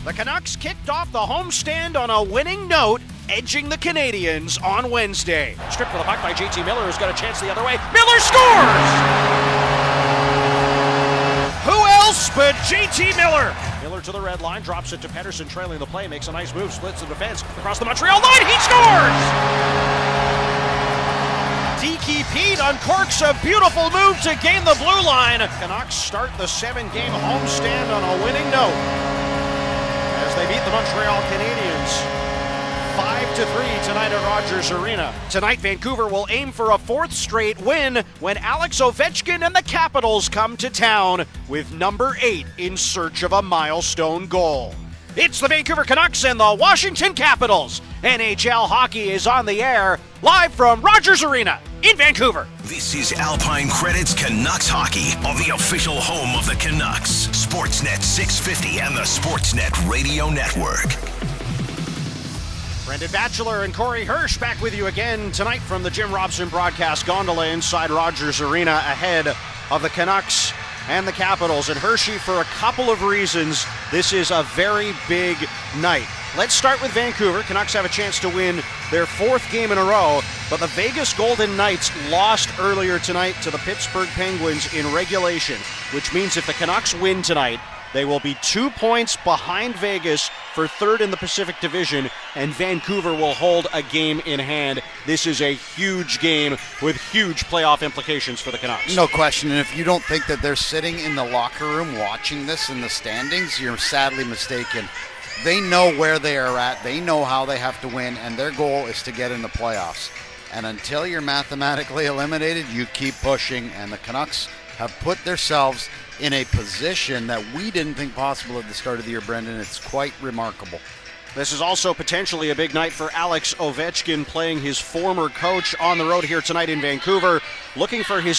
The Canucks kicked off the homestand on a winning note, edging the Canadiens on Wednesday. Stripped for the puck by JT Miller, who's got a chance the other way. Miller scores! Who else but JT Miller? Miller to the red line, drops it to Pettersson, trailing the play, makes a nice move, splits the defense across the Montreal line. He scores! Deke Pete uncorks a beautiful move to gain the blue line. Canucks start the 7-game homestand on a winning note as they beat the Montreal Canadiens 5-3 tonight at Rogers Arena. Tonight, Vancouver will aim for a 4th straight win when Alex Ovechkin and the Capitals come to town with number 8 in search of a milestone goal. It's the Vancouver Canucks and the Washington Capitals. NHL hockey is on the air, live from Rogers Arena in Vancouver. This is Alpine Credits Canucks Hockey on the official home of the Canucks, Sportsnet 650 and the Sportsnet Radio Network. Brendan Batchelor and Corey Hirsch back with you again tonight from the Jim Robson broadcast gondola inside Rogers Arena ahead of the Canucks and the Capitals. And Hershey, for a couple of reasons, this is a very big night. Let's start with Vancouver. Canucks have a chance to win their 4th game in a row, but the Vegas Golden Knights lost earlier tonight to the Pittsburgh Penguins in regulation, which means if the Canucks win tonight, they will be 2 points behind Vegas for 3rd in the Pacific Division, and Vancouver will hold a game in hand. This is a huge game with huge playoff implications for the Canucks. No question, and if you don't think that they're sitting in the locker room watching this in the standings, you're sadly mistaken. They know where they are at, they know how they have to win, and their goal is to get in the playoffs. And until you're mathematically eliminated, you keep pushing, and the Canucks have put themselves in a position that we didn't think possible at the start of the year, Brendan. It's quite remarkable. This is also potentially a big night for Alex Ovechkin, playing his former coach on the road here tonight in Vancouver, looking for his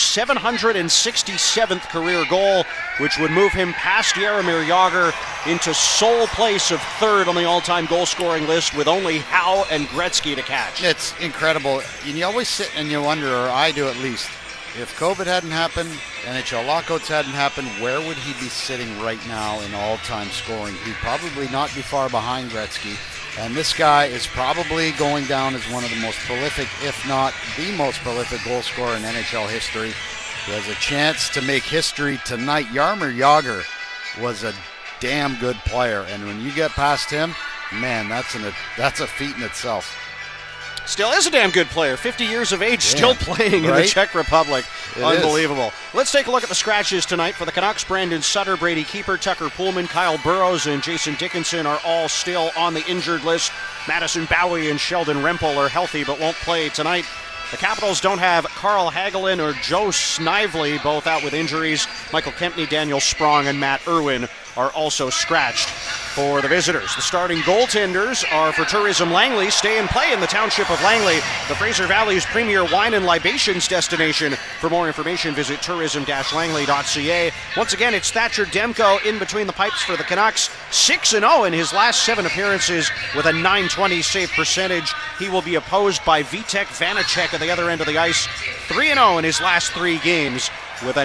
767th career goal, which would move him past Jaromir Jagr into sole place of 3rd on the all-time goal-scoring list with only Howe and Gretzky to catch. It's incredible. And you always sit and you wonder, or I do at least, if COVID hadn't happened, NHL lockouts hadn't happened, where would he be sitting right now in all-time scoring? He'd probably not be far behind Gretzky. And this guy is probably going down as one of the most prolific, if not the most prolific goal scorer in NHL history. He has a chance to make history tonight. Jaromir Jagr was a damn good player, and when you get past him, man, that's a feat in itself. Still is a damn good player. 50 years of age, still playing in the Czech Republic. Unbelievable. Let's take a look at the scratches tonight for the Canucks. Brandon Sutter, Brady Keeper, Tucker Pullman, Kyle Burrows, and Jason Dickinson are all still on the injured list. Madison Bowie and Sheldon Rempel are healthy but won't play tonight. The Capitals don't have Carl Hagelin or Joe Snively, both out with injuries. Michael Kempney, Daniel Sprong, and Matt Irwin are also scratched for the visitors. The starting goaltenders are for Tourism Langley. Stay and play in the township of Langley, the Fraser Valley's premier wine and libations destination. For more information, visit tourism-langley.ca. Once again, it's Thatcher Demko in between the pipes for the Canucks. 6-0 in his last 7 appearances with a .920 save percentage. He will be opposed by Vitek Vanacek at the other end of the ice. 3-0 in his last 3 games with a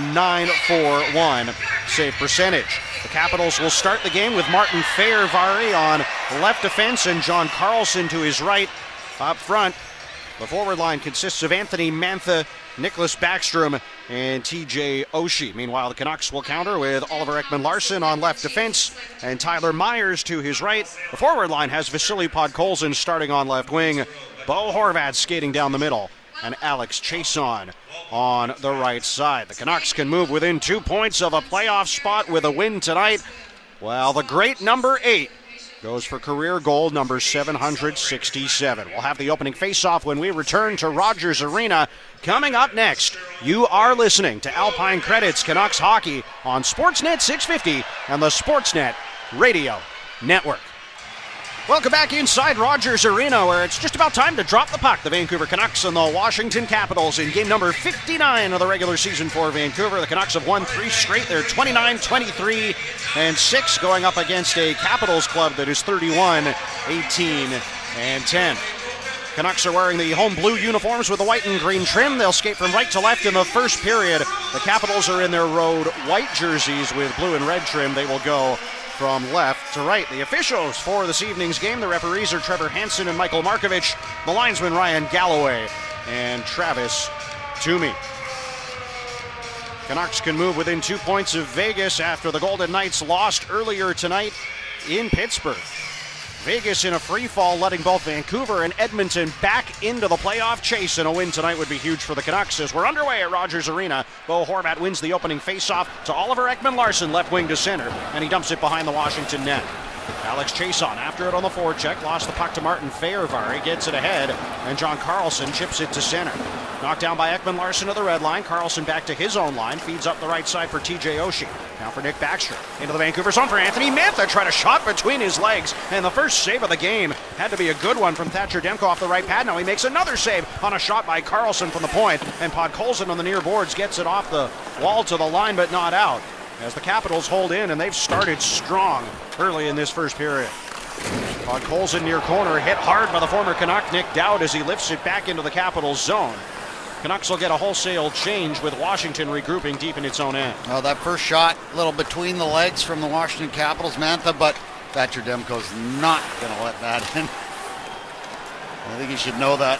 .941 save percentage. The Capitals will start the game with Martin Fehervary on left defense and John Carlson to his right. Up front, the forward line consists of Anthony Mantha, Nicholas Backstrom, and TJ Oshie. Meanwhile, the Canucks will counter with Oliver Ekman-Larsson on left defense and Tyler Myers to his right. The forward line has Vasily Podkolzin starting on left wing, Bo Horvat skating down the middle, and Alex Chason on the right side. The Canucks can move within 2 points of a playoff spot with a win tonight, while the great number 8 goes for career goal number 767. We'll have the opening faceoff when we return to Rogers Arena. Coming up next, you are listening to Alpine Credits Canucks Hockey on Sportsnet 650 and the Sportsnet Radio Network. Welcome back inside Rogers Arena, where it's just about time to drop the puck. The Vancouver Canucks and the Washington Capitals in game number 59 of the regular season for Vancouver. The Canucks have won 3 straight. They're 29, 23, and 6, going up against a Capitals club that is 31, 18, and 10. Canucks are wearing the home blue uniforms with the white and green trim. They'll skate from right to left in the first period. The Capitals are in their road white jerseys with blue and red trim. They will go from left to right. The officials for this evening's game, the referees are Trevor Hansen and Michael Markovich, the linesman Ryan Galloway and Travis Toomey. Canucks can move within 2 points of Vegas after the Golden Knights lost earlier tonight in Pittsburgh. Vegas in a free fall, letting both Vancouver and Edmonton back into the playoff chase, and a win tonight would be huge for the Canucks as we're underway at Rogers Arena. Bo Horvat wins the opening faceoff to Oliver Ekman-Larsson, left wing to center, and he dumps it behind the Washington net. Alex Chason after it on the forecheck, lost the puck to Martin Fehervary, gets it ahead, and John Carlson chips it to center. Knocked down by Ekman-Larsson to the red line. Carlson back to his own line, feeds up the right side for TJ Oshie. Now for Nick Backstrom. Into the Vancouver zone for Anthony Mantha. Tried a shot between his legs, and the first save of the game had to be a good one from Thatcher Demko off the right pad. Now he makes another save on a shot by Carlson from the point, and Podkolzin on the near boards gets it off the wall to the line, but not out, as the Capitals hold in, and they've started strong early in this first period. Podkolzin near corner, hit hard by the former Canuck Nick Dowd as he lifts it back into the Capitals zone. Canucks will get a wholesale change with Washington regrouping deep in its own end. Well, that first shot, a little between the legs from the Washington Capitals, Mantha, but Thatcher Demko's not going to let that in. I think he should know that.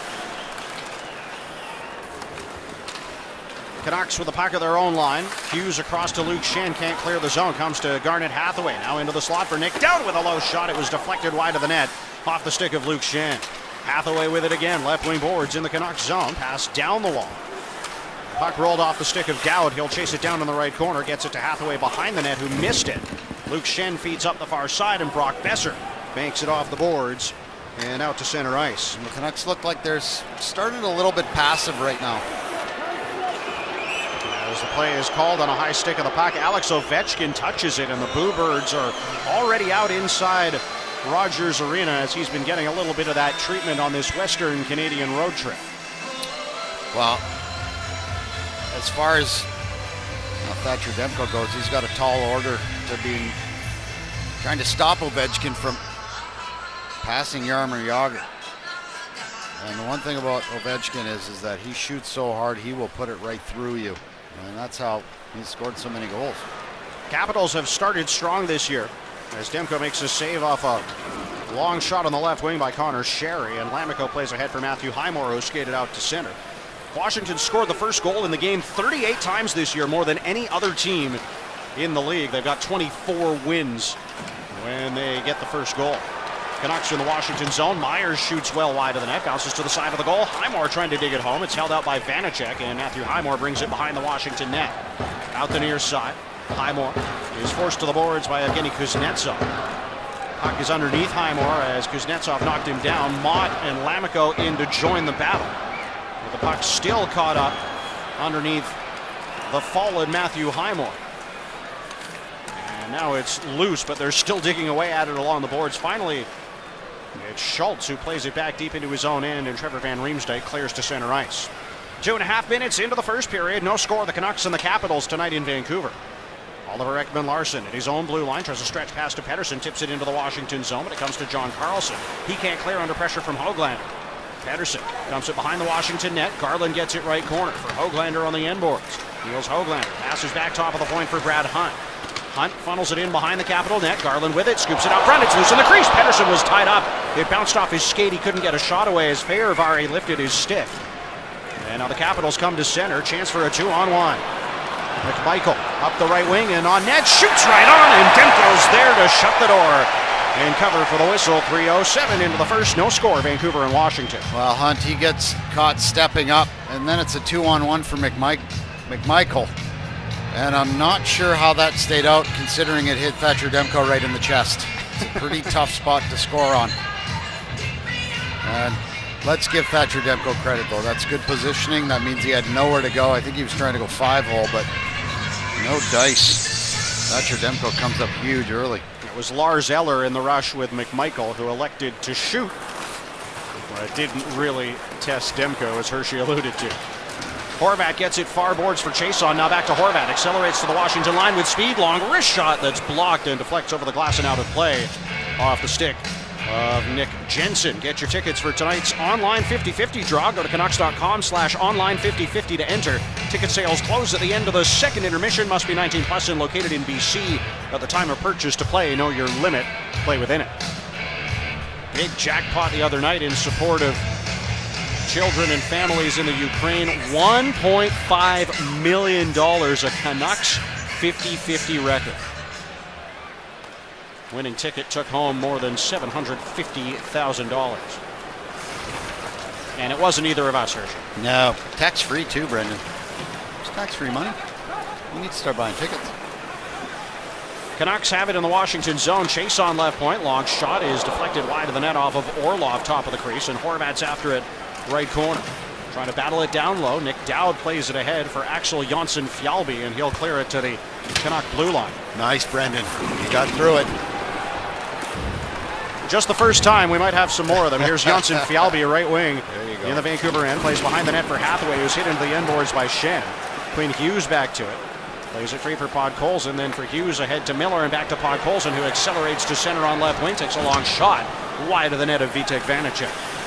Canucks with the puck of their own line. Hughes across to Luke Schenn, can't clear the zone. Comes to Garnet Hathaway. Now into the slot for Nick Dowd with a low shot. It was deflected wide of the net off the stick of Luke Schenn. Hathaway with it again. Left wing boards in the Canucks zone. Pass down the wall. Puck rolled off the stick of Dowd. He'll chase it down in the right corner. Gets it to Hathaway behind the net, who missed it. Luke Schenn feeds up the far side, and Brock Besser banks it off the boards and out to center ice. And the Canucks look like they're started a little bit passive right now. As the play is called on a high stick of the puck, Alex Ovechkin touches it, and the Boo Birds are already out inside Rogers Arena as he's been getting a little bit of that treatment on this Western Canadian road trip. Well, as far as Thatcher Demko goes, he's got a tall order to be trying to stop Ovechkin from passing Jaromir Jagr. And the one thing about Ovechkin is that he shoots so hard he will put it right through you. And that's how he's scored so many goals. Capitals have started strong this year as Demko makes a save off a long shot on the left wing by Connor Sherry, and Lamico plays ahead for Matthew Highmore, who skated out to center. Washington scored the first goal in the game 38 times this year, more than any other team in the league. They've got 24 wins when they get the first goal. Canucks in the Washington zone. Myers shoots well wide of the net, bounces to the side of the goal. Highmore trying to dig it home. It's held out by Vanacek, and Matthew Highmore brings it behind the Washington net. Out the near side, Highmore is forced to the boards by Evgeny Kuznetsov. Puck is underneath Highmore as Kuznetsov knocked him down. Mott and Lamico in to join the battle, with the puck still caught up underneath the fallen Matthew Highmore. And now it's loose, but they're still digging away at it along the boards. Finally, it's Schultz who plays it back deep into his own end, and Trevor Van Riemsdyk clears to center ice. 2.5 minutes into the first period. No score. The Canucks and the Capitals tonight in Vancouver. Oliver Ekman-Larsson at his own blue line tries to stretch pass to Pettersson, tips it into the Washington zone, but it comes to John Carlson. He can't clear under pressure from Höglander. Pettersson dumps it behind the Washington net. Garland gets it right corner for Höglander on the end boards. Niels Höglander passes back top of the point for Brad Hunt. Hunt funnels it in behind the Capital net. Garland with it, scoops it out front. It's loose in the crease. Pettersson was tied up. It bounced off his skate. He couldn't get a shot away as Fehervary lifted his stick. And now the Capitals come to center. Chance for a 2-on-1. McMichael up the right wing and on net. Shoots right on, and Demko's there to shut the door and cover for the whistle. 3:07 into the first. No score, Vancouver and Washington. Well, Hunt, he gets caught stepping up, and then it's a 2-on-1 for McMichael. And I'm not sure how that stayed out, considering it hit Thatcher Demko right in the chest. It's a pretty tough spot to score on. And let's give Thatcher Demko credit, though. That's good positioning. That means he had nowhere to go. I think he was trying to go 5-hole, but no dice. Thatcher Demko comes up huge early. It was Lars Eller in the rush with McMichael, who elected to shoot. But it didn't really test Demko, as Hershey alluded to. Horvat gets it far boards for Chason. Now back to Horvat. Accelerates to the Washington line with speed. Long wrist shot that's blocked and deflects over the glass and out of play off the stick of Nick Jensen. Get your tickets for tonight's online 50-50 draw. Go to Canucks.com/online5050 to enter. Ticket sales close at the end of the second intermission. Must be 19 plus and located in BC at the time of purchase to play. Know your limit. Play within it. Big jackpot the other night in support of children and families in the Ukraine. $1.5 million, a Canucks 50-50 record. Winning ticket took home more than $750,000. And it wasn't either of us, Hershey. No. Tax-free too, Brendan. It's tax-free money. You need to start buying tickets. Canucks have it in the Washington zone. Chase on left point. Long shot is deflected wide of the net off of Orlov, top of the crease, and Horvat's after it right corner. Trying to battle it down low. Nick Dowd plays it ahead for Axel Jonsson-Fjallby, and he'll clear it to the Canuck blue line. Nice, Brendan. He got through it. Just the first time. We might have some more of them. Here's Jonsson-Fjallby, right wing in the Vancouver end. Plays behind the net for Hathaway, who's hit into the end boards by Schenn. Quinn Hughes back to it. Plays it free for Podkolzin, then for Hughes ahead to Miller and back to Podkolzin, who accelerates to center on left wing, takes a long shot wide of the net of Vitek Vanacek.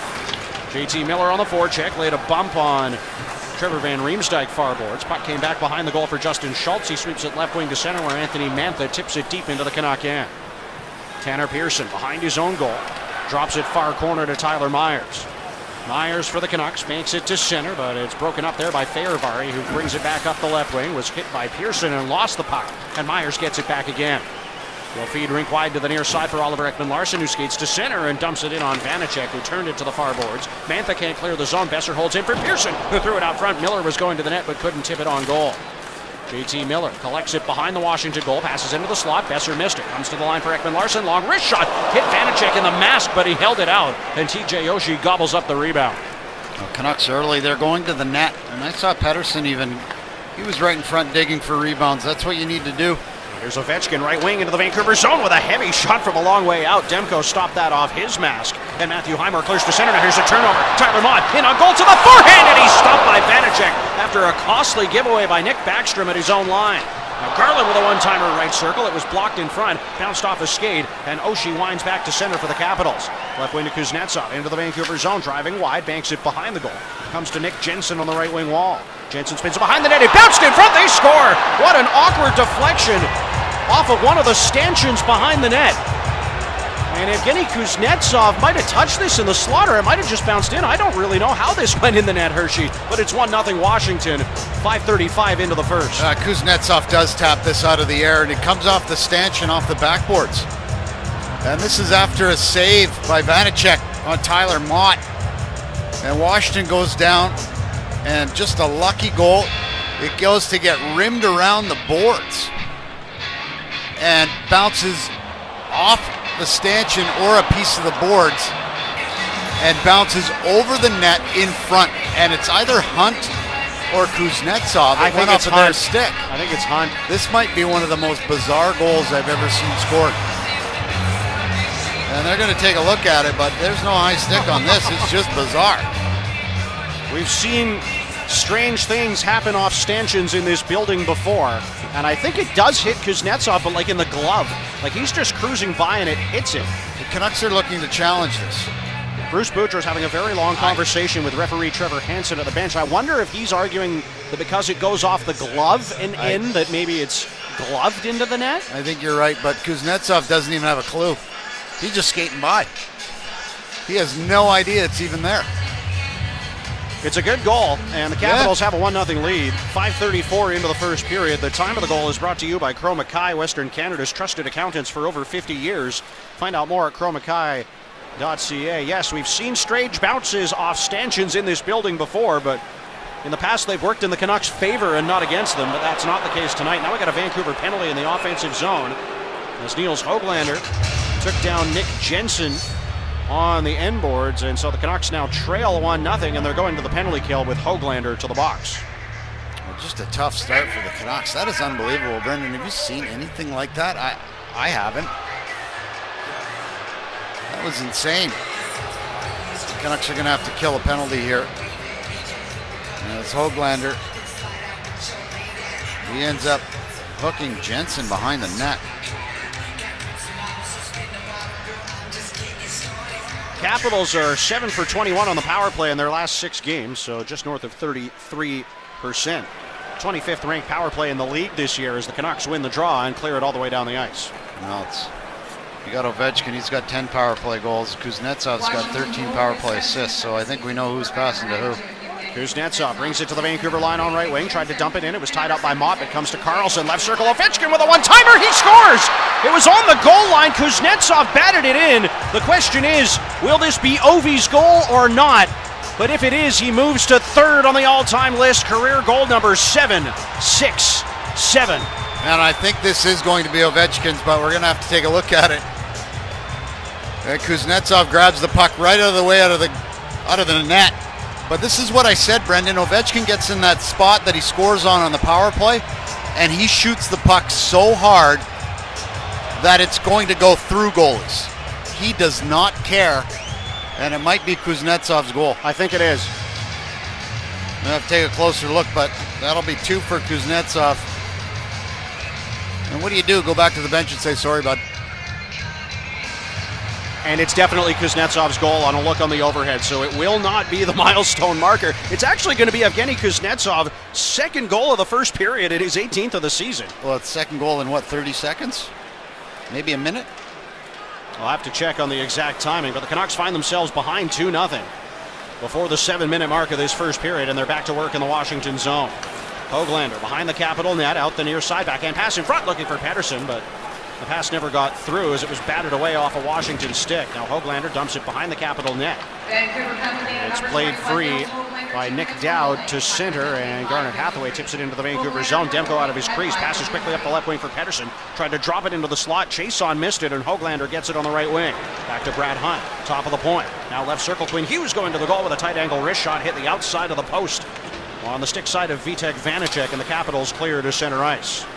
JT Miller on the forecheck, laid a bump on Trevor Van Riemsdyk far boards. Puck came back behind the goal for Justin Schultz. He sweeps it left wing to center where Anthony Mantha tips it deep into the Canuck end. Tanner Pearson behind his own goal, drops it far corner to Tyler Myers. Myers for the Canucks, banks it to center, but it's broken up there by Fehervari, who brings it back up the left wing, was hit by Pearson and lost the puck, and Myers gets it back again. Will feed rink wide to the near side for Oliver Ekman-Larsson, who skates to center and dumps it in on Vanacek, who turned it to the far boards. Mantha can't clear the zone. Besser holds in for Pearson, who threw it out front. Miller was going to the net but couldn't tip it on goal. JT Miller collects it behind the Washington goal, passes into the slot. Besser missed it. Comes to the line for Ekman-Larsson. Long wrist shot. Hit Vanacek in the mask, but he held it out. And TJ Oshie gobbles up the rebound. Well, Canucks early, they're going to the net. And I saw Pettersson even, he was right in front digging for rebounds. That's what you need to do. Here's Ovechkin, right wing into the Vancouver zone with a heavy shot from a long way out. Demko stopped that off his mask. And Matthew Heimer clears to center. Now here's a turnover. Tyler Mott in on goal to the forehand, and he's stopped by Vanacek after a costly giveaway by Nick Backstrom at his own line. Now Garland with a one-timer right circle. It was blocked in front, bounced off a skate, and Oshie winds back to center for the Capitals. Left wing to Kuznetsov into the Vancouver zone, driving wide, banks it behind the goal. Comes to Nick Jensen on the right wing wall. Jensen spins it behind the net. It bounced in front. They score. What an awkward deflection off of one of the stanchions behind the net. And Evgeny Kuznetsov might have touched this in the slot, or it might have just bounced in. I don't really know how this went in the net, Hershey, but it's 1-0 Washington, 5:35 into the first. Kuznetsov does tap this out of the air, and it comes off the stanchion, off the backboards. And this is after a save by Vanacek on Tyler Mott. And Washington goes down, and just a lucky goal. It goes to get rimmed around the boards and bounces off the stanchion or a piece of the boards and bounces over the net in front, and it's either Hunt or Kuznetsov. It went off of their stick. I think it's Hunt. This might be one of the most bizarre goals I've ever seen scored. And they're going to take a look at it, but there's no high stick on this. It's just bizarre. We've seen strange things happen off stanchions in this building before, and I think it does hit Kuznetsov, but like in the glove. Like he's just cruising by and it hits him. The Canucks are looking to challenge this. Bruce Boudreau's having a very long conversation with referee Trevor Hansen at the bench. I wonder if he's arguing that because it goes off the glove and in, that maybe it's gloved into the net? I think you're right, but Kuznetsov doesn't even have a clue. He's just skating by. He has no idea it's even there. It's a good goal, and the Capitals have a 1-0 lead. 5:34 into the first period. The time of the goal is brought to you by Crowe Mackay, Western Canada's trusted accountants for over 50 years. Find out more at crowemackay.ca. Yes, we've seen strange bounces off stanchions in this building before, but in the past they've worked in the Canucks' favor and not against them, but that's not the case tonight. Now we got a Vancouver penalty in the offensive zone as Niels Höglander took down Nick Jensen on the end boards, and so the Canucks now trail 1-0, and they're going to the penalty kill with Höglander to the box. Well, just a tough start for the Canucks. That is unbelievable. Brendan, have you seen anything like that? I haven't. That was insane. The Canucks are going to have to kill a penalty here. And it's Höglander. He ends up hooking Jensen behind the net. Capitals are 7 for 21 on the power play in their last 6 games, so just north of 33%. 25th ranked power play in the league this year as the Canucks win the draw and clear it all the way down the ice. Well, you got Ovechkin, he's got 10 power play goals. Kuznetsov's got 13 power play assists, so I think we know who's passing to who. Kuznetsov brings it to the Vancouver line on right wing, tried to dump it in. It was tied up by Mott. It comes to Karlsson, left circle. Ovechkin with a one-timer. He scores! It was on the goal line. Kuznetsov batted it in. The question is, will this be Ovi's goal or not? But if it is, he moves to third on the all-time list. Career goal number 767. And I think this is going to be Ovechkin's, but we're going to have to take a look at it. And Kuznetsov grabs the puck right out of the way, out of the net. But this is what I said, Brendan. Ovechkin gets in that spot that he scores on the power play, and he shoots the puck so hard that it's going to go through goalies. He does not care, and it might be Kuznetsov's goal. I think it is. We'll have to take a closer look, but that'll be 2 for Kuznetsov. And what do? Go back to the bench and say, sorry, bud. And it's definitely Kuznetsov's goal on a look on the overhead, so it will not be the milestone marker. It's actually going to be Evgeny Kuznetsov, second goal of the first period at his 18th of the season. Well, it's second goal in, 30 seconds? Maybe a minute? I'll have to check on the exact timing, but the Canucks find themselves behind 2-0 before the 7-minute mark of this first period, and they're back to work in the Washington zone. Hoglander behind the Capital net, out the near side, backhand pass in front, looking for Pettersson, but the pass never got through as it was batted away off a Washington stick. Now Hoglander dumps it behind the Capital net. It's played free by Nick Dowd to center, and Garnet Hathaway tips it into the Vancouver zone. Demko out of his crease, passes quickly up the left wing for Pettersson. Tried to drop it into the slot. Chason missed it, and Hoglander gets it on the right wing. Back to Brad Hunt, top of the point. Now left circle, Quinn Hughes going to the goal with a tight angle wrist shot, hit the outside of the post. On the stick side of Vitek Vanacek, and the Capitals clear to center ice.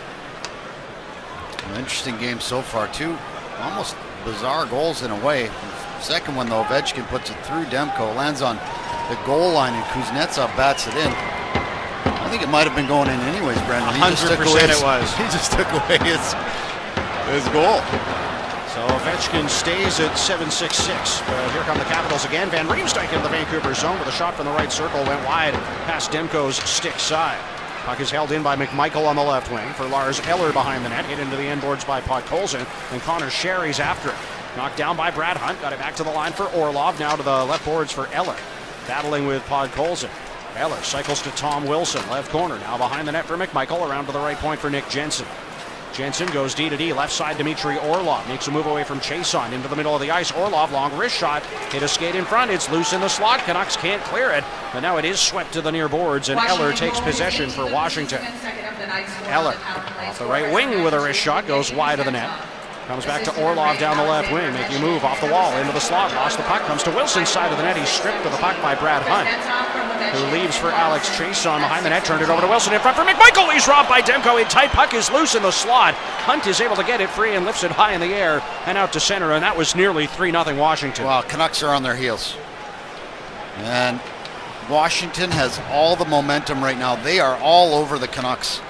An interesting game so far, too. Almost bizarre goals in a way. The second one, though, Ovechkin puts it through Demko, lands on the goal line, and Kuznetsov bats it in. I think it might have been going in anyways, Brendan. 100% it was. He just took away his goal. So Ovechkin stays at 7-6-6. But here come the Capitals again. Van Riemsdyk in the Vancouver zone with a shot from the right circle. Went wide past Demko's stick side. Puck is held in by McMichael on the left wing for Lars Eller behind the net. Hit into the end boards by Podkolzin. And Connor Sherry's after it. Knocked down by Brad Hunt. Got it back to the line for Orlov. Now to the left boards for Eller. Battling with Podkolzin. Eller cycles to Tom Wilson. Left corner. Now behind the net for McMichael. Around to the right point for Nick Jensen. Jensen goes D to D. Left side, Dmitry Orlov makes a move away from Chason into the middle of the ice. Orlov, long wrist shot. Hit a skate in front. It's loose in the slot. Canucks can't clear it. But now it is swept to the near boards, and Eller takes possession for Washington. Eller off the right wing with a wrist shot. Goes wide of the net. Comes back to Orlov down the left wing. Making a move off the wall into the slot. Lost the puck. Comes to Wilson's side of the net. He's stripped of the puck by Brad Hunt, who leaves for Alex Chason behind the net. Turned it over to Wilson in front for McMichael. He's robbed by Demko. A tight puck is loose in the slot. Hunt is able to get it free and lifts it high in the air and out to center. And that was nearly 3-0 Washington. Wow, Canucks are on their heels. And Washington has all the momentum right now. They are all over the Canucks.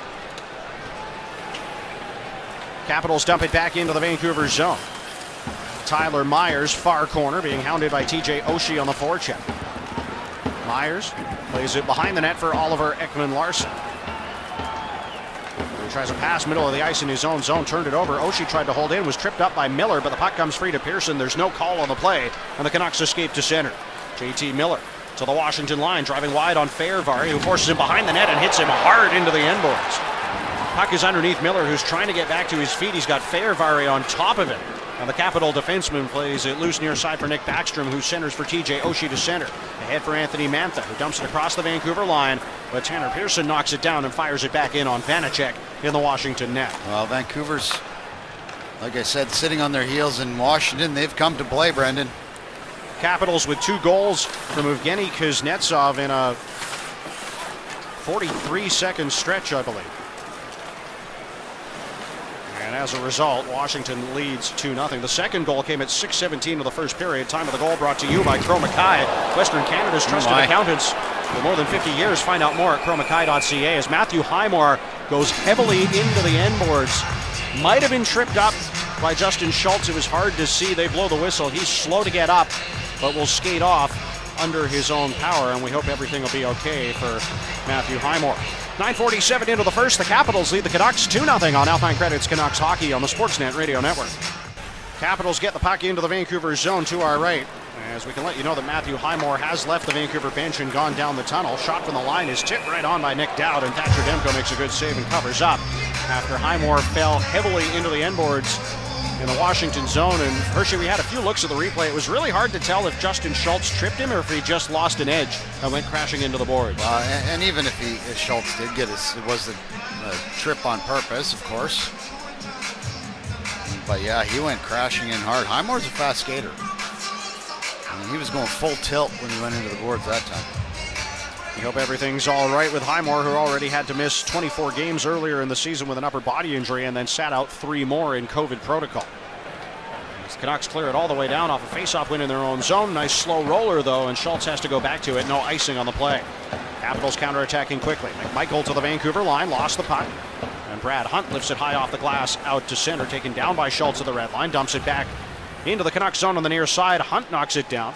Capitals dump it back into the Vancouver zone. Tyler Myers, far corner, being hounded by TJ Oshie on the forecheck. Myers plays it behind the net for Oliver Ekman-Larsson. He tries a pass middle of the ice in his own zone, turned it over. Oshie tried to hold in, was tripped up by Miller, but the puck comes free to Pearson. There's no call on the play, and the Canucks escape to center. JT Miller to the Washington line, driving wide on Fehervary, who forces him behind the net and hits him hard into the end boards. Puck is underneath Miller, who's trying to get back to his feet. He's got Fehervary on top of him. And the Capital defenseman plays it loose near side for Nick Backstrom, who centers for TJ Oshie to center. Ahead for Anthony Mantha, who dumps it across the Vancouver line. But Tanner Pearson knocks it down and fires it back in on Vanacek in the Washington net. Well, Vancouver's, like I said, sitting on their heels in Washington. They've come to play, Brendan. Capitals with 2 goals from Evgeny Kuznetsov in a 43-second stretch, I believe. And as a result, Washington leads 2-0. The second goal came at 6:17 of the first period. Time of the goal brought to you by Crow Mackay, Western Canada's trusted accountants for more than 50 years. Find out more at crowmackay.ca as Matthew Highmore goes heavily into the end boards. Might have been tripped up by Justin Schultz. It was hard to see. They blow the whistle. He's slow to get up, but will skate off under his own power, and we hope everything will be okay for Matthew Highmore. 9:47 into the first. The Capitals lead the Canucks 2-0 on Alpine Credits Canucks Hockey on the Sportsnet Radio Network. Capitals get the puck into the Vancouver zone to our right. As we can let you know that Matthew Highmore has left the Vancouver bench and gone down the tunnel. Shot from the line is tipped right on by Nick Dowd, and Thatcher Demko makes a good save and covers up after Highmore fell heavily into the end boards in the Washington zone. And Hershey, we had a few looks at the replay. It was really hard to tell if Justin Schultz tripped him or if he just lost an edge and went crashing into the boards. And even if Schultz did get it was a trip on purpose, of course. But yeah, he went crashing in hard. Highmore's a fast skater. He was going full tilt when he went into the boards that time. We hope everything's all right with Highmore, who already had to miss 24 games earlier in the season with an upper body injury and then sat out 3 more in COVID protocol. As the Canucks clear it all the way down off a faceoff win in their own zone. Nice slow roller, though, and Schultz has to go back to it. No icing on the play. Capitals counterattacking quickly. McMichael to the Vancouver line, lost the puck. And Brad Hunt lifts it high off the glass out to center, taken down by Schultz at the red line, dumps it back into the Canucks zone on the near side. Hunt knocks it down.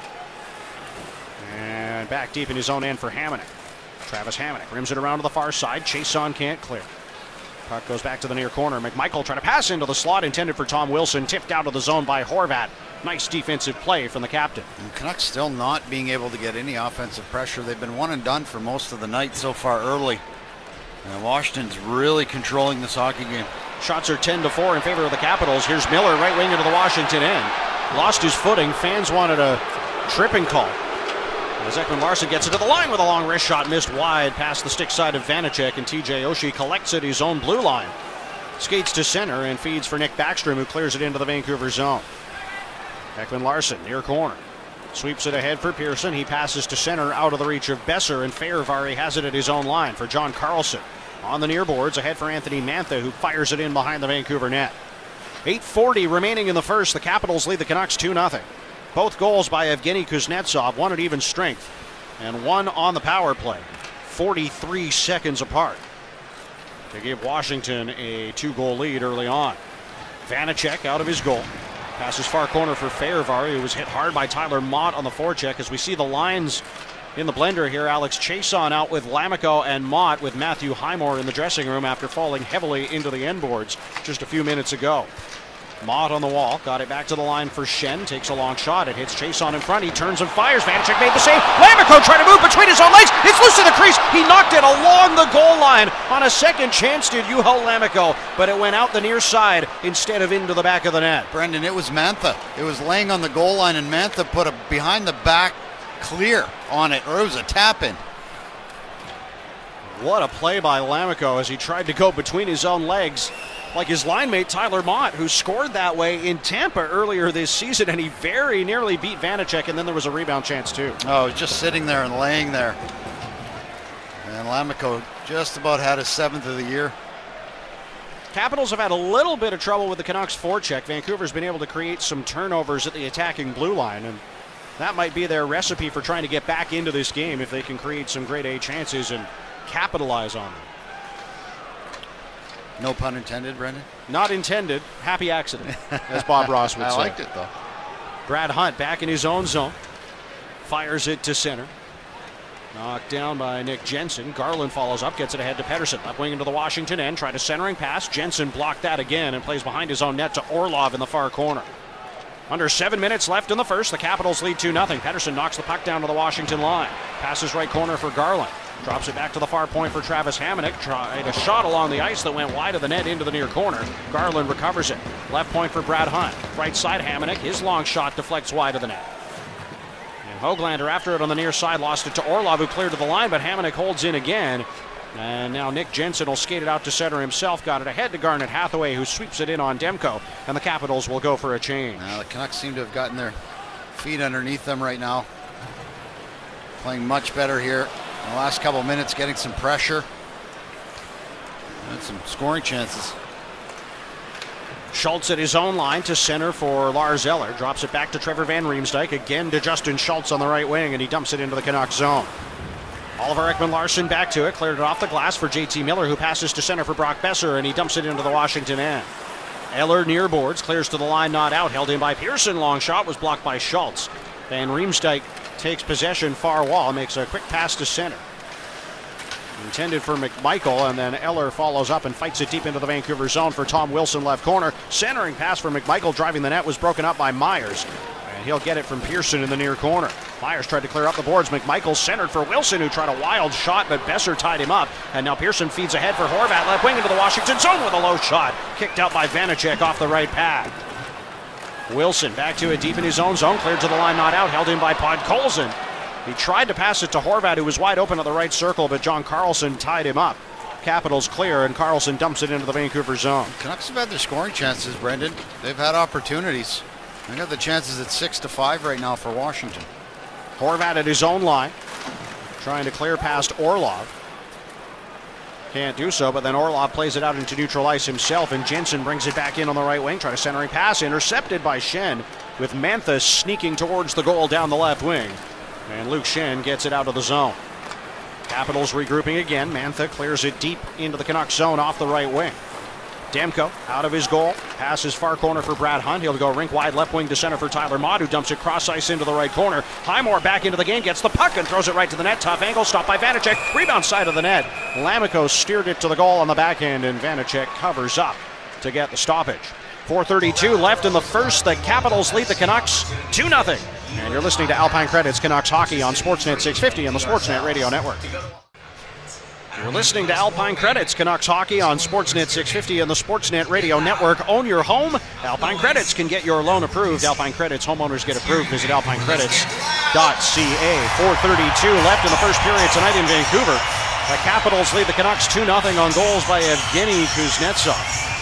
And back deep in his own end for Hamonic. Travis Hamonic rims it around to the far side. Chason can't clear. Puck goes back to the near corner. McMichael trying to pass into the slot intended for Tom Wilson. Tipped out of the zone by Horvat. Nice defensive play from the captain. And Canucks still not being able to get any offensive pressure. They've been one and done for most of the night so far early. And Washington's really controlling this hockey game. Shots are 10-4 in favor of the Capitals. Here's Miller, right wing into the Washington end. Lost his footing. Fans wanted a tripping call. As Ekman Larsson gets it to the line with a long wrist shot, missed wide past the stick side of Vanacek, and TJ Oshie collects it his own blue line. Skates to center and feeds for Nick Backstrom, who clears it into the Vancouver zone. Ekman Larsson near corner. Sweeps it ahead for Pearson. He passes to center out of the reach of Besser, and Fehérváry has it at his own line for John Carlson. On the near boards, ahead for Anthony Mantha, who fires it in behind the Vancouver net. 8:40 remaining in the first. The Capitals lead the Canucks 2-0. Both goals by Evgeny Kuznetsov, one at even strength, and one on the power play, 43 seconds apart. They gave Washington a 2-goal lead early on. Vanacek out of his goal. Passes far corner for Fehérváry, who was hit hard by Tyler Mott on the forecheck. As we see the lines in the blender here, Alex Chason out with Lamico and Mott, with Matthew Highmore in the dressing room after falling heavily into the end boards just a few minutes ago. Mott on the wall, got it back to the line for Schenn, takes a long shot, it hits Chason in front, he turns and fires, Vanacek made the save, Lamico trying to move between his own legs, it's loose to the crease, he knocked it along the goal line on a second chance, did Juho Lamico, but it went out the near side instead of into the back of the net. Brendan, it was Mantha. It was laying on the goal line, and Mantha put a behind the back clear on it, or it was a tap-in. What a play by Lamico as he tried to go between his own legs, like his line mate Tyler Mott, who scored that way in Tampa earlier this season, and he very nearly beat Vanacek, and then there was a rebound chance too. Oh, just sitting there and laying there. And Lamico just about had his 7th of the year. Capitals have had a little bit of trouble with the Canucks forecheck. Vancouver's been able to create some turnovers at the attacking blue line, and that might be their recipe for trying to get back into this game if they can create some grade A chances and capitalize on them. No pun intended, Brendan? Not intended. Happy accident, as Bob Ross would say. I liked it, though. Brad Hunt back in his own zone. Fires it to center. Knocked down by Nick Jensen. Garland follows up, gets it ahead to Pettersson. Left wing into the Washington end. Tried a centering pass. Jensen blocked that again and plays behind his own net to Orlov in the far corner. Under 7 minutes left in the first. The Capitals lead 2-0. Pettersson knocks the puck down to the Washington line. Passes right corner for Garland. Drops it back to the far point for Travis Hamonic. Tried a shot along the ice that went wide of the net into the near corner. Garland recovers it. Left point for Brad Hunt. Right side Hamonic. His long shot deflects wide of the net. And Höglander after it on the near side lost it to Orlov, who cleared to the line, but Hamonic holds in again. And now Nick Jensen will skate it out to center himself. Got it ahead to Garnet Hathaway, who sweeps it in on Demko. And the Capitals will go for a change. Now the Canucks seem to have gotten their feet underneath them right now. Playing much better here. In the last couple of minutes, getting some pressure and some scoring chances. Schultz at his own line to center for Lars Eller. Drops it back to Trevor Van Riemsdyk. Again to Justin Schultz on the right wing, and he dumps it into the Canucks zone. Oliver Ekman-Larsson back to it. Cleared it off the glass for JT Miller, who passes to center for Brock Besser, and he dumps it into the Washington end. Eller near boards. Clears to the line, not out. Held in by Pearson. Long shot was blocked by Schultz. Van Riemsdyk takes possession far wall, makes a quick pass to center. Intended for McMichael, and then Eller follows up and fights it deep into the Vancouver zone for Tom Wilson, left corner. Centering pass for McMichael, driving the net, was broken up by Myers. And he'll get it from Pearson in the near corner. Myers tried to clear up the boards. McMichael centered for Wilson, who tried a wild shot, but Besser tied him up. And now Pearson feeds ahead for Horvat, left wing into the Washington zone with a low shot. Kicked out by Vanacek off the right pad. Wilson back to it deep in his own zone, cleared to the line, not out, held in by Podkolzin. He tried to pass it to Horvat, who was wide open to the right circle, but John Carlson tied him up. Capitals clear, and Carlson dumps it into the Vancouver zone. Canucks have had their scoring chances, Brendan. They've had opportunities. They got the chances at 6-5 right now for Washington. Horvat at his own line, trying to clear past Orlov. Can't do so, but then Orlov plays it out into neutral ice himself, and Jensen brings it back in on the right wing, trying a centering pass, intercepted by Schenn, with Mantha sneaking towards the goal down the left wing. And Luke Schenn gets it out of the zone. Capitals regrouping again. Mantha clears it deep into the Canucks zone off the right wing. Demko out of his goal. Passes far corner for Brad Hunt. He'll go rink wide left wing to center for Tyler Mott, who dumps it cross ice into the right corner. Highmore back into the game, gets the puck and throws it right to the net. Tough angle, stopped by Vanacek. Rebound side of the net. Lamico steered it to the goal on the backhand, and Vanacek covers up to get the stoppage. 4:32 left in the first. The Capitals lead the Canucks 2-0. And you're listening to Alpine Credits Canucks Hockey on Sportsnet 650 and the Sportsnet Radio Network. You're listening to Alpine Credits Canucks Hockey on Sportsnet 650 and the Sportsnet Radio Network. Own your home. Alpine Credits can get your loan approved. Alpine Credits homeowners get approved. Visit alpinecredits.ca. 4:32 left in the first period tonight in Vancouver. The Capitals lead the Canucks 2-0 on goals by Evgeny Kuznetsov.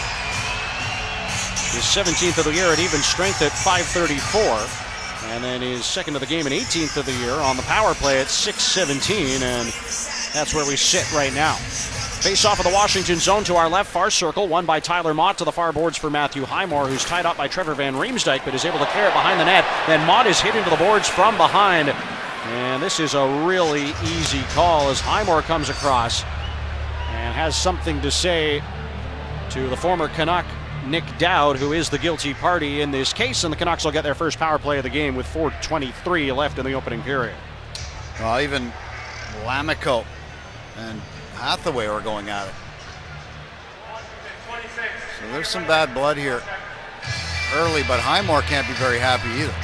His 17th of the year at even strength at .534. And then his second of the game and 18th of the year on the power play at .617, and that's where we sit right now. Face off of the Washington zone to our left, far circle, won by Tyler Mott to the far boards for Matthew Highmore, who's tied up by Trevor Van Riemsdyk, but is able to clear it behind the net. Then Mott is hit into the boards from behind, and this is a really easy call as Highmore comes across and has something to say to the former Canuck Nick Dowd, who is the guilty party in this case, and the Canucks will get their first power play of the game with 4:23 left in the opening period. Well, even Lamico and Hathaway are going at it. So there's some bad blood here early, but Highmore can't be very happy either.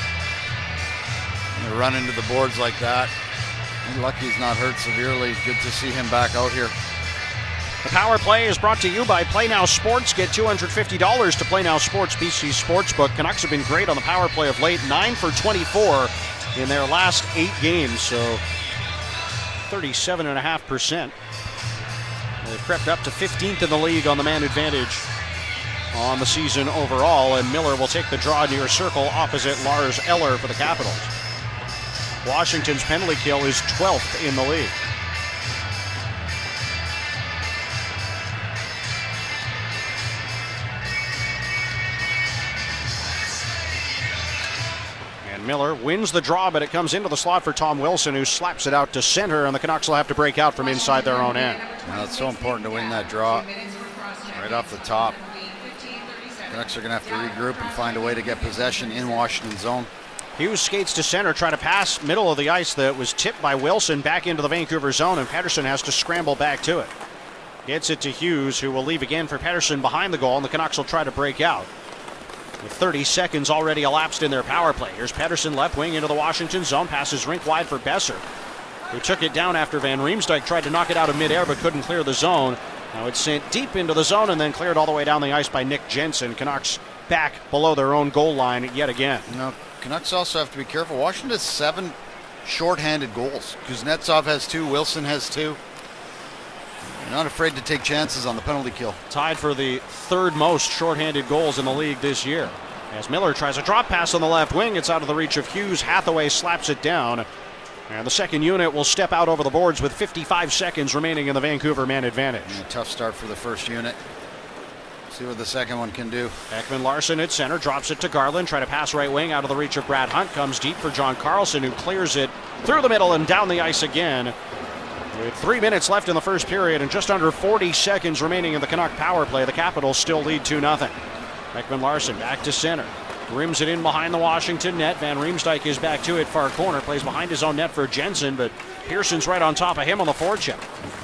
They run into the boards like that. He's lucky he's not hurt severely. Good to see him back out here. The power play is brought to you by Play Now Sports. Get $250 to Play Now Sports, BC Sportsbook. Canucks have been great on the power play of late. 9 for 24 in their last 8 games, so 37.5%. They've crept up to 15th in the league on the man advantage on the season overall, and Miller will take the draw near circle opposite Lars Eller for the Capitals. Washington's penalty kill is 12th in the league. Miller wins the draw, but it comes into the slot for Tom Wilson, who slaps it out to center, and the Canucks will have to break out from inside their own end. Well, it's so important to win that draw right off the top. Canucks are going to have to regroup and find a way to get possession in Washington zone. Hughes skates to center, trying to pass middle of the ice that was tipped by Wilson back into the Vancouver zone, and Pettersson has to scramble back to it. Gets it to Hughes, who will leave again for Pettersson behind the goal, and the Canucks will try to break out. With 30 seconds already elapsed in their power play. Here's Pettersson left wing into the Washington zone. Passes rink wide for Besser, who took it down after Van Riemsdyk tried to knock it out of midair but couldn't clear the zone. Now it's sent deep into the zone and then cleared all the way down the ice by Nick Jensen. Canucks back below their own goal line yet again. Now, Canucks also have to be careful. Washington has 7 shorthanded goals. Kuznetsov has 2. Wilson has 2. They're not afraid to take chances on the penalty kill. Tied for the 3rd most shorthanded goals in the league this year. As Miller tries a drop pass on the left wing, it's out of the reach of Hughes. Hathaway slaps it down. And the second unit will step out over the boards with 55 seconds remaining in the Vancouver man advantage. And a tough start for the first unit. See what the second one can do. Ekman Larsson at center, drops it to Garland. Try to pass right wing out of the reach of Brad Hunt. Comes deep for John Carlson, who clears it through the middle and down the ice again. With 3 minutes left in the first period and just under 40 seconds remaining in the Canuck power play, the Capitals still lead 2-0. Ekman Larsson back to center. Rims it in behind the Washington net. Van Riemsdyk is back to it, far corner. Plays behind his own net for Jensen, but Pearson's right on top of him on the forecheck.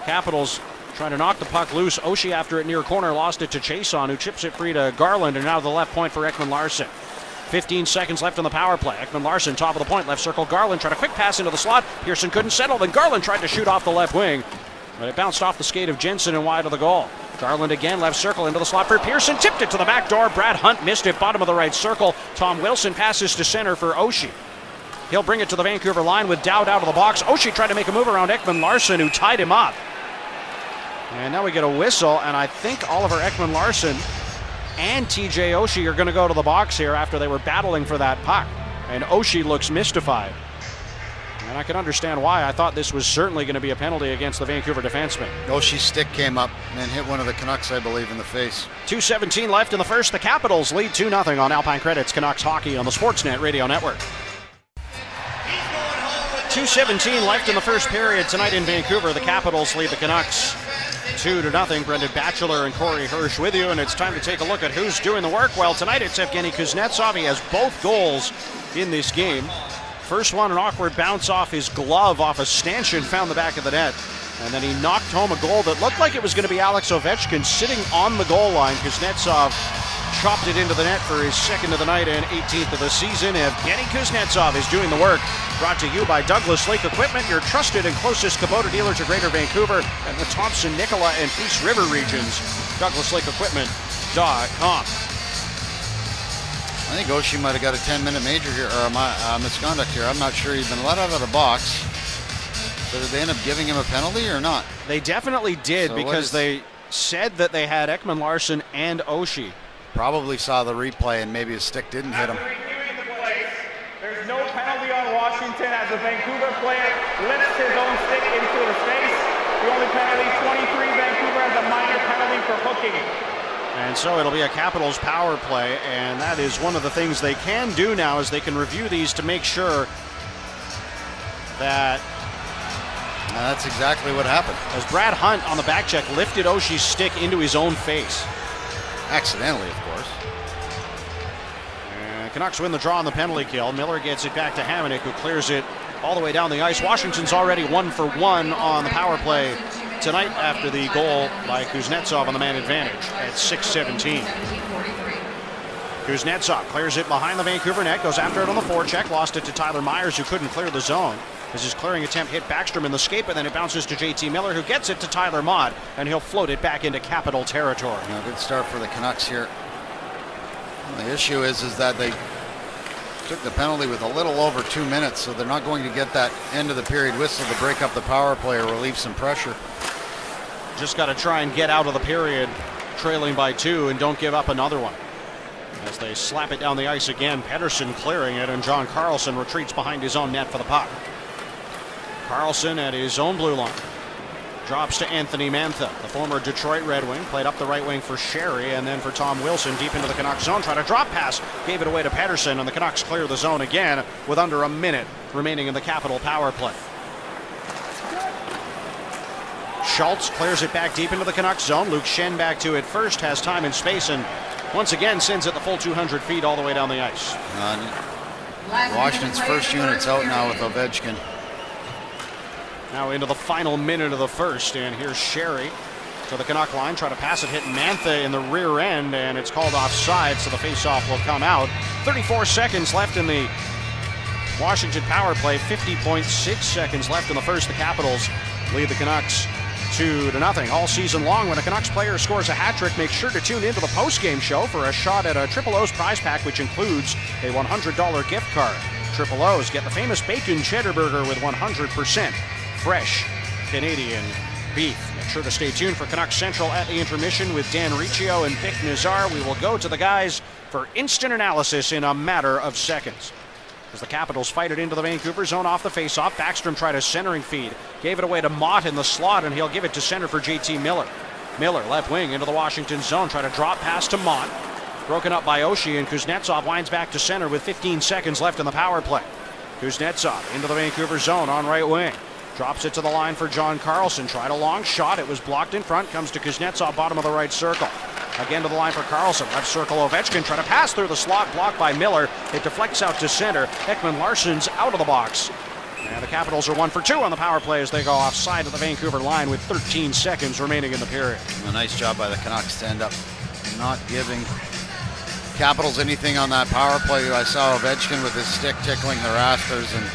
Capitals trying to knock the puck loose. Oshie after it near corner, lost it to Chason, who chips it free to Garland, and now to the left point for Ekman Larsson. 15 seconds left on the power play. Ekman Larsson, top of the point, left circle. Garland tried a quick pass into the slot. Pearson couldn't settle. Then Garland tried to shoot off the left wing, but it bounced off the skate of Jensen and wide of the goal. Garland again, left circle into the slot for Pearson. Tipped it to the back door. Brad Hunt missed it, bottom of the right circle. Tom Wilson passes to center for Oshie. He'll bring it to the Vancouver line with Dowd out of the box. Oshie tried to make a move around Ekman Larsson, who tied him up. And now we get a whistle, and I think Oliver Ekman Larsson and TJ Oshie are going to go to the box here after they were battling for that puck. And Oshie looks mystified. And I can understand why. I thought this was certainly going to be a penalty against the Vancouver defenseman. Oshie's stick came up and hit one of the Canucks, I believe, in the face. 2:17 left in the first. The Capitals lead 2-0 on Alpine Credits Canucks Hockey on the Sportsnet Radio Network. 2:17 left in the first period tonight in Vancouver. The Capitals lead the Canucks 2-0. Brendan Batchelor and Corey Hirsch with you, and it's time to take a look at who's doing the work. Well, tonight it's Evgeny Kuznetsov. He has both goals in this game. First one, an awkward bounce off his glove off a stanchion, found the back of the net. And then he knocked home a goal that looked like it was going to be Alex Ovechkin sitting on the goal line. Kuznetsov chopped it into the net for his second of the night and 18th of the season. Evgeny Kuznetsov is doing the work. Brought to you by Douglas Lake Equipment, your trusted and closest Kubota dealer to Greater Vancouver and the Thompson, Nicola, and Peace River regions. DouglasLakeEquipment.com. I think Oshie might have got a 10-minute major here, or misconduct here. I'm not sure. He's been let out of the box. So did they end up giving him a penalty or not? They definitely did, because they said that they had Ekman Larsson and Oshie. Probably saw the replay and maybe his stick didn't hit him. There's no penalty on Washington as a Vancouver player lifts his own stick into his face. The only penalty, 23, Vancouver has a minor penalty for hooking. And so it'll be a Capitals power play, and that is one of the things they can do now, is they can review these to make sure that... That's exactly what happened. As Brad Hunt on the back check lifted Oshie's stick into his own face. Accidentally, of course. And Canucks win the draw on the penalty kill. Miller gets it back to Hamonic, who clears it all the way down the ice. Washington's already 1-for-1 on the power play tonight after the goal by Kuznetsov on the man advantage at 6:17. Kuznetsov clears it behind the Vancouver net, goes after it on the forecheck, lost it to Tyler Myers, who couldn't clear the zone. As his clearing attempt hit Backstrom in the skate, but then it bounces to JT Miller, who gets it to Tyler Mott, and he'll float it back into Capital territory. Good start for the Canucks here. The issue is that they took the penalty with a little over 2 minutes, so they're not going to get that end of the period whistle to break up the power play or relieve some pressure. Just got to try and get out of the period trailing by 2 and don't give up another one. As they slap it down the ice again, Pettersson clearing it, and John Carlson retreats behind his own net for the puck. Carlson at his own blue line. Drops to Anthony Mantha, the former Detroit Red Wing, played up the right wing for Sherry, and then for Tom Wilson deep into the Canucks zone. Tried a drop pass, gave it away to Pettersson, and the Canucks clear the zone again with under a minute remaining in the Capital power play. Schultz clears it back deep into the Canucks zone. Luke Schenn back to it first, has time and space, and once again sends it the full 200 feet all the way down the ice. Washington's first unit's out now with Ovechkin. Now into the final minute of the first, and here's Sherry to the Canuck line. Try to pass it, hit Mantha in the rear end, and it's called offside, so the faceoff will come out. 34 seconds left in the Washington power play. 50.6 seconds left in the first. The Capitals lead the Canucks 2-0. All season long, when a Canucks player scores a hat trick, make sure to tune into the post-game show for a shot at a Triple O's prize pack, which includes a $100 gift card. Triple O's, get the famous bacon cheddar burger with 100% fresh Canadian beef. Make sure to stay tuned for Canucks Central at the intermission with Dan Riccio and Vic Nazar. We will go to the guys for instant analysis in a matter of seconds. As the Capitals fight it into the Vancouver zone off the faceoff, Backstrom tried a centering feed. Gave it away to Mott in the slot, and he'll give it to center for JT Miller. Miller, left wing, into the Washington zone. Try to drop pass to Mott. Broken up by Oshie, and Kuznetsov winds back to center with 15 seconds left in the power play. Kuznetsov into the Vancouver zone on right wing. Drops it to the line for John Carlson. Tried a long shot. It was blocked in front. Comes to Kuznetsov, bottom of the right circle. Again to the line for Carlson. Left circle, Ovechkin. Try to pass through the slot. Blocked by Miller. It deflects out to center. Ekman Larsson's out of the box. And the Capitals are 1 for 2 on the power play as they go offside of the Vancouver line with 13 seconds remaining in the period. A nice job by the Canucks to end up not giving Capitals anything on that power play. I saw Ovechkin with his stick tickling the rafters, and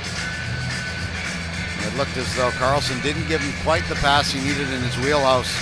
it looked as though Carlson didn't give him quite the pass he needed in his wheelhouse.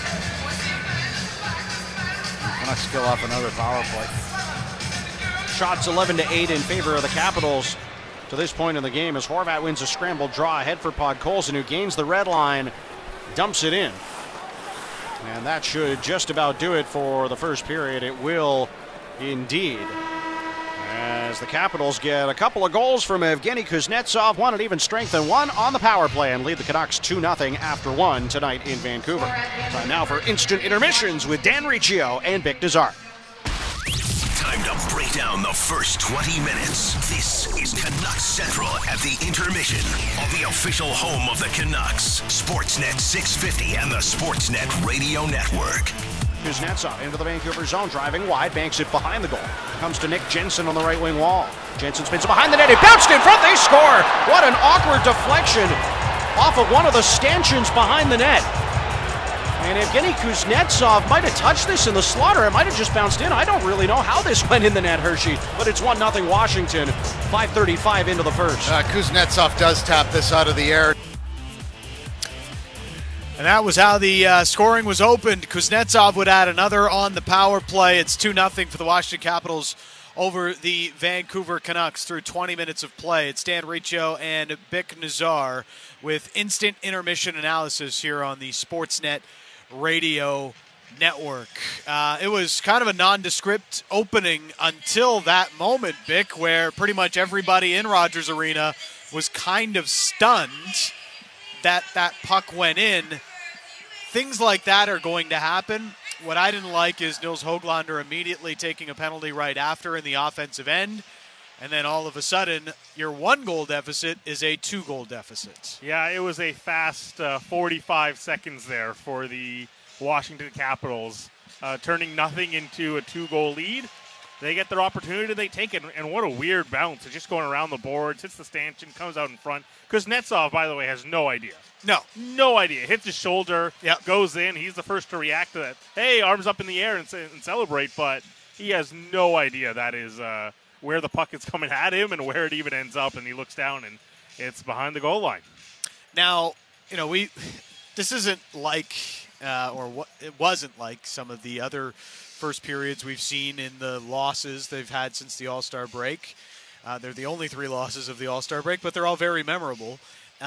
The Canucks kill off another power play. Shots 11-8 in favor of the Capitals to this point in the game as Horvat wins a scramble draw ahead for Podkolzin, who gains the red line, dumps it in. And that should just about do it for the first period. It will indeed, as the Capitals get a couple of goals from Evgeny Kuznetsov, one at even strength and one on the power play, and lead the Canucks 2-0 after one tonight in Vancouver. Time now for instant intermissions with Dan Riccio and Bick Nazar. Time to break down the first 20 minutes. This is Canucks Central at the intermission on the official home of the Canucks, Sportsnet 650 and the Sportsnet Radio Network. Kuznetsov into the Vancouver zone, driving wide, banks it behind the goal. Comes to Nick Jensen on the right wing wall. Jensen spins it behind the net, it bounced in front, they score! What an awkward deflection off of one of the stanchions behind the net. And Evgeny Kuznetsov might have touched this in the slaughter. It might have just bounced in. I don't really know how this went in the net, Hershey. But it's 1-0 Washington. 5:35 into the first. Kuznetsov does tap this out of the air. And that was how the scoring was opened. Kuznetsov would add another on the power play. It's 2-0 for the Washington Capitals over the Vancouver Canucks through 20 minutes of play. It's Dan Riccio and Bick Nazar with instant intermission analysis here on the Sportsnet Radio Network. It was kind of a nondescript opening until that moment, Bick, where pretty much everybody in Rogers Arena was kind of stunned that that puck went in. Things like that are going to happen. What I didn't like is Nils Höglander immediately taking a penalty right after in the offensive end. And then all of a sudden, your 1-goal deficit is a 2-goal deficit. Yeah, it was a fast 45 seconds there for the Washington Capitals, turning nothing into a 2-goal lead. They get their opportunity, they take it, and what a weird bounce. It's just going around the boards, hits the stanchion, comes out in front. Kuznetsov, by the way, has no idea. No idea. Hits his shoulder, goes in. He's the first to react to that. Hey, arms up in the air and celebrate, but he has no idea that is where the puck is coming at him and where it even ends up, and he looks down and it's behind the goal line. Now, this isn't like, it wasn't like some of the other first periods we've seen in the losses they've had since the All-Star break. They're the only 3 losses of the All-Star break, but they're all very memorable.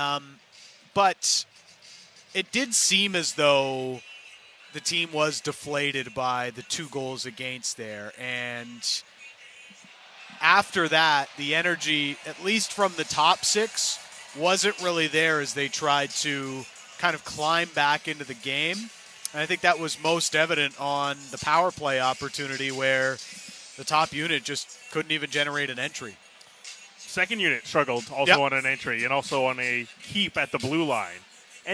But it did seem as though the team was deflated by the 2 goals against there, and after that, the energy, at least from the top 6, wasn't really there as they tried to kind of climb back into the game. And I think that was most evident on the power play opportunity where the top unit just couldn't even generate an entry. Second unit struggled also on an entry and also on a keep at the blue line. And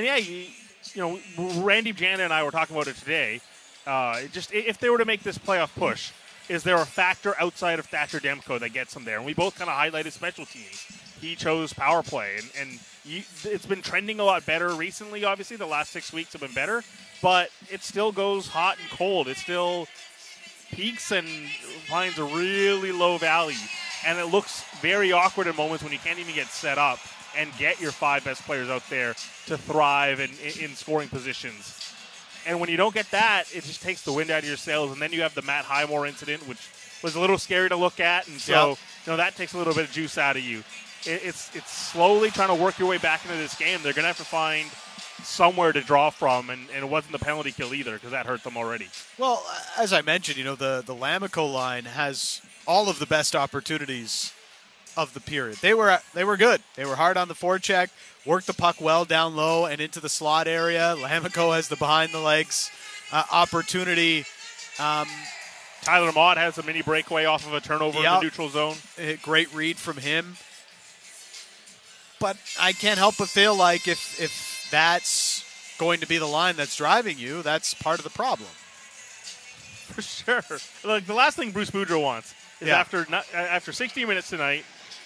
Randy Jana and I were talking about it today. Just if they were to make this playoff push, is there a factor outside of Thatcher Demko that gets them there? And we both kind of highlighted special teams. He chose power play, and it's been trending a lot better recently, obviously. The last 6 weeks have been better, but it still goes hot and cold. It still peaks and finds a really low valley, and it looks very awkward in moments when you can't even get set up and get your 5 best players out there to thrive in scoring positions. And when you don't get that, it just takes the wind out of your sails. And then you have the Matt Highmore incident, which was a little scary to look at. And so, that takes a little bit of juice out of you. It's slowly trying to work your way back into this game. They're going to have to find somewhere to draw from. And it wasn't the penalty kill either, because that hurt them already. Well, as I mentioned, the Lammikko line has all of the best opportunities of the period. They were good. They were hard on the forecheck, worked the puck well down low and into the slot area. Lammikko has the behind-the-legs opportunity. Tyler Mott has a mini breakaway off of a turnover in the neutral zone. A great read from him. But I can't help but feel like if that's going to be the line that's driving you, that's part of the problem. For sure. Look, the last thing Bruce Boudreau wants is after 60 minutes tonight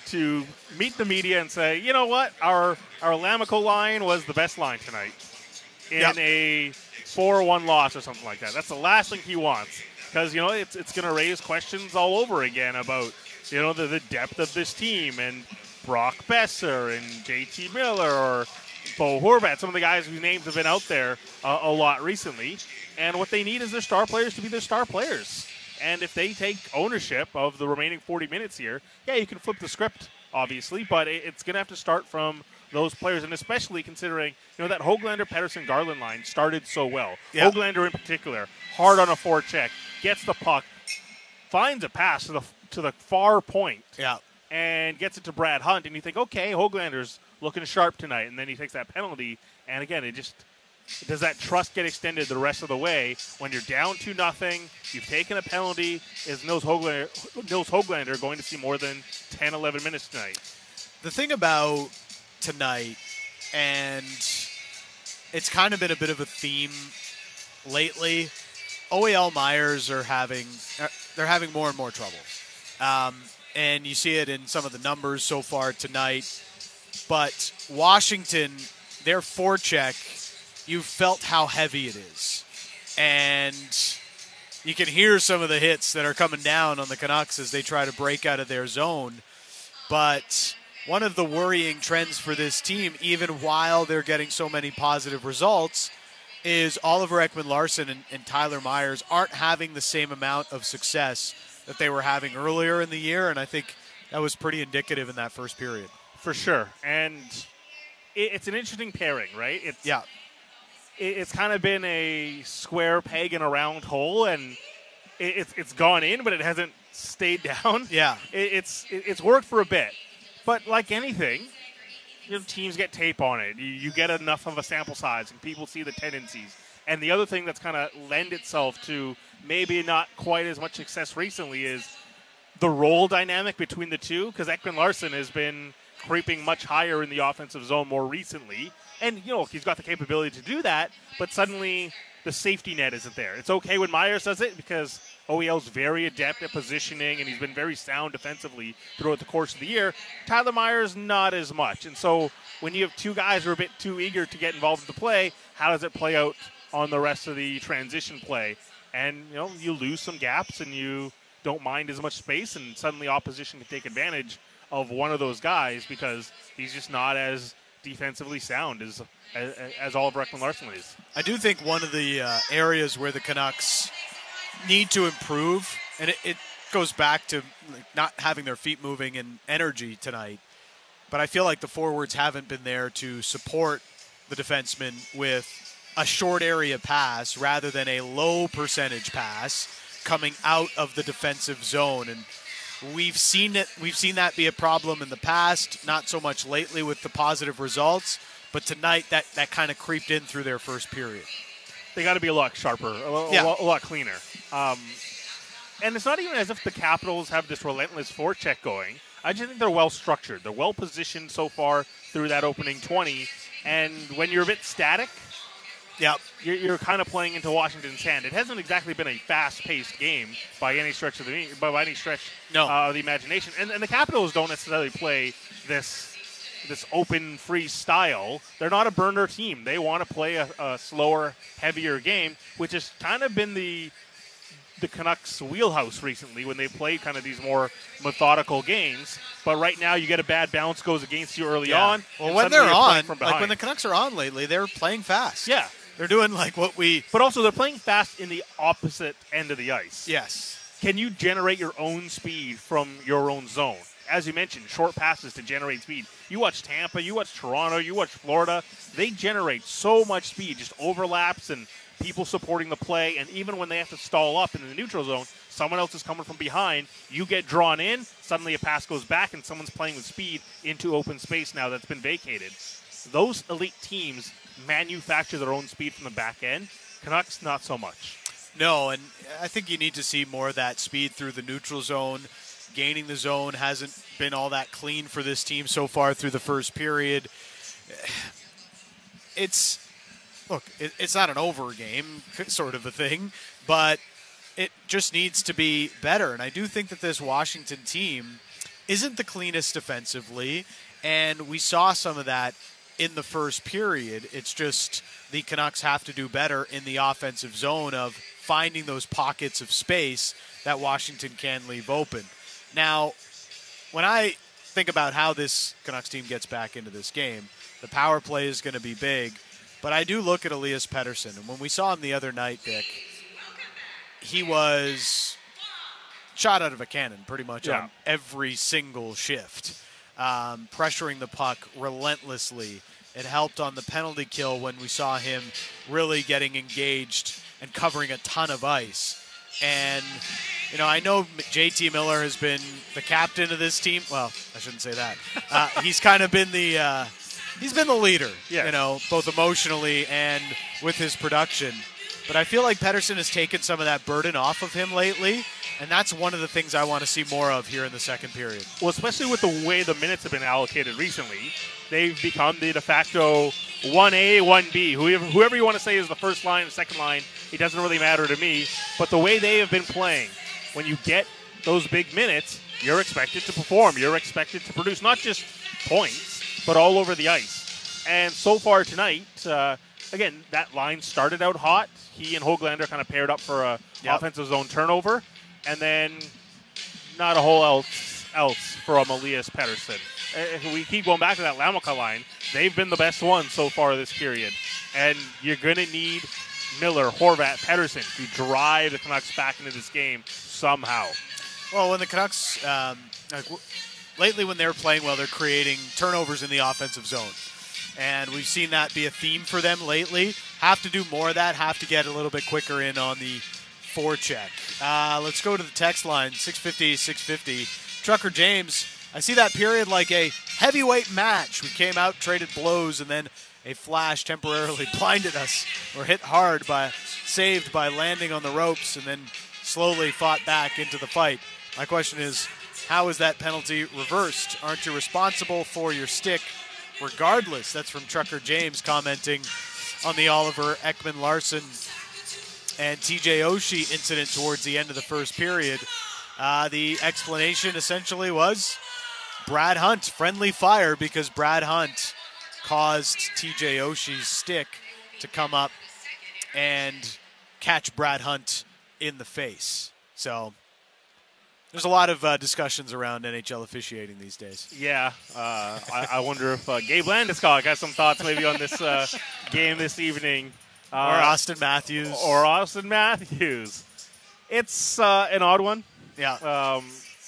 to meet the media and say, you know what, our Lamico line was the best line tonight in a 4-1 loss or something like that. That's the last thing he wants, because it's going to raise questions all over again about the depth of this team and Brock Besser and JT Miller or Bo Horvat, some of the guys whose names have been out there a lot recently. And what they need is their star players to be their star players. And if they take ownership of the remaining 40 minutes here, you can flip the script, obviously, but it's going to have to start from those players, and especially considering that Höglander, Pettersson, Garland line started so well. Yeah. Höglander in particular, hard on a forecheck, gets the puck, finds a pass to the far point, and gets it to Brad Hunt, and you think, okay, Höglander's looking sharp tonight, and then he takes that penalty, and again, does that trust get extended the rest of the way when you're down 2-0, you've taken a penalty? Is Nils Höglander going to see more than 10, 11 minutes tonight? The thing about tonight, and it's kind of been a bit of a theme lately, OEL Myers are having more and more trouble. And you see it in some of the numbers so far tonight. But Washington, their forecheck, you felt how heavy it is. And you can hear some of the hits that are coming down on the Canucks as they try to break out of their zone. But one of the worrying trends for this team, even while they're getting so many positive results, is Oliver Ekman-Larsson and Tyler Myers aren't having the same amount of success that they were having earlier in the year, and I think that was pretty indicative in that first period. For sure. And it's an interesting pairing, right? It's kind of been a square peg in a round hole, and it's gone in, but it hasn't stayed down. Yeah. It's worked for a bit. But like anything, teams get tape on it. You get enough of a sample size, and people see the tendencies. And the other thing that's kind of lend itself to maybe not quite as much success recently is the role dynamic between the two, because Ekman-Larsson has been creeping much higher in the offensive zone more recently. And, he's got the capability to do that, but suddenly the safety net isn't there. It's okay when Myers does it because OEL's very adept at positioning, and he's been very sound defensively throughout the course of the year. Tyler Myers, not as much. And so when you have two guys who are a bit too eager to get involved in the play, how does it play out on the rest of the transition play? And, you lose some gaps, and you don't mind as much space, and suddenly opposition can take advantage of one of those guys because he's just not as defensively sound as Oliver Ekman-Larsson is. I do think one of the areas where the Canucks need to improve, and it goes back to not having their feet moving and energy tonight, but I feel like the forwards haven't been there to support the defensemen with a short area pass rather than a low percentage pass coming out of the defensive zone. And we've seen that be a problem in the past, not so much lately with the positive results, but tonight that kind of creeped in through their first period. They got to be a lot sharper, a lot cleaner. And it's not even as if the Capitals have this relentless forecheck going. I just think they're well structured. They're well positioned so far through that opening 20. And when you're a bit static, you're kind of playing into Washington's hand. It hasn't exactly been a fast-paced game by any stretch of the imagination. And the Capitals don't necessarily play this open, free style. They're not a burner team. They want to play a slower, heavier game, which has kind of been the Canucks' wheelhouse recently when they play kind of these more methodical games. But right now, you get a bad bounce goes against you early on. Well, when they're on, like when the Canucks are on lately, they're playing fast. Yeah. They're doing like what we... But also, they're playing fast in the opposite end of the ice. Yes. Can you generate your own speed from your own zone? As you mentioned, short passes to generate speed. You watch Tampa, you watch Toronto, you watch Florida. They generate so much speed, just overlaps and people supporting the play. And even when they have to stall up in the neutral zone, someone else is coming from behind. You get drawn in, suddenly a pass goes back, and someone's playing with speed into open space now that's been vacated. Those elite teams manufacture their own speed from the back end. Canucks, not so much. No, and I think you need to see more of that speed through the neutral zone. Gaining the zone hasn't been all that clean for this team so far through the first period. It's not an over game sort of a thing, but it just needs to be better. And I do think that this Washington team isn't the cleanest defensively, and we saw some of that in the first period. It's just the Canucks have to do better in the offensive zone of finding those pockets of space that Washington can leave open. Now, when I think about how this Canucks team gets back into this game, the power play is going to be big, but I do look at Elias Pettersson, and when we saw him the other night, Dick, he was shot out of a cannon pretty much on every single shift, pressuring the puck relentlessly. It helped on the penalty kill when we saw him really getting engaged and covering a ton of ice. And, you know, I know JT Miller has been the captain of this team. Well, I shouldn't say that. He's kind of been the he's been the leader, you know, both emotionally and with his production. But I feel like Pettersson has taken some of that burden off of him lately, and that's one of the things I want to see more of here in the second period. Well, especially with the way the minutes have been allocated recently, they've become the de facto 1A, 1B. Whoever you want to say is the first line and second line, it doesn't really matter to me. But the way they have been playing, when you get those big minutes, you're expected to perform. You're expected to produce not just points, but all over the ice. And so far tonight, again, that line started out hot. He and Höglander kind of paired up for a offensive zone turnover. And then not a whole else from Elias Pettersson. If we keep going back to that Lammikko line, they've been the best one so far this period. And you're going to need Miller, Horvat, Pettersson to drive the Canucks back into this game somehow. Well, when the Canucks, lately when they're playing well, they're creating turnovers in the offensive zone. And we've seen that be a theme for them lately. Have to do more of that, have to get a little bit quicker in on the forecheck. Let's go to the text line, 650. Trucker James, I see that period like a heavyweight match. We came out, traded blows, and then a flash temporarily blinded us or hit hard, saved by landing on the ropes, and then slowly fought back into the fight. My question is, how is that penalty reversed? Aren't you responsible for your stick regardless? That's from Trucker James commenting on the Oliver Ekman-Larsson and TJ Oshie incident towards the end of the first period. The explanation essentially was Brad Hunt, friendly fire, because Brad Hunt caused TJ Oshie's stick to come up and catch Brad Hunt in the face. So there's a lot of discussions around NHL officiating these days. Yeah. I wonder if Gabe Landeskog has some thoughts maybe on this game this evening. Or Austin Matthews. It's an odd one. Yeah.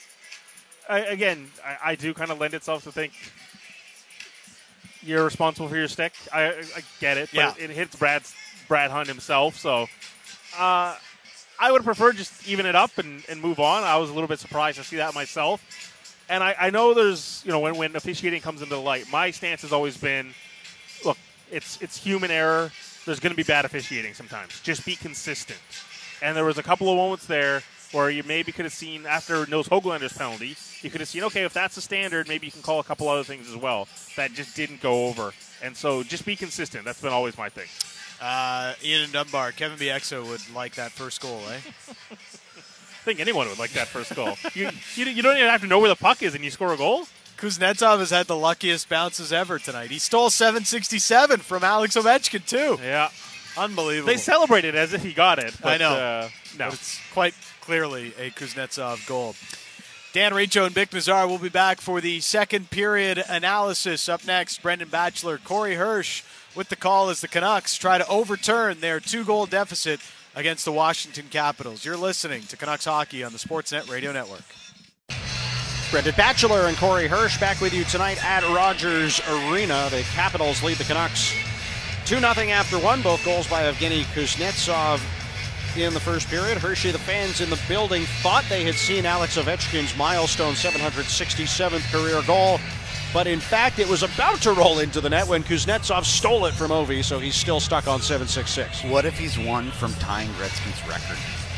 I do kind of lend itself to think you're responsible for your stick. I get it, but it hits Brad Hunt himself. So I would prefer just even it up and move on. I was a little bit surprised to see that myself. And I know there's, when officiating comes into the light, my stance has always been, look, it's human error. There's going to be bad officiating sometimes. Just be consistent. And there was a couple of moments there where you maybe could have seen, after Nils Höglander's penalty, you could have seen, okay, if that's the standard, maybe you can call a couple other things as well. That just didn't go over. And so just be consistent. That's been always my thing. Ian and Dunbar, Kevin Bieksa would like that first goal, eh? I think anyone would like that first goal. You don't even have to know where the puck is and you score a goal? Kuznetsov has had the luckiest bounces ever tonight. He stole 767 from Alex Ovechkin, too. Yeah. Unbelievable. They celebrated as if he got it. But, I know. No. But it's quite clearly a Kuznetsov goal. Dan Riccio and Bick Nazar will be back for the second period analysis. Up next, Brendan Batchelor, Corey Hirsch with the call as the Canucks try to overturn their 2-goal deficit against the Washington Capitals. You're listening to Canucks Hockey on the Sportsnet Radio Network. Brendan Batchelor and Corey Hirsch back with you tonight at Rogers Arena. The Capitals lead the Canucks 2-0 after one. Both goals by Evgeny Kuznetsov in the first period. Hershey, the fans in the building, thought they had seen Alex Ovechkin's milestone 767th career goal, but in fact it was about to roll into the net when Kuznetsov stole it from Ovi, so he's still stuck on 766. What if he's one from tying Gretzky's record?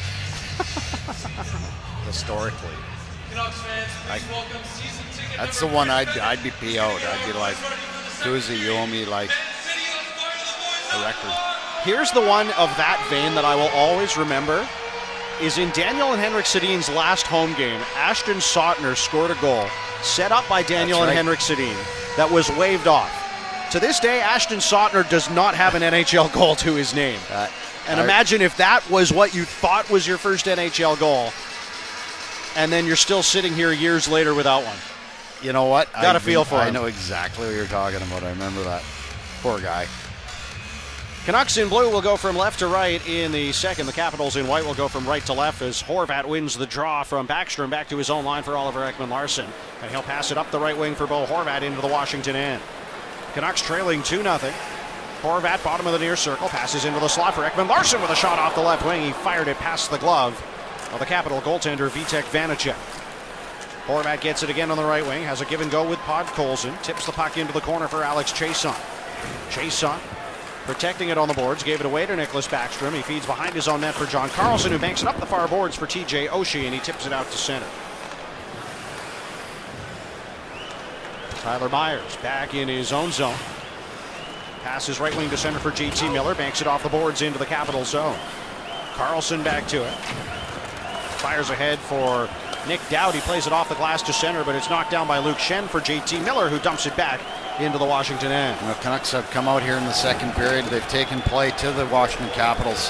Historically. That's the one I'd be PO'd. I'd be like, Kuzi, you owe me like a record. Here's the one of that vein that I will always remember. is in Daniel and Henrik Sedin's last home game, Ashton Sautner scored a goal set up by Daniel and Henrik Sedin that was waved off. To this day, Ashton Sautner does not have an NHL goal to his name. And imagine if that was what you thought was your first NHL goal, and then you're still sitting here years later without one. You know what? Got a feel for him. I know exactly what you're talking about. I remember that. Poor guy. Canucks in blue will go from left to right in the second. The Capitals in white will go from right to left as Horvat wins the draw from Backstrom back to his own line for Oliver Ekman-Larsson. And he'll pass it up the right wing for Bo Horvat into the Washington end. Canucks trailing 2-0. Horvat, bottom of the near circle, passes into the slot for Ekman-Larsson with a shot off the left wing. He fired it past the glove of the Capital goaltender Vitek Vanacek. Horvat gets it again on the right wing, has a give and go with Podkolzin, tips the puck into the corner for Alex Chiasson. Chiasson protecting it on the boards, gave it away to Nicholas Backstrom. He feeds behind his own net for John Carlson, who banks it up the far boards for TJ Oshie, and he tips it out to center. Tyler Myers back in his own zone. Passes right wing to center for JT Miller, banks it off the boards into the Capital zone. Carlson back to it. Fires ahead for Nick Dowd. He plays it off the glass to center, but it's knocked down by Luke Schenn for JT Miller, who dumps it back into the Washington end. The Canucks have come out here in the second period. They've taken play to the Washington Capitals.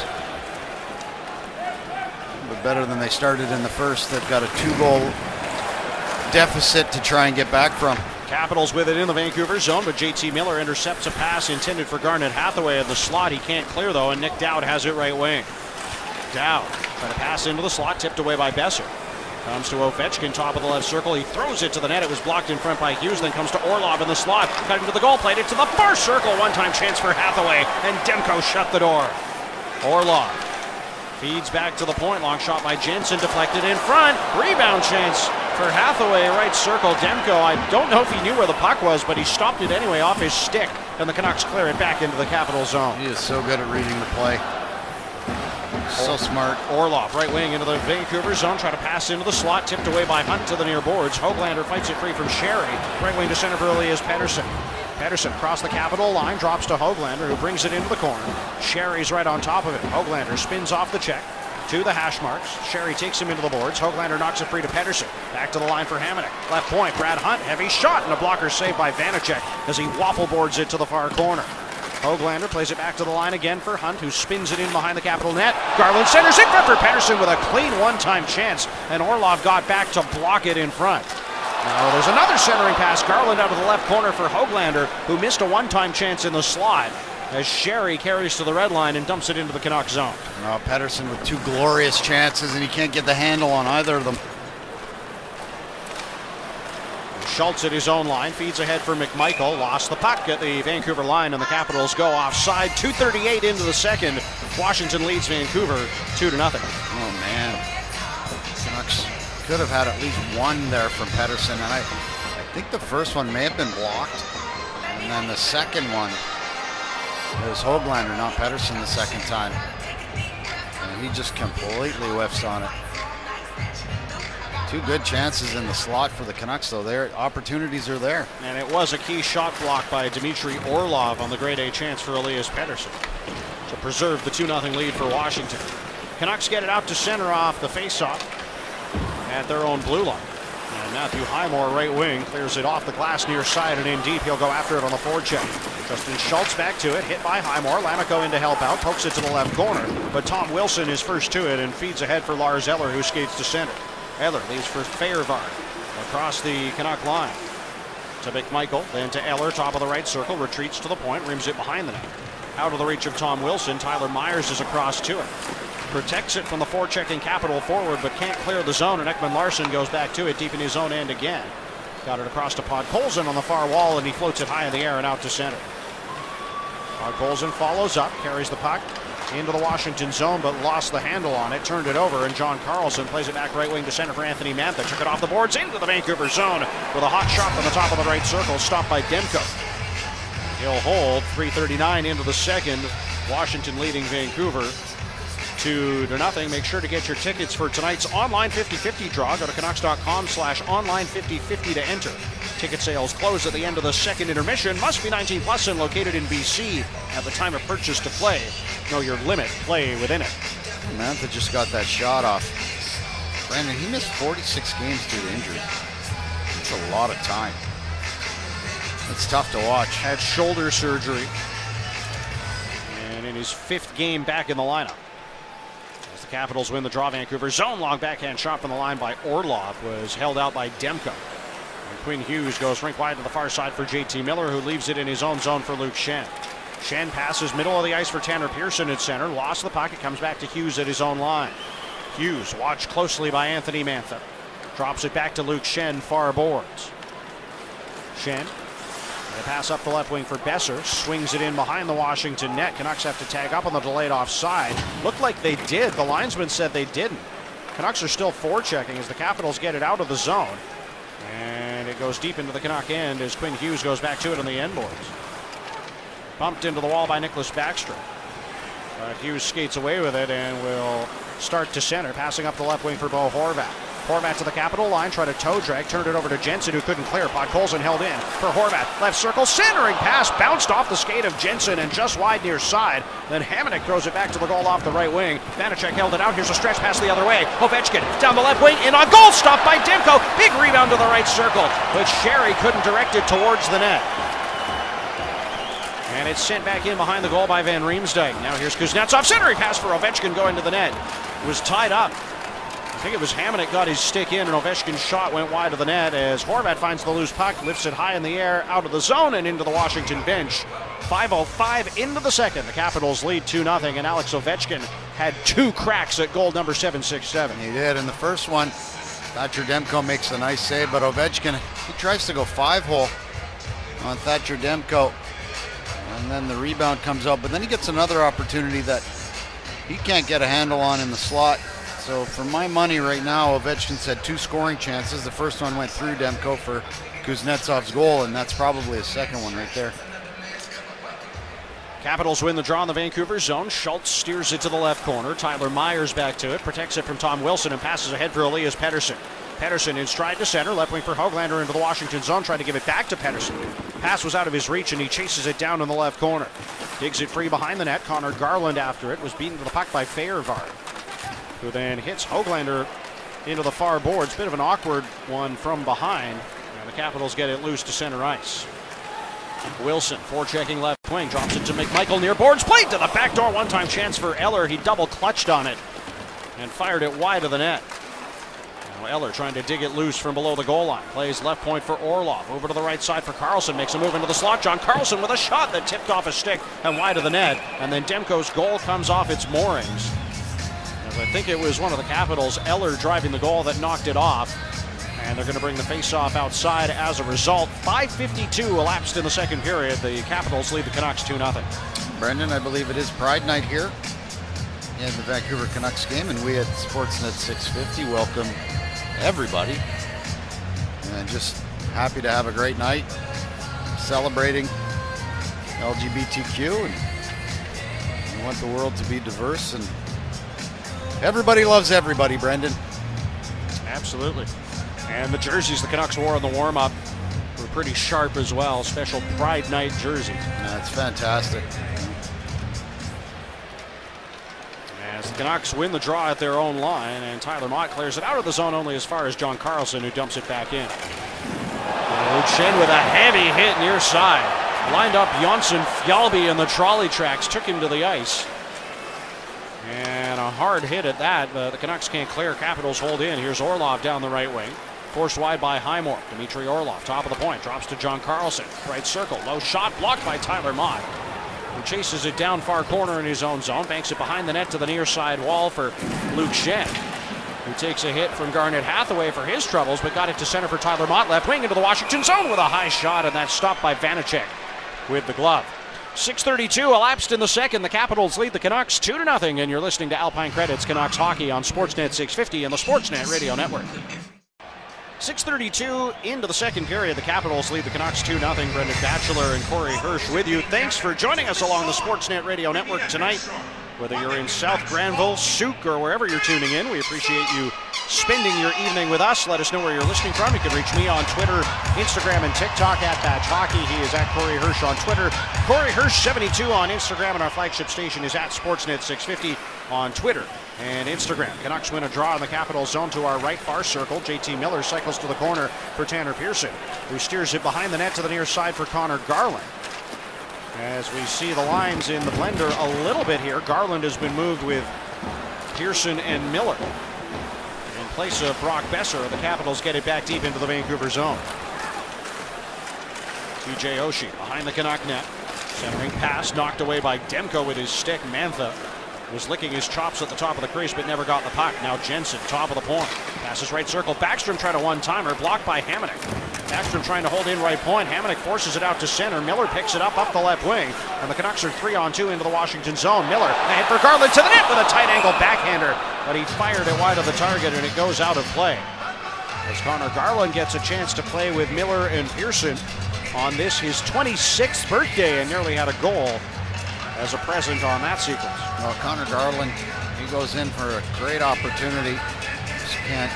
But better than they started in the first. They've got a 2-goal deficit to try and get back from. Capitals with it in the Vancouver zone, but JT Miller intercepts a pass intended for Garnet Hathaway in the slot. He can't clear, though, and Nick Dowd has it right wing. Dowd trying to pass into the slot, tipped away by Besser. Comes to Ovechkin, top of the left circle. He throws it to the net. It was blocked in front by Hughes. Then comes to Orlov in the slot. Cutting to the goal, played it to the far circle. One-time chance for Hathaway, and Demko shut the door. Orlov feeds back to the point. Long shot by Jensen, deflected in front. Rebound chance for Hathaway, right circle. Demko, I don't know if he knew where the puck was, but he stopped it anyway off his stick, and the Canucks clear it back into the Capital zone. He is so good at reading the play. So smart. Orlov, right wing into the Vancouver zone, try to pass into the slot, tipped away by Hunt to the near boards. Hoglander fights it free from Sherry. Right wing to center for Elias Pettersson. Pettersson across the Capital line, drops to Hoglander, who brings it into the corner. Sherry's right on top of it. Hoglander spins off the check to the hash marks. Sherry takes him into the boards. Hoglander knocks it free to Pettersson. Back to the line for Hamonic. Left point, Brad Hunt, heavy shot, and a blocker saved by Vanacek as he waffle boards it to the far corner. Hoglander plays it back to the line again for Hunt, who spins it in behind the Capital net. Garland centers it for Pettersson with a clean one-time chance, and Orlov got back to block it in front. Now there's another centering pass. Garland out of the left corner for Hoglander, who missed a one-time chance in the slot, as Sherry carries to the red line and dumps it into the Canucks zone. Now Pettersson with 2 glorious chances, and he can't get the handle on either of them. Schultz at his own line, feeds ahead for McMichael, lost the puck at the Vancouver line, and the Capitals go offside. 2:38 into the second. Washington leads Vancouver 2-0. Oh man, Canucks could have had at least one there from Pettersson, and I think the first one may have been blocked, and then the second one, it was Hoglander, not Pettersson the second time, and he just completely whiffs on it. 2 good chances in the slot for the Canucks, though. Their opportunities are there. And it was a key shot block by Dmitry Orlov on the grade A chance for Elias Pettersson to preserve the 2-0 lead for Washington. Canucks get it out to center off the faceoff at their own blue line. And Matthew Highmore, right wing, clears it off the glass near side and in deep. He'll go after it on the forecheck. Justin Schultz back to it, hit by Highmore. Lammikko in to help out, pokes it to the left corner. But Tom Wilson is first to it and feeds ahead for Lars Eller, who skates to center. Eller leaves for Feyervard across the Canuck line to McMichael, then to Eller, top of the right circle, retreats to the point, rims it behind the net. Out of the reach of Tom Wilson, Tyler Myers is across to it. Protects it from the forechecking Capital forward, but can't clear the zone, and Ekman-Larsson goes back to it deep in his own end again. Got it across to Podkolzin on the far wall, and he floats it high in the air and out to center. Podkolzin follows up, carries the puck into the Washington zone, but lost the handle on it, turned it over, and John Carlson plays it back right wing to center for Anthony Mantha. Took it off the boards into the Vancouver zone with a hot shot from the top of the right circle, stopped by Demko. He'll hold. 3:39 into the second. Washington leading Vancouver 2-0. Make sure to get your tickets for tonight's online 50-50 draw. Go to Canucks.com/online5050 to enter. Ticket sales close at the end of the second intermission. Must be 19 plus and located in BC at the time of purchase to play. Know your limit. Play within it. Mantha just got that shot off. Brandon, he missed 46 games due to injury. That's a lot of time. It's tough to watch. Had shoulder surgery. And in his 5th game back in the lineup. As the Capitals win the draw, Vancouver zone long backhand shot from the line by Orlov was held out by Demko. And Quinn Hughes goes rink wide to the far side for JT Miller, who leaves it in his own zone for Luke Schenn. Schenn passes middle of the ice for Tanner Pearson at center. Lost the puck. It comes back to Hughes at his own line. Hughes watched closely by Anthony Mantha. Drops it back to Luke Schenn, far boards. Schenn. A pass up the left wing for Besser. Swings it in behind the Washington net. Canucks have to tag up on the delayed offside. Looked like they did. The linesman said they didn't. Canucks are still forechecking as the Capitals get it out of the zone. And it goes deep into the Canuck end as Quinn Hughes goes back to it on the end boards. Bumped into the wall by Nicholas Backstrom. But Hughes skates away with it and will start to center, passing up the left wing for Bo Horvat. Horvat to the Capital line, tried a toe drag, turned it over to Jensen, who couldn't clear. Podkolzin held in for Horvat. Left circle, centering pass, bounced off the skate of Jensen and just wide near side. Then Hamonic throws it back to the goal off the right wing. Vanacek held it out. Here's a stretch pass the other way. Ovechkin down the left wing, in on goal, stopped by Demko. Big rebound to the right circle, but Sherry couldn't direct it towards the net. And it's sent back in behind the goal by Van Riemsdyk. Now here's Kuznetsov, centering pass for Ovechkin going to the net. It was tied up. I think it was Hamonic got his stick in, and Ovechkin's shot went wide of the net as Horvat finds the loose puck, lifts it high in the air, out of the zone and into the Washington bench. 5:05 into the second. The Capitals lead 2-0, and Alex Ovechkin had 2 cracks at goal number 767. He did. In the first one, Thatcher Demko makes a nice save, but Ovechkin, he tries to go 5-hole on Thatcher Demko. And then the rebound comes up, but then he gets another opportunity that he can't get a handle on in the slot. So for my money right now, Ovechkin's had 2 scoring chances. The first one went through Demko for Kuznetsov's goal, and that's probably a second one right there. Capitals win the draw in the Vancouver zone. Schultz steers it to the left corner. Tyler Myers back to it, protects it from Tom Wilson, and passes ahead for Elias Pettersson. Pettersson in stride to center, left wing for Höglander into the Washington zone, trying to give it back to Pettersson. Pass was out of his reach, and he chases it down in the left corner. Digs it free behind the net. Connor Garland after it, was beaten to the puck by Feyervard, who then hits Höglander into the far boards. Bit of an awkward one from behind, and the Capitals get it loose to center ice. Wilson, forechecking left wing, drops it to McMichael near boards, played to the back door, one-time chance for Eller. He double clutched on it and fired it wide of the net. Now Eller trying to dig it loose from below the goal line. Plays left point for Orlov, over to the right side for Carlson, makes a move into the slot. John Carlson with a shot that tipped off a stick and wide of the net, and then Demko's goal comes off its moorings. As I think it was one of the Capitals, Eller driving the goal, that knocked it off. And they're going to bring the faceoff outside as a result. 5:52 elapsed in the second period. The Capitals lead the Canucks 2-0. Brendan, I believe it is Pride Night here in the Vancouver Canucks game, and we at Sportsnet 650 welcome everybody. And just happy to have a great night celebrating LGBTQ, and we want the world to be diverse, and everybody loves everybody, Brendan. Absolutely. And the jerseys the Canucks wore in the warm-up were pretty sharp as well. Special Pride Night jerseys. That's fantastic. As the Canucks win the draw at their own line, and Tyler Mott clears it out of the zone only as far as John Carlson, who dumps it back in. Luke Schenn with a heavy hit near side. Lined up Jonsson Fjallby in the trolley tracks, took him to the ice. And a hard hit at that, but the Canucks can't clear. Capitals hold in. Here's Orlov down the right wing. Forced wide by Highmore. Dmitry Orlov, top of the point, drops to John Carlson. Right circle, low shot, blocked by Tyler Mott, who chases it down far corner in his own zone. Banks it behind the net to the near side wall for Luke Schenn, who takes a hit from Garnet Hathaway for his troubles, but got it to center for Tyler Mott. Left wing into the Washington zone with a high shot, and that's stopped by Vanacek with the glove. 6:32 elapsed in the second. The Capitals lead the Canucks 2-0, and you're listening to Alpine Credits Canucks Hockey on Sportsnet 650 and the Sportsnet Radio Network. 6:32 into the second period. The Capitals lead the Canucks 2-0. Brendan Batchelor and Corey Hirsch with you. Thanks for joining us along the Sportsnet Radio Network tonight. Whether you're in South Granville, Souk, or wherever you're tuning in, we appreciate you spending your evening with us. Let us know where you're listening from. You can reach me on Twitter, Instagram, and TikTok at Batch Hockey. He is at Corey Hirsch on Twitter. Corey Hirsch 72 on Instagram, and our flagship station is at Sportsnet 650. on Twitter and Instagram. Canucks win a draw in the Capitals zone to our right far circle. JT Miller cycles to the corner for Tanner Pearson, who steers it behind the net to the near side for Connor Garland. As we see the lines in the blender a little bit here, Garland has been moved with Pearson and Miller. In place of Brock Boeser, the Capitals get it back deep into the Vancouver zone. TJ Oshie behind the Canuck net. Centering pass knocked away by Demko with his stick. Mantha was licking his chops at the top of the crease but never got the puck. Now Jensen, top of the point. Passes right circle. Backstrom tried a one-timer. Blocked by Hamonic. Backstrom trying to hold in right point. Hamonic forces it out to center. Miller picks it up the left wing. And the Canucks are 3-on-2 into the Washington zone. Miller, a hit for Garland to the net with a tight angle backhander. But he fired it wide of the target and it goes out of play. As Connor Garland gets a chance to play with Miller and Pearson on this, his 26th birthday, and nearly had a goal as a present on that sequence. Well, Connor Garland, he goes in for a great opportunity. Just can't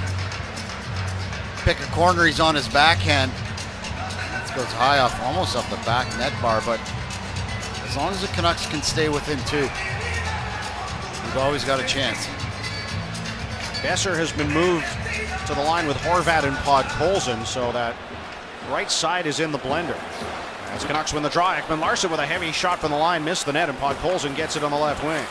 pick a corner. He's on his backhand. That goes high off, almost off the back net bar, but as long as the Canucks can stay within 2, we've always got a chance. Boeser has been moved to the line with Horvat and Podkolzin, so that right side is in the blender. As Canucks win the draw, Ekman-Larsson with a heavy shot from the line, missed the net, and Podkolzin gets it on the left wing.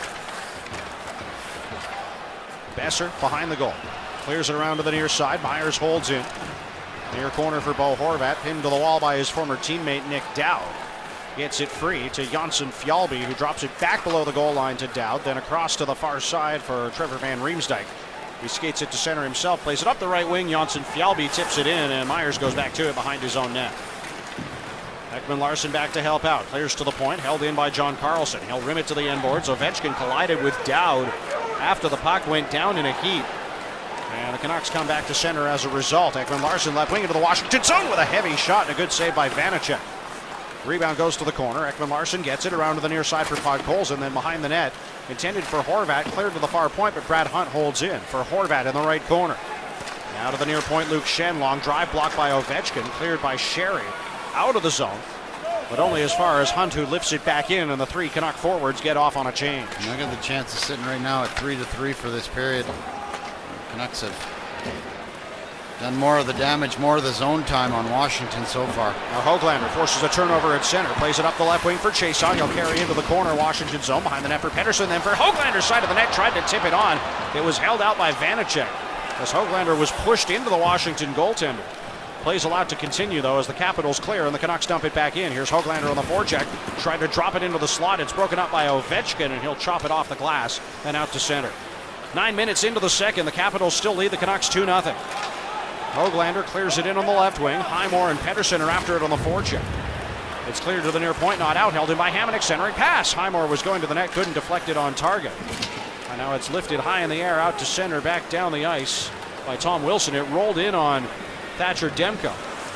Boeser behind the goal. Clears it around to the near side. Myers holds in. Near corner for Bo Horvat, pinned to the wall by his former teammate Nick Dowd. Gets it free to Janssen Fjallby, who drops it back below the goal line to Dowd, then across to the far side for Trevor Van Riemsdyk. He skates it to center himself, plays it up the right wing. Janssen Fjallby tips it in, and Myers goes back to it behind his own net. Ekman-Larsson back to help out. Clears to the point, held in by John Carlson. He'll rim it to the end boards. Ovechkin collided with Dowd after the puck went down in a heap. And the Canucks come back to center as a result. Ekman-Larsson left wing into the Washington zone with a heavy shot and a good save by Vanacek. Rebound goes to the corner. Ekman-Larsson gets it around to the near side for Podkolzin, then behind the net. Intended for Horvat, cleared to the far point, but Brad Hunt holds in for Horvat in the right corner. Now to the near point, Luke Schenn. Long drive blocked by Ovechkin, cleared by Sherry. Out of the zone, but only as far as Hunt, who lifts it back in, and the 3 Canuck forwards get off on a change. Look at the chances sitting right now at 3-3 for this period. Canucks have done more of the damage, more of the zone time on Washington so far. Now Höglander forces a turnover at center, plays it up the left wing for Chiasson. He'll carry into the corner, Washington zone, behind the net for Pettersson, then for Höglander's side of the net, tried to tip it on. It was held out by Vanacek as Höglander was pushed into the Washington goaltender. Plays allowed to continue, though, as the Capitals clear and the Canucks dump it back in. Here's Höglander on the forecheck. Tried to drop it into the slot. It's broken up by Ovechkin, and he'll chop it off the glass and out to center. 9 minutes into the second, the Capitals still lead the Canucks 2-0. Höglander clears it in on the left wing. Highmore and Pettersson are after it on the forecheck. It's cleared to the near point, not out. Held in by Hamonic, centering pass. Highmore was going to the net, couldn't deflect it on target. And now it's lifted high in the air, out to center, back down the ice by Tom Wilson. It rolled in on Thatcher Demko.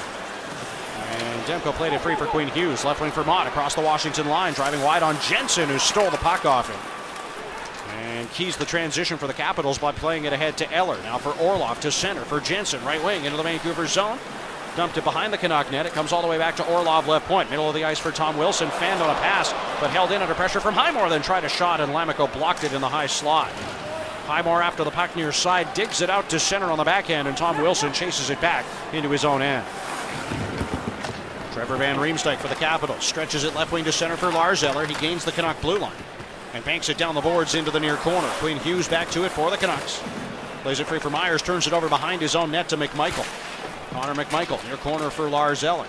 And Demko played it free for Quinn Hughes. Left wing for Mott across the Washington line, driving wide on Jensen, who stole the puck off him. And keys the transition for the Capitals by playing it ahead to Eller. Now for Orlov to center for Jensen, right wing into the Vancouver zone. Dumped it behind the Canuck net. It comes all the way back to Orlov, left point. Middle of the ice for Tom Wilson. Fanned on a pass, but held in under pressure from Highmore. Then tried a shot, and Lammikko blocked it in the high slot. Highmore after the puck near side, digs it out to center on the backhand, and Tom Wilson chases it back into his own end. Trevor Van Riemsdyk for the Capitals. Stretches it left wing to center for Lars Eller. He gains the Canuck blue line and banks it down the boards into the near corner. Quinn Hughes back to it for the Canucks. Plays it free for Myers, turns it over behind his own net to McMichael. Connor McMichael, near corner for Lars Eller.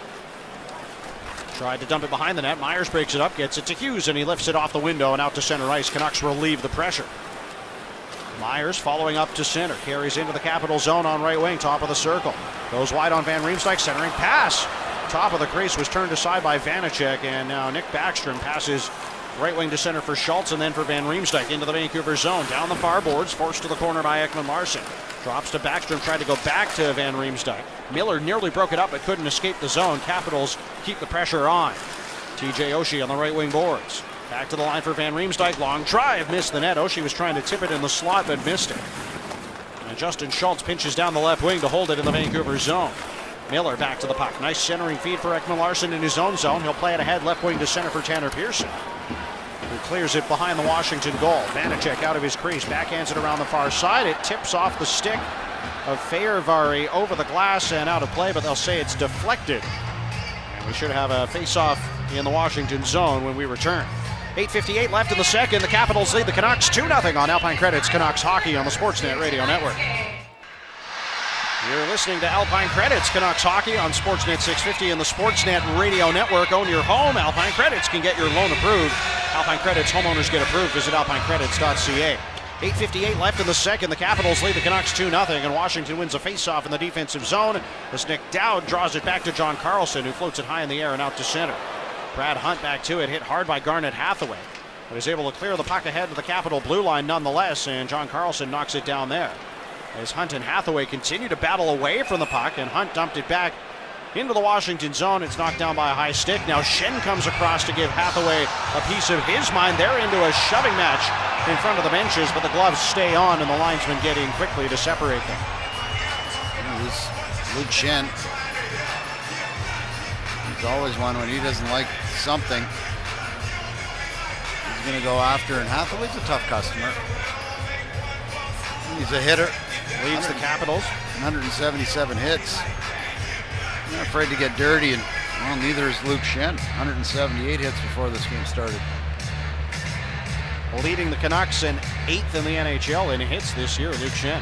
Tried to dump it behind the net. Myers breaks it up, gets it to Hughes, and he lifts it off the window and out to center ice. Canucks relieve the pressure. Myers following up to center, carries into the Capital zone on right wing, top of the circle. Goes wide on Van Riemsdyk, centering pass. Top of the crease was turned aside by Vanacek, and now Nick Backstrom passes right wing to center for Schultz, and then for Van Riemsdyk into the Vancouver zone. Down the far boards, forced to the corner by Ekman-Larsson. Drops to Backstrom, tried to go back to Van Riemsdyk. Miller nearly broke it up, but couldn't escape the zone. Capitals keep the pressure on. TJ Oshie on the right wing boards. Back to the line for Van Riemsdyk. Long drive, missed the net. Oshie was trying to tip it in the slot, but missed it. And Justin Schultz pinches down the left wing to hold it in the Vancouver zone. Miller back to the puck. Nice centering feed for Ekman-Larsson in his own zone. He'll play it ahead left wing to center for Tanner Pearson, who clears it behind the Washington goal. Vanacek out of his crease, backhands it around the far side. It tips off the stick of Fehervari over the glass and out of play, but they'll say it's deflected. And we should have a face-off in the Washington zone when we return. 8:58 left in the second. The Capitals lead the Canucks 2-0 on Alpine Credits Canucks Hockey on the Sportsnet Radio Network. You're listening to Alpine Credits Canucks Hockey on Sportsnet 650 and the Sportsnet Radio Network. Own your home. Alpine Credits can get your loan approved. Alpine Credits homeowners get approved. Visit alpinecredits.ca. 8:58 left in the second. The Capitals lead the Canucks 2-0, and Washington wins a face-off in the defensive zone as Nick Dowd draws it back to John Carlson, who floats it high in the air and out to center. Brad Hunt back to it, hit hard by Garnet Hathaway, but is able to clear the puck ahead to the Capital blue line nonetheless, and John Carlson knocks it down there. As Hunt and Hathaway continue to battle away from the puck, and Hunt dumped it back into the Washington zone. It's knocked down by a high stick. Now Schenn comes across to give Hathaway a piece of his mind. They're into a shoving match in front of the benches, but the gloves stay on, and the linesmen get in quickly to separate them. Luke Schenn. He's always one when he doesn't like something, he's going to go after, and Hathaway's a tough customer. He's a hitter. Leads the Capitals. 177 hits. Not afraid to get dirty, and well, neither is Luke Schenn. 178 hits before this game started. Leading the Canucks and 8th in the NHL in hits this year, Luke Schenn.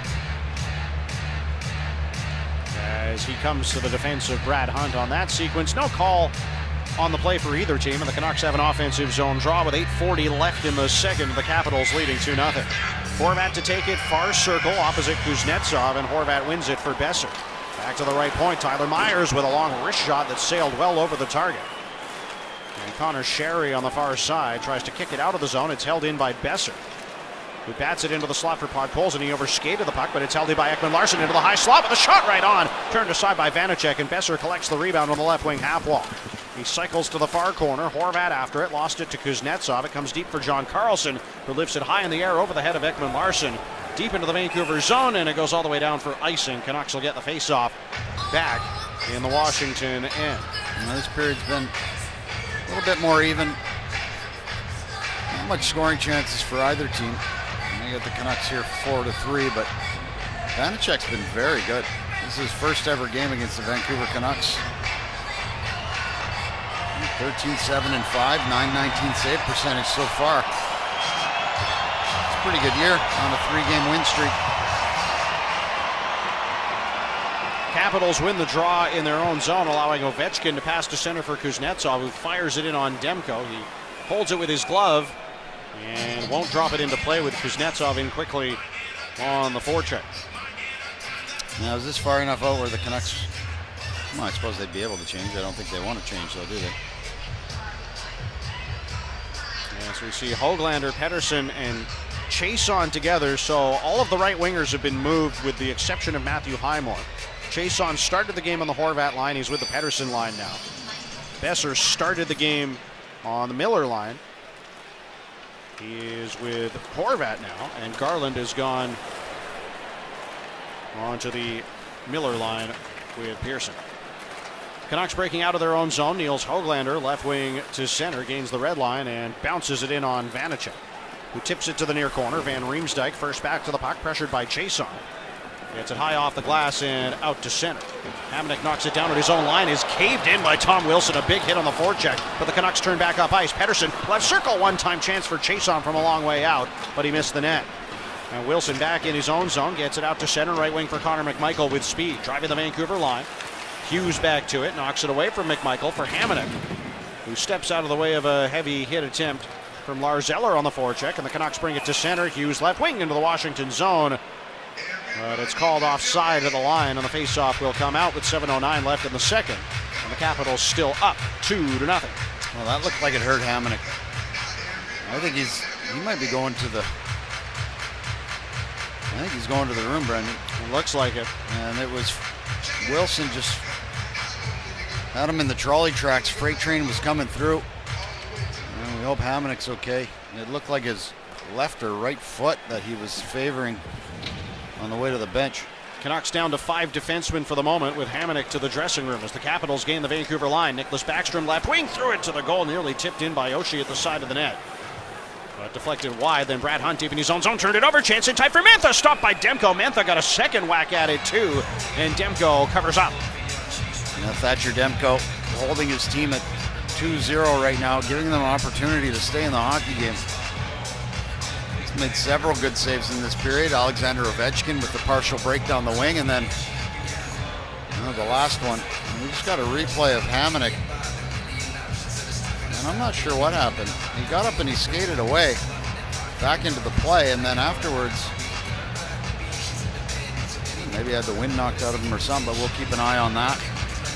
As he comes to the defense of Brad Hunt on that sequence. No call on the play for either team, and the Canucks have an offensive zone draw with 8:40 left in the second. The Capitals leading 2-0. Horvat to take it, far circle opposite Kuznetsov, and Horvat wins it for Besser. Back to the right point, Tyler Myers with a long wrist shot that sailed well over the target. And Connor Sherry on the far side tries to kick it out of the zone. It's held in by Besser, who bats it into the slot for Podkolzin. He overskated the puck, but it's held in by Ekman Larsson into the high slot with a shot right on. Turned aside by Vanacek, and Besser collects the rebound on the left wing half wall. He cycles to the far corner. Horvat after it, lost it to Kuznetsov. It comes deep for John Carlson, who lifts it high in the air over the head of Ekman Larsson. Deep into the Vancouver zone, and it goes all the way down for icing. Canucks will get the face-off back in the Washington end. This period's been a little bit more even. Not much scoring chances for either team. You got the Canucks here 4-3, but Vanacek's been very good. This is his first ever game against the Vancouver Canucks. 13-7-5, 919 save percentage so far. It's a pretty good year on a 3-game win streak. Capitals win the draw in their own zone, allowing Ovechkin to pass to center for Kuznetsov, who fires it in on Demko. He holds it with his glove and won't drop it into play with Kuznetsov in quickly on the forecheck. Now, is this far enough out where the Canucks, well, I suppose they'd be able to change. I don't think they want to change, though, do they? Yes, we see Höglander, Pettersson, and Chiasson together, so all of the right wingers have been moved with the exception of Matthew Highmore. Chiasson started the game on the Horvat line. He's with the Pettersson line now. Besser started the game on the Miller line. He is with Horvat now, and Garland has gone onto the Miller line with Pearson. Canucks breaking out of their own zone. Niels Höglander, left wing to center, gains the red line and bounces it in on Vanacek, who tips it to the near corner. Van Riemsdyk first back to the puck, pressured by Chiasson. Gets it high off the glass and out to center. Hamonic knocks it down at his own line, is caved in by Tom Wilson. A big hit on the forecheck, but the Canucks turn back up ice. Pettersson, left circle, one-time chance for Chiasson from a long way out, but he missed the net. And Wilson back in his own zone, gets it out to center, right wing for Connor McMichael with speed, driving the Vancouver line. Hughes back to it, knocks it away from McMichael for Hamonic, who steps out of the way of a heavy hit attempt from Lars Eller on the forecheck, and the Canucks bring it to center. Hughes left wing into the Washington zone. But it's called offside of the line, and the faceoff will come out with 7:09 left in the second. And the Capitals still up 2-0. Well, that looked like it hurt Hamonic. I think he might be going to the. I think he's going to the room, Brendan. It looks like it. And it was Wilson just had him in the trolley tracks. Freight train was coming through. And we hope Hamonic's okay. It looked like his left or right foot that he was favoring on the way to the bench. Canucks down to 5 defensemen for the moment, with Hamonic to the dressing room as the Capitals gain the Vancouver line. Nicholas Backstrom left wing, threw it to the goal, nearly tipped in by Oshie at the side of the net. Deflected wide, then Brad Hunt deep in his own zone, turned it over, chance in time for Mantha, stopped by Demko. Mantha got a second whack at it too, and Demko covers up. Thatcher Demko holding his team at 2-0 right now, giving them an opportunity to stay in the hockey game. He's made several good saves in this period. Alexander Ovechkin with the partial break down the wing, and then the last one. We just got a replay of Hamonic. And I'm not sure what happened. He got up and he skated away back into the play, and then afterwards maybe had the wind knocked out of him or something, but we'll keep an eye on that.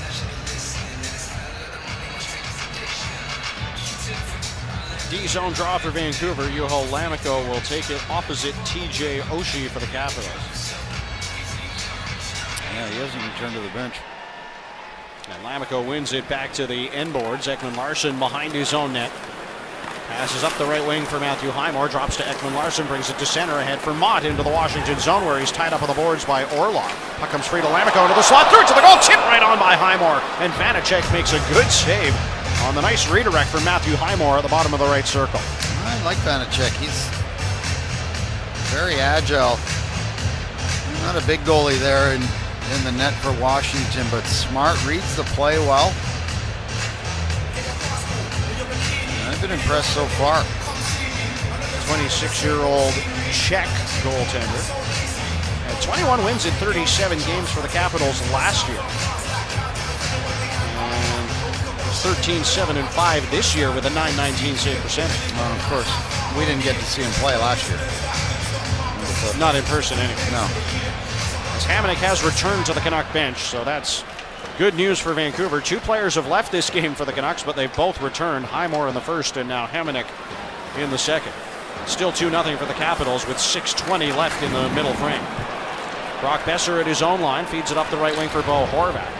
D-zone draw for Vancouver. Juho Lammikko will take it opposite TJ Oshie for the Capitals. Yeah, he hasn't returned to the bench. And Lammikko wins it back to the end boards. Ekman Larsson behind his own net. Passes up the right wing for Matthew Highmore. Drops to Ekman Larsson. Brings it to center ahead for Mott into the Washington zone where he's tied up on the boards by Orlov. Puck comes free to Lammikko into the slot. Through to the goal. Tipped right on by Highmore. And Vanacek makes a good save on the nice redirect from Matthew Highmore at the bottom of the right circle. I like Vanacek. He's very agile. Not a big goalie there in the net for Washington, but smart, reads the play well. I've been impressed so far. 26-year-old Czech goaltender. Had 21 wins in 37 games for the Capitals last year. And 13-7-5 this year with a .919 save percentage. Well, of course, we didn't get to see him play last year. Not in person anyway. No. As Hamonic has returned to the Canuck bench, so that's good news for Vancouver. Two players have left this game for the Canucks, but they've both returned. Highmore in the first and now Hamonic in the second. Still 2-0 for the Capitals with 6:20 left in the middle frame. Brock Boeser at his own line feeds it up the right wing for Bo Horvat.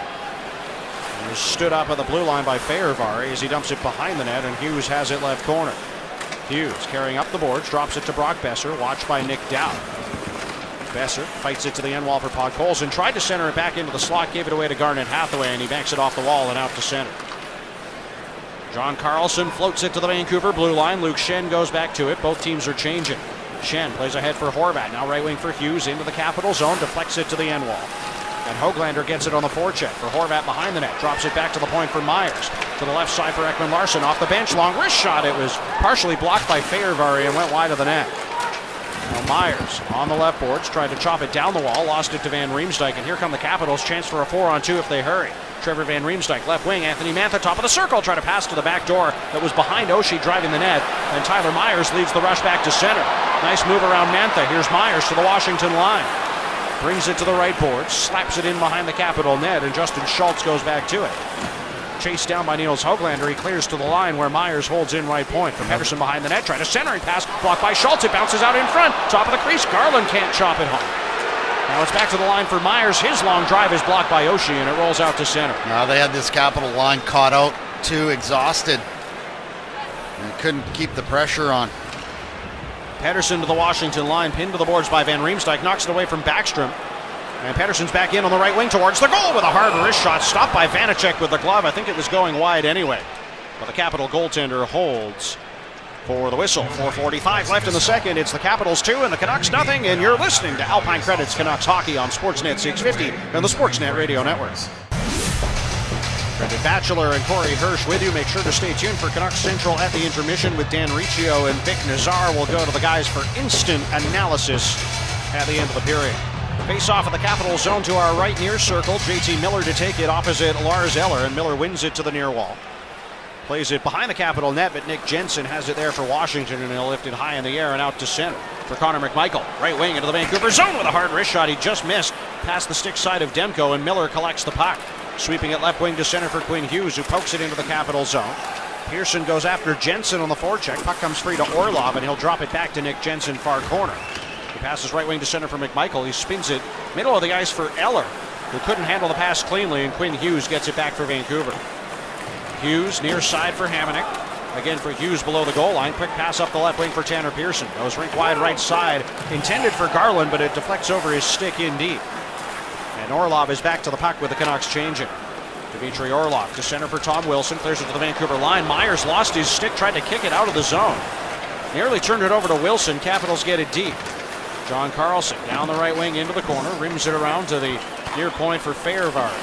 He was stood up at the blue line by Fehérváry as he dumps it behind the net, and Hughes has it left corner. Hughes carrying up the boards, drops it to Brock Boeser, watched by Nick Dowd. Boeser fights it to the end wall for Podkolzin, tried to center it back into the slot, gave it away to Garnet Hathaway, and he banks it off the wall and out to center. John Carlson floats it to the Vancouver blue line. Luke Schenn goes back to it. Both teams are changing. Schenn plays ahead for Horvat. Now right wing for Hughes into the Capital zone, deflects it to the end wall. And Höglander gets it on the forecheck for Horvat behind the net. Drops it back to the point for Myers. To the left side for Ekman Larsson. Off the bench, long wrist shot. It was partially blocked by Fehérváry and went wide of the net. Now Myers on the left boards, tried to chop it down the wall, lost it to Van Riemsdyk, and here come the Capitals. Chance for a 4-on-2 if they hurry. Trevor Van Riemsdyk, left wing, Anthony Mantha, top of the circle, try to pass to the back door that was behind Oshie driving the net, and Tyler Myers leads the rush back to center. Nice move around Mantha. Here's Myers to the Washington line. Brings it to the right board, slaps it in behind the Capital net, and Justin Schultz goes back to it. Chased down by Niels Höglander. He clears to the line where Myers holds in right point. From Pettersson behind the net, trying to centering pass, blocked by Schultz. It bounces out in front, top of the crease. Garland can't chop it home. Now it's back to the line for Myers. His long drive is blocked by Oshie, and it rolls out to center. Now they had this Capital line caught out, too exhausted. And couldn't keep the pressure on. Pettersson to the Washington line, pinned to the boards by Van Riemsdyk, knocks it away from Backstrom. And Pettersson's back in on the right wing towards the goal with a hard wrist shot, stopped by Vanacek with the glove. I think it was going wide anyway. But the Capital goaltender holds for the whistle. 4:45 left in the second. It's the Capitals 2 and the Canucks nothing. And you're listening to Alpine Credits Canucks Hockey on Sportsnet 650 and the Sportsnet Radio Network. Brendan Batchelor and Corey Hirsch with you. Make sure to stay tuned for Canucks Central at the intermission with Dan Riccio and Vic Nazar. We'll go to the guys for instant analysis at the end of the period. Face off of the Capital zone to our right near circle. JT Miller to take it opposite Lars Eller, and Miller wins it to the near wall. Plays it behind the Capital net, but Nick Jensen has it there for Washington, and he'll lift it high in the air and out to center for Connor McMichael. Right wing into the Vancouver zone with a hard wrist shot. He just missed past the stick side of Demko, and Miller collects the puck. Sweeping it left wing to center for Quinn Hughes, who pokes it into the Capital zone. Pearson goes after Jensen on the forecheck. Puck comes free to Orlov, and he'll drop it back to Nick Jensen, far corner. He passes right wing to center for McMichael. He spins it middle of the ice for Eller, who couldn't handle the pass cleanly, and Quinn Hughes gets it back for Vancouver. Hughes near side for Hamonic. Again for Hughes below the goal line. Quick pass up the left wing for Tanner Pearson. Goes rink wide right side. Intended for Garland, but it deflects over his stick in deep. And Orlov is back to the puck with the Canucks changing. Dmitry Orlov to center for Tom Wilson. Clears it to the Vancouver line. Myers lost his stick, tried to kick it out of the zone. Nearly turned it over to Wilson. Capitals get it deep. John Carlson down the right wing into the corner. Rims it around to the near point for Feyervard.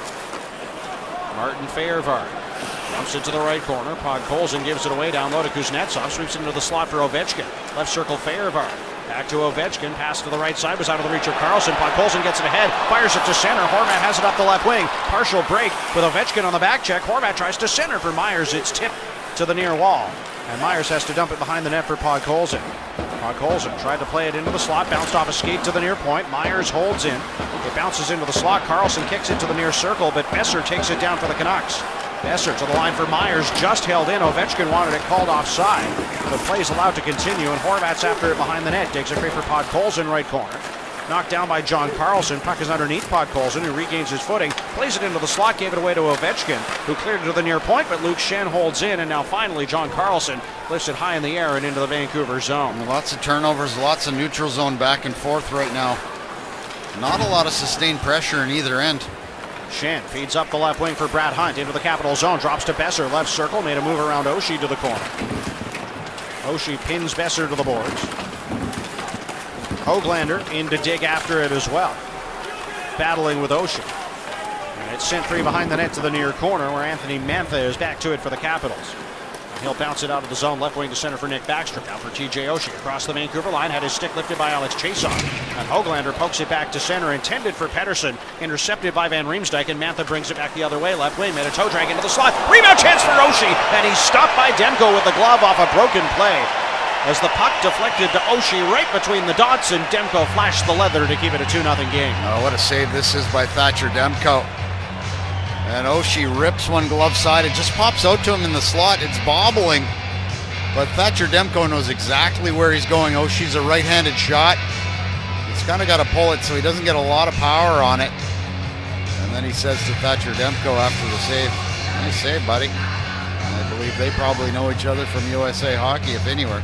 Martin Feyervard jumps into the right corner. Podkolzin gives it away down low to Kuznetsov. Sweeps into the slot for Ovechkin. Left circle Feyervard. Back to Ovechkin. Pass to the right side was out of the reach of Carlson. Podkolzin gets it ahead. Fires it to center. Horvat has it up the left wing. Partial break with Ovechkin on the back check. Horvat tries to center for Myers. It's tipped to the near wall. And Myers has to dump it behind the net for Podkolzin. Podkolzin tried to play it into the slot. Bounced off a skate to the near point. Myers holds in. It bounces into the slot. Carlson kicks it to the near circle, but Besser takes it down for the Canucks. Besser to the line for Myers, just held in. Ovechkin wanted it called offside. The play's allowed to continue, and Horvat's after it behind the net. Digs it free for Podkolzin, right corner. Knocked down by John Carlson. Puck is underneath Podkolzin, who regains his footing. Plays it into the slot, gave it away to Ovechkin, who cleared it to the near point, but Luke Schenn holds in, and now finally John Carlson lifts it high in the air and into the Vancouver zone. Lots of turnovers, lots of neutral zone back and forth right now. Not a lot of sustained pressure in either end. Schenn feeds up the left wing for Brad Hunt into the Capital zone. Drops to Besser, left circle, made a move around Oshie to the corner. Oshie pins Besser to the boards. Höglander in to dig after it as well. Battling with Oshie. And it's sent free behind the net to the near corner where Anthony Mantha is back to it for the Capitals. He'll bounce it out of the zone, left wing to center for Nick Backstrom. Now for TJ Oshie across the Vancouver line, had his stick lifted by Alex Chason. And Höglander pokes it back to center, intended for Pettersson, intercepted by Van Riemsdyk, and Mantha brings it back the other way, left wing, made a toe drag into the slot. Rebound chance for Oshie, and he's stopped by Demko with the glove off a broken play. As the puck deflected to Oshie right between the dots, and Demko flashed the leather to keep it a 2-0 game. Oh, what a save this is by Thatcher Demko. And Oshie rips one glove side. It just pops out to him in the slot. It's bobbling. But Thatcher Demko knows exactly where he's going. Oshie's a right-handed shot. He's kind of got to pull it so he doesn't get a lot of power on it. And then he says to Thatcher Demko after the save, "Nice save, buddy." And I believe they probably know each other from USA Hockey, if anywhere.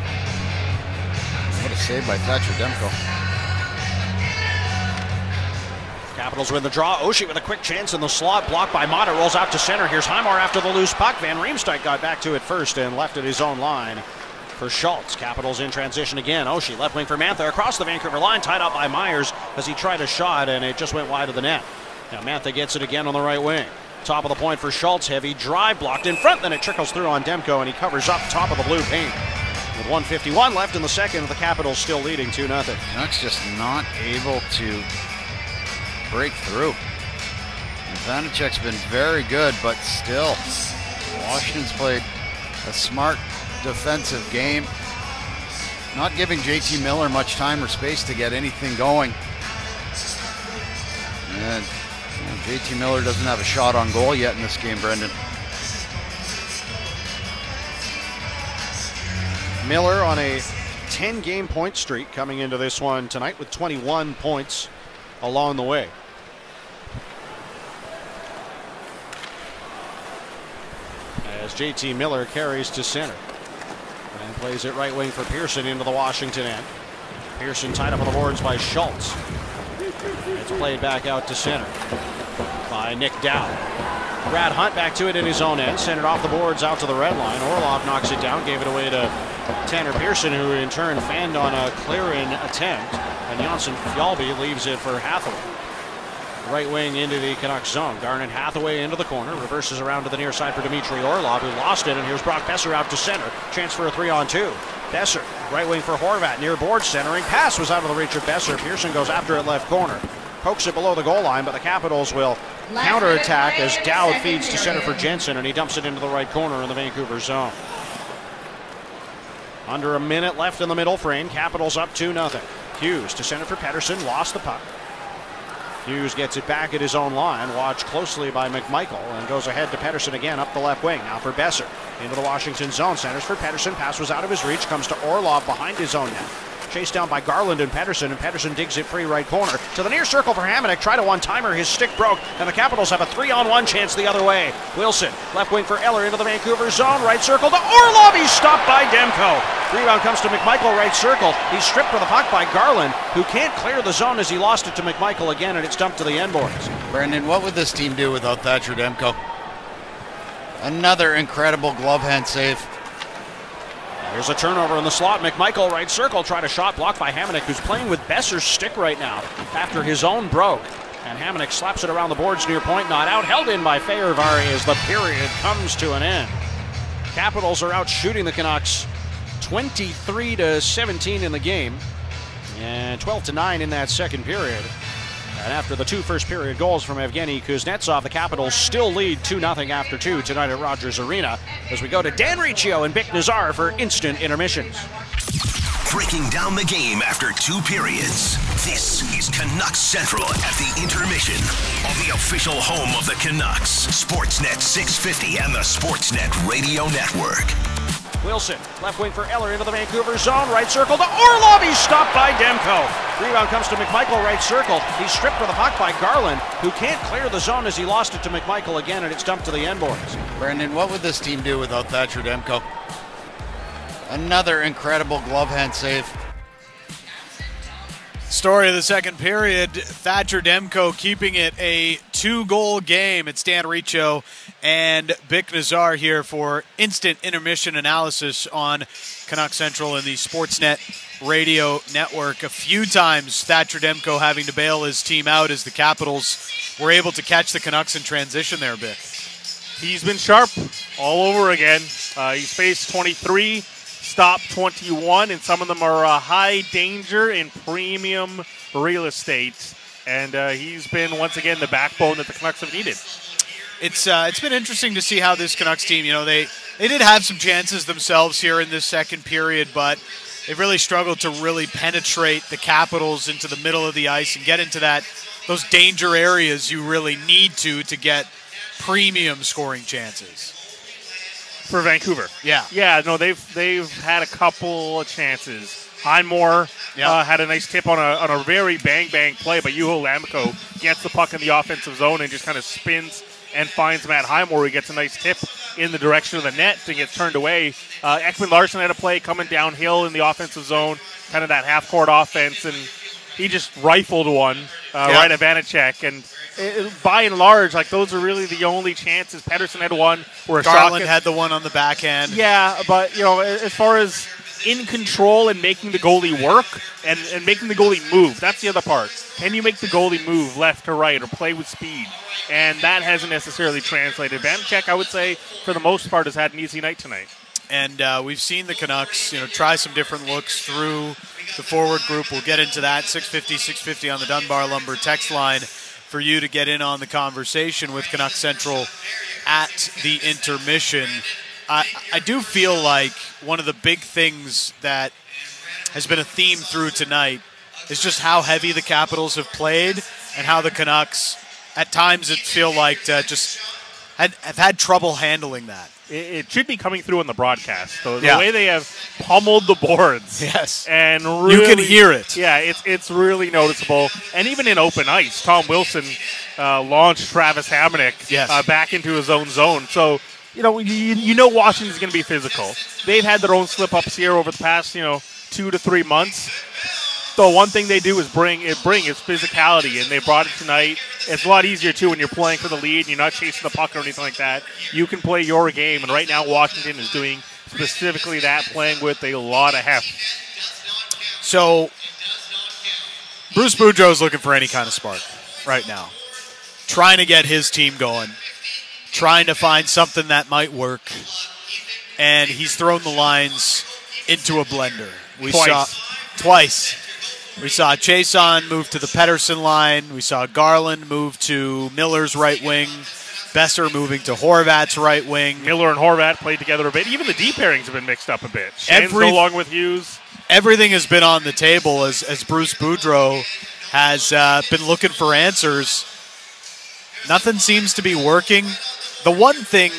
What a save by Thatcher Demko. Capitals win the draw. Oshie with a quick chance in the slot, blocked by Mata, rolls out to center. Here's Highmore after the loose puck. Van Riemsdyk got back to it first and left at his own line for Schultz. Capitals in transition again. Oshie left wing for Mantha across the Vancouver line, tied up by Myers as he tried a shot and it just went wide of the net. Now Mantha gets it again on the right wing. Top of the point for Schultz. Heavy drive blocked in front, then it trickles through on Demko and he covers up top of the blue paint. With 1:51 left in the second, the Capitals still leading 2-0. Canucks just not able to break through. And Vanecek's been very good, but still, Washington's played a smart defensive game, not giving JT Miller much time or space to get anything going. And JT Miller doesn't have a shot on goal yet in this game, Brendan. Miller on a 10-game point streak coming into this one tonight with 21 points along the way. As JT Miller carries to center and plays it right wing for Pearson into the Washington end. Pearson tied up on the boards by Schultz. It's played back out to center by Nick Dowd. Brad Hunt back to it in his own end, sent it off the boards out to the red line. Orlov knocks it down, gave it away to Tanner Pearson, who in turn fanned on a clearing attempt, and Janssen Fjallby leaves it for Hathaway. Right wing into the Canucks zone. Garnet Hathaway into the corner, reverses around to the near side for Dmitry Orlov, who lost it, and here's Brock Besser out to center. Chance for a 3-on-2. Besser, right wing for Horvat, near board centering. Pass was out of the reach of Besser. Pearson goes after it left corner. Pokes it below the goal line, but the Capitals will counterattack as Dowd feeds to center for Jensen, and he dumps it into the right corner in the Vancouver zone. Under a minute left in the middle frame. Capitals up 2-0. Hughes to center for Pettersson, lost the puck. Hughes gets it back at his own line, watched closely by McMichael, and goes ahead to Pettersson again up the left wing. Now for Besser into the Washington zone. Centers for Pettersson. Pass was out of his reach. Comes to Orlov behind his own net. Chased down by Garland and Pettersson digs it free right corner to the near circle for Hamonic. Try to one-timer, his stick broke, and the Capitals have a 3-on-1 chance the other way. Wilson, left wing for Eller into the Vancouver zone, right circle to Orlov. He's stopped by Demko. Rebound comes to McMichael, right circle. He's stripped for the puck by Garland, who can't clear the zone as he lost it to McMichael again, and it's dumped to the end boards. Brendan, what would this team do without Thatcher Demko? Another incredible glove hand save. Here's a turnover in the slot. McMichael, right circle, tried a shot blocked by Hamonic, who's playing with Besser's stick right now after his own broke. And Hamonic slaps it around the boards near point, not out. Held in by Feyervari as the period comes to an end. Capitals are out shooting the Canucks 23-17 in the game. And 12-9 in that second period. And after the 2 first period goals from Evgeny Kuznetsov, the Capitals still lead 2-0 after 2 tonight at Rogers Arena as we go to Dan Riccio and Bick Nazar for instant intermissions. Breaking down the game after 2 periods. This is Canucks Central at the intermission on the official home of the Canucks, Sportsnet 650 and the Sportsnet Radio Network. Wilson, left wing for Eller into the Vancouver zone, right circle to Orlov. He's stopped by Demko. Rebound comes to McMichael, right circle. He's stripped with the puck by Garland, who can't clear the zone as he lost it to McMichael again, and it's dumped to the end boards. Brendan, what would this team do without Thatcher Demko? Another incredible glove hand save. Story of the second period, Thatcher Demko keeping it a 2-goal game. It's Dan Riccio and Bick Nazar here for instant intermission analysis on Canuck Central and the Sportsnet Radio Network. A few times Thatcher Demko having to bail his team out as the Capitals were able to catch the Canucks in transition there, Bick. He's been sharp all over again. He's faced 23. Stop 21, and some of them are high danger in premium real estate. And he's been, once again, the backbone that the Canucks have needed. It's been interesting to see how this Canucks team, they did have some chances themselves here in this second period, but they've really struggled to really penetrate the Capitals into the middle of the ice and get into those danger areas you really need to get premium scoring chances. For Vancouver. Yeah. Yeah, no, they've had a couple of chances. Highmore had a nice tip on a very bang-bang play, but Juho Lammikko gets the puck in the offensive zone and just kind of spins and finds Matt Highmore. He gets a nice tip in the direction of the net and gets turned away. Ekman Larsson had a play coming downhill in the offensive zone, kind of that half-court offense, and he just rifled one right at Vanacek. And by and large, those are really the only chances. Pettersson had one where Garland had the one on the backhand. Yeah, but as far as in control and making the goalie work and making the goalie move, that's the other part. Can you make the goalie move left to right or play with speed? And that hasn't necessarily translated. Vanacek, I would say, for the most part, has had an easy night tonight. And we've seen the Canucks, try some different looks through the forward group. We'll get into that. 650 on the Dunbar Lumber text line for you to get in on the conversation with Canuck Central at the intermission. I do feel like one of the big things that has been a theme through tonight is just how heavy the Capitals have played and how the Canucks, at times it feel like just have had trouble handling that. It should be coming through on the broadcast. So the way they have pummeled the boards. Yes. And really, you can hear it. Yeah, it's really noticeable. And even in open ice, Tom Wilson launched Travis Hamonic back into his own zone. So, you know Washington's going to be physical. They've had their own slip-ups here over the past, 2 to 3 months. So one thing they do is bring is physicality, and they brought it tonight. It's a lot easier, too, when you're playing for the lead and you're not chasing the puck or anything like that. You can play your game, and right now Washington is doing specifically that, playing with a lot of heft. So Bruce Boudreau is looking for any kind of spark right now. Trying to get his team going. Trying to find something that might work. And he's thrown the lines into a blender. Twice. We saw Chason move to the Pettersson line. We saw Garland move to Miller's right wing. Besser moving to Horvat's right wing. Miller and Horvat played together a bit. Even the D pairings have been mixed up a bit. Shane's no longer with Hughes. Everything has been on the table as Bruce Boudreau has been looking for answers. Nothing seems to be working. The one thing,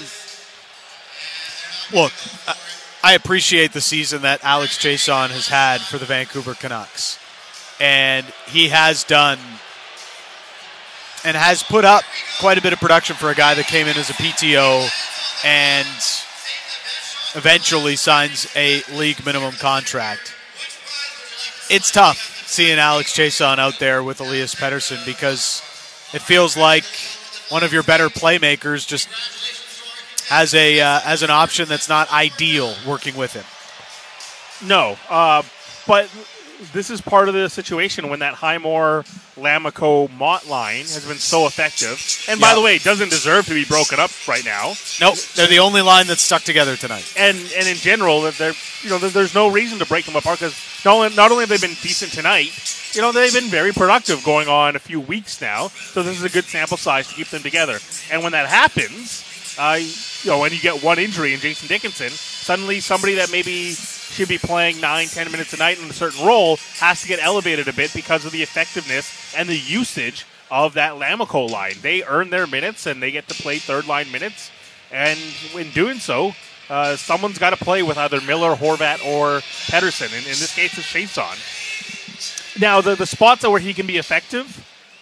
look, I appreciate the season that Alex Chason has had for the Vancouver Canucks. And he has done and has put up quite a bit of production for a guy that came in as a PTO and eventually signs a league minimum contract. It's tough seeing Alex Chason out there with Elias Pettersson because it feels like one of your better playmakers just has an option that's not ideal working with him. No, but this is part of the situation when that Highmore, Lamico, Mott line has been so effective. And by the way, it doesn't deserve to be broken up right now. Nope, they're the only line that's stuck together tonight. And in general, there's no reason to break them apart because not only have they been decent tonight, they've been very productive going on a few weeks now. So this is a good sample size to keep them together. And when that happens, when you get one injury in Jason Dickinson, suddenly somebody that maybe should be playing 9-10 minutes a night in a certain role has to get elevated a bit because of the effectiveness and the usage of that Lamico line. They earn their minutes and they get to play third-line minutes. And in doing so, someone's got to play with either Miller, Horvat, or Pettersson. In this case, it's Chiasson. Now, the spots where he can be effective,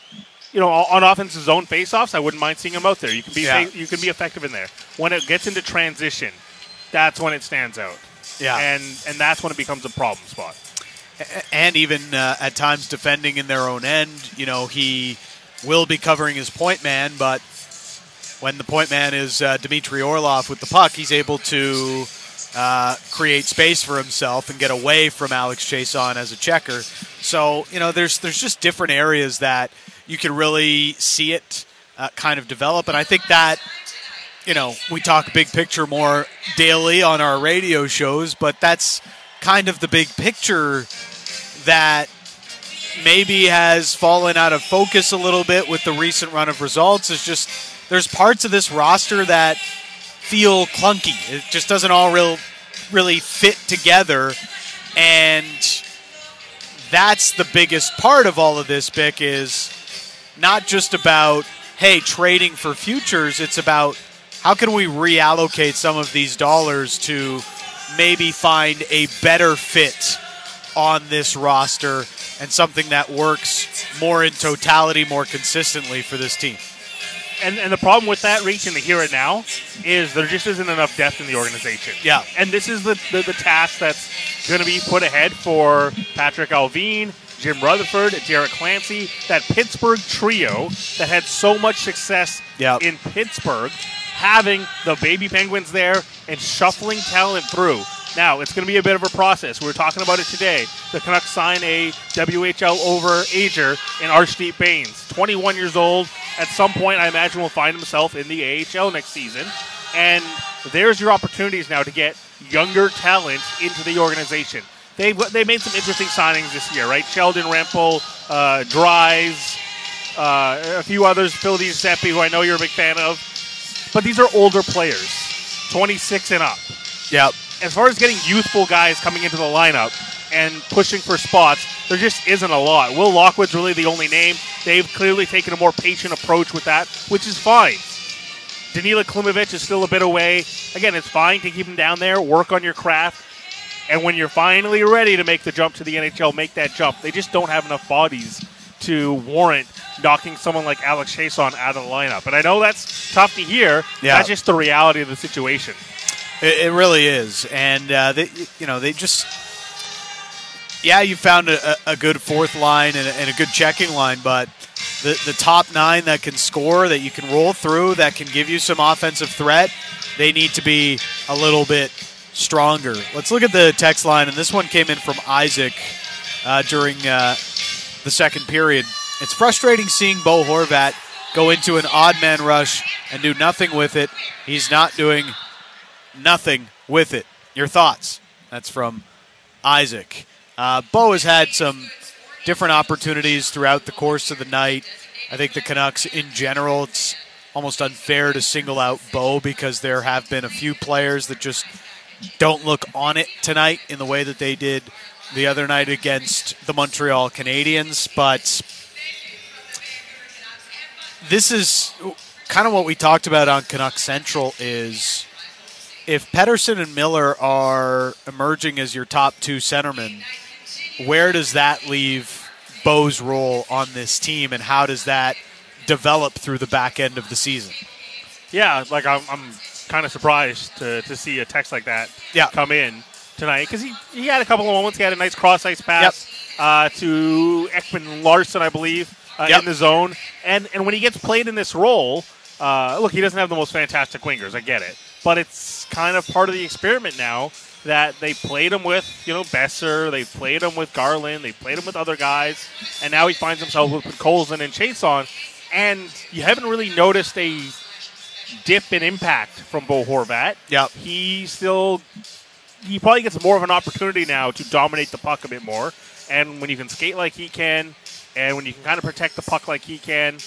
on offensive zone faceoffs, I wouldn't mind seeing him out there. You can be effective in there. When it gets into transition, that's when it stands out. Yeah, and that's when it becomes a problem spot. And even at times defending in their own end, he will be covering his point man, but when the point man is Dmitry Orlov with the puck, he's able to create space for himself and get away from Alex Chiasson as a checker. So, there's just different areas that you can really see it kind of develop, and I think that we talk big picture more daily on our radio shows, but that's kind of the big picture that maybe has fallen out of focus a little bit with the recent run of results. Is just there's parts of this roster that feel clunky. It just doesn't all really fit together, and that's the biggest part of all of this, Bick, is not just about, hey, trading for futures. It's about how can we reallocate some of these dollars to maybe find a better fit on this roster and something that works more in totality, more consistently for this team. And the problem with that, Reach, in the here and now, is there just isn't enough depth in the organization. Yeah. And this is the task that's going to be put ahead for Patrick Alvin, Jim Rutherford, Derek Clancy, that Pittsburgh trio that had so much success in Pittsburgh, having the baby Penguins there and shuffling talent through. Now, it's going to be a bit of a process. We were talking about it today. The Canucks sign a WHL overager in Arshdeep Bains, 21 years old. At some point, I imagine will find himself in the AHL next season. And there's your opportunities now to get younger talent into the organization. They made some interesting signings this year, right? Sheldon Rempel, Dries, a few others, Phil Giuseppe, who I know you're a big fan of. But these are older players, 26 and up. Yep. As far as getting youthful guys coming into the lineup and pushing for spots, there just isn't a lot. Will Lockwood's really the only name. They've clearly taken a more patient approach with that, which is fine. Danila Klimovich is still a bit away. Again, it's fine to keep him down there, work on your craft, and when you're finally ready to make the jump to the NHL, make that jump. They just don't have enough bodies to warrant knocking someone like Alex Chiasson out of the lineup. And I know that's tough to hear. Yeah. That's just the reality of the situation. It really is. And, they just... Yeah, you found a good fourth line and a good checking line, but the top nine that can score, that you can roll through, that can give you some offensive threat, they need to be a little bit stronger. Let's look at the text line, and this one came in from Isaac during the second period. It's frustrating seeing Bo Horvat go into an odd man rush and do nothing with it. He's not doing nothing with it. Your thoughts? That's from Isaac. Bo has had some different opportunities throughout the course of the night. I think the Canucks in general, it's almost unfair to single out Bo because there have been a few players that just don't look on it tonight in the way that they did the other night against the Montreal Canadiens. But this is kind of what we talked about on Canucks Central is if Pettersson and Miller are emerging as your top two centermen, where does that leave Bo's role on this team, and how does that develop through the back end of the season? Yeah, like I'm kind of surprised to see a text like that come in tonight because he had a couple of moments. He had a nice cross-ice pass to Ekman Larson, I believe, in the zone. And when he gets played in this role, look, he doesn't have the most fantastic wingers. I get it. But it's kind of part of the experiment now that they played him with, Besser, they played him with Garland, they played him with other guys, and now he finds himself with Colson and Chason, and you haven't really noticed a dip in impact from Bo Horvat. Yep. He probably gets more of an opportunity now to dominate the puck a bit more, and when you can skate like he can, and when you can kind of protect the puck like he can,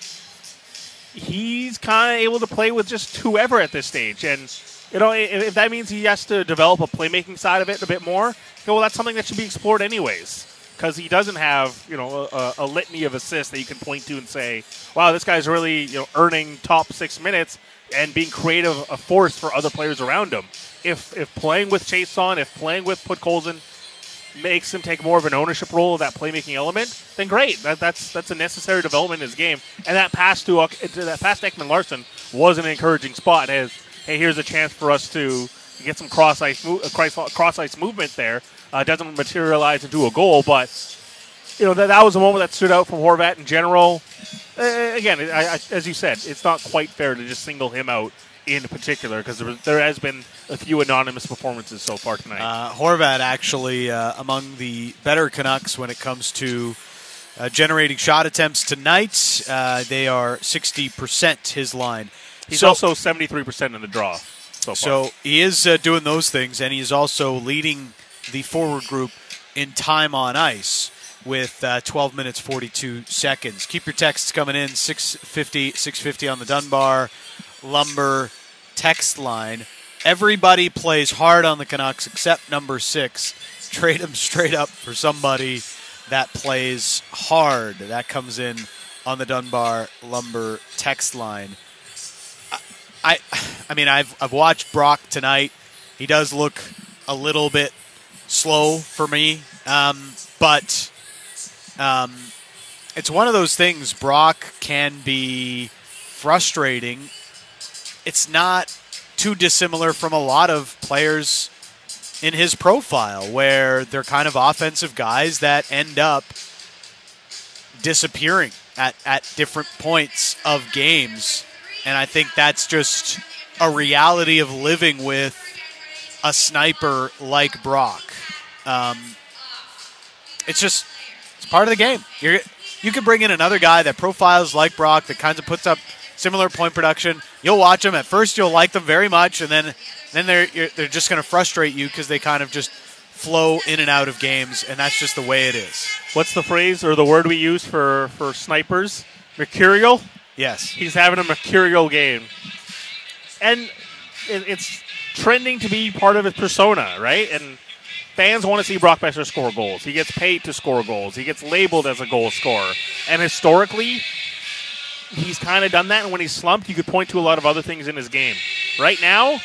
he's kind of able to play with just whoever at this stage, and if that means he has to develop a playmaking side of it a bit more, well, that's something that should be explored anyways. Because he doesn't have, a litany of assists that you can point to and say, "Wow, this guy's really, earning top 6 minutes and being creative, a force for other players around him." If playing with Chason, if playing with Podkolzin makes him take more of an ownership role of that playmaking element, then great. That's a necessary development in his game. And that pass to Ekman Larsson was an encouraging spot. As hey, here's a chance for us to get some cross ice movement there. Doesn't materialize into a goal, but that was a moment that stood out from Horvat in general. Again, as you said, it's not quite fair to just single him out in particular because there has been a few anonymous performances so far tonight. Horvat actually among the better Canucks when it comes to generating shot attempts tonight. They are 60% his line. He's also 73% in the draw so far. So he is doing those things, and he's also leading the forward group in time on ice with 12 minutes, 42 seconds. Keep your texts coming in, 650 on the Dunbar Lumber text line. Everybody plays hard on the Canucks except number 6. Trade him straight up for somebody that plays hard. That comes in on the Dunbar Lumber text line. I mean, I've watched Brock tonight. He does look a little bit slow for me, but it's one of those things. Brock can be frustrating. It's not too dissimilar from a lot of players in his profile, where they're kind of offensive guys that end up disappearing at different points of games. And I think that's just a reality of living with a sniper like Brock. It's part of the game. You can bring in another guy that profiles like Brock, that kind of puts up similar point production. You'll watch them. At first, you'll like them very much, and then they're just going to frustrate you because they kind of just flow in and out of games, and that's just the way it is. What's the phrase or the word we use for snipers? Mercurial? Yes. He's having a mercurial game. And it's trending to be part of his persona, right? And fans want to see Brock Boeser score goals. He gets paid to score goals. He gets labeled as a goal scorer. And historically, he's kind of done that. And when he's slumped, you could point to a lot of other things in his game. Right now,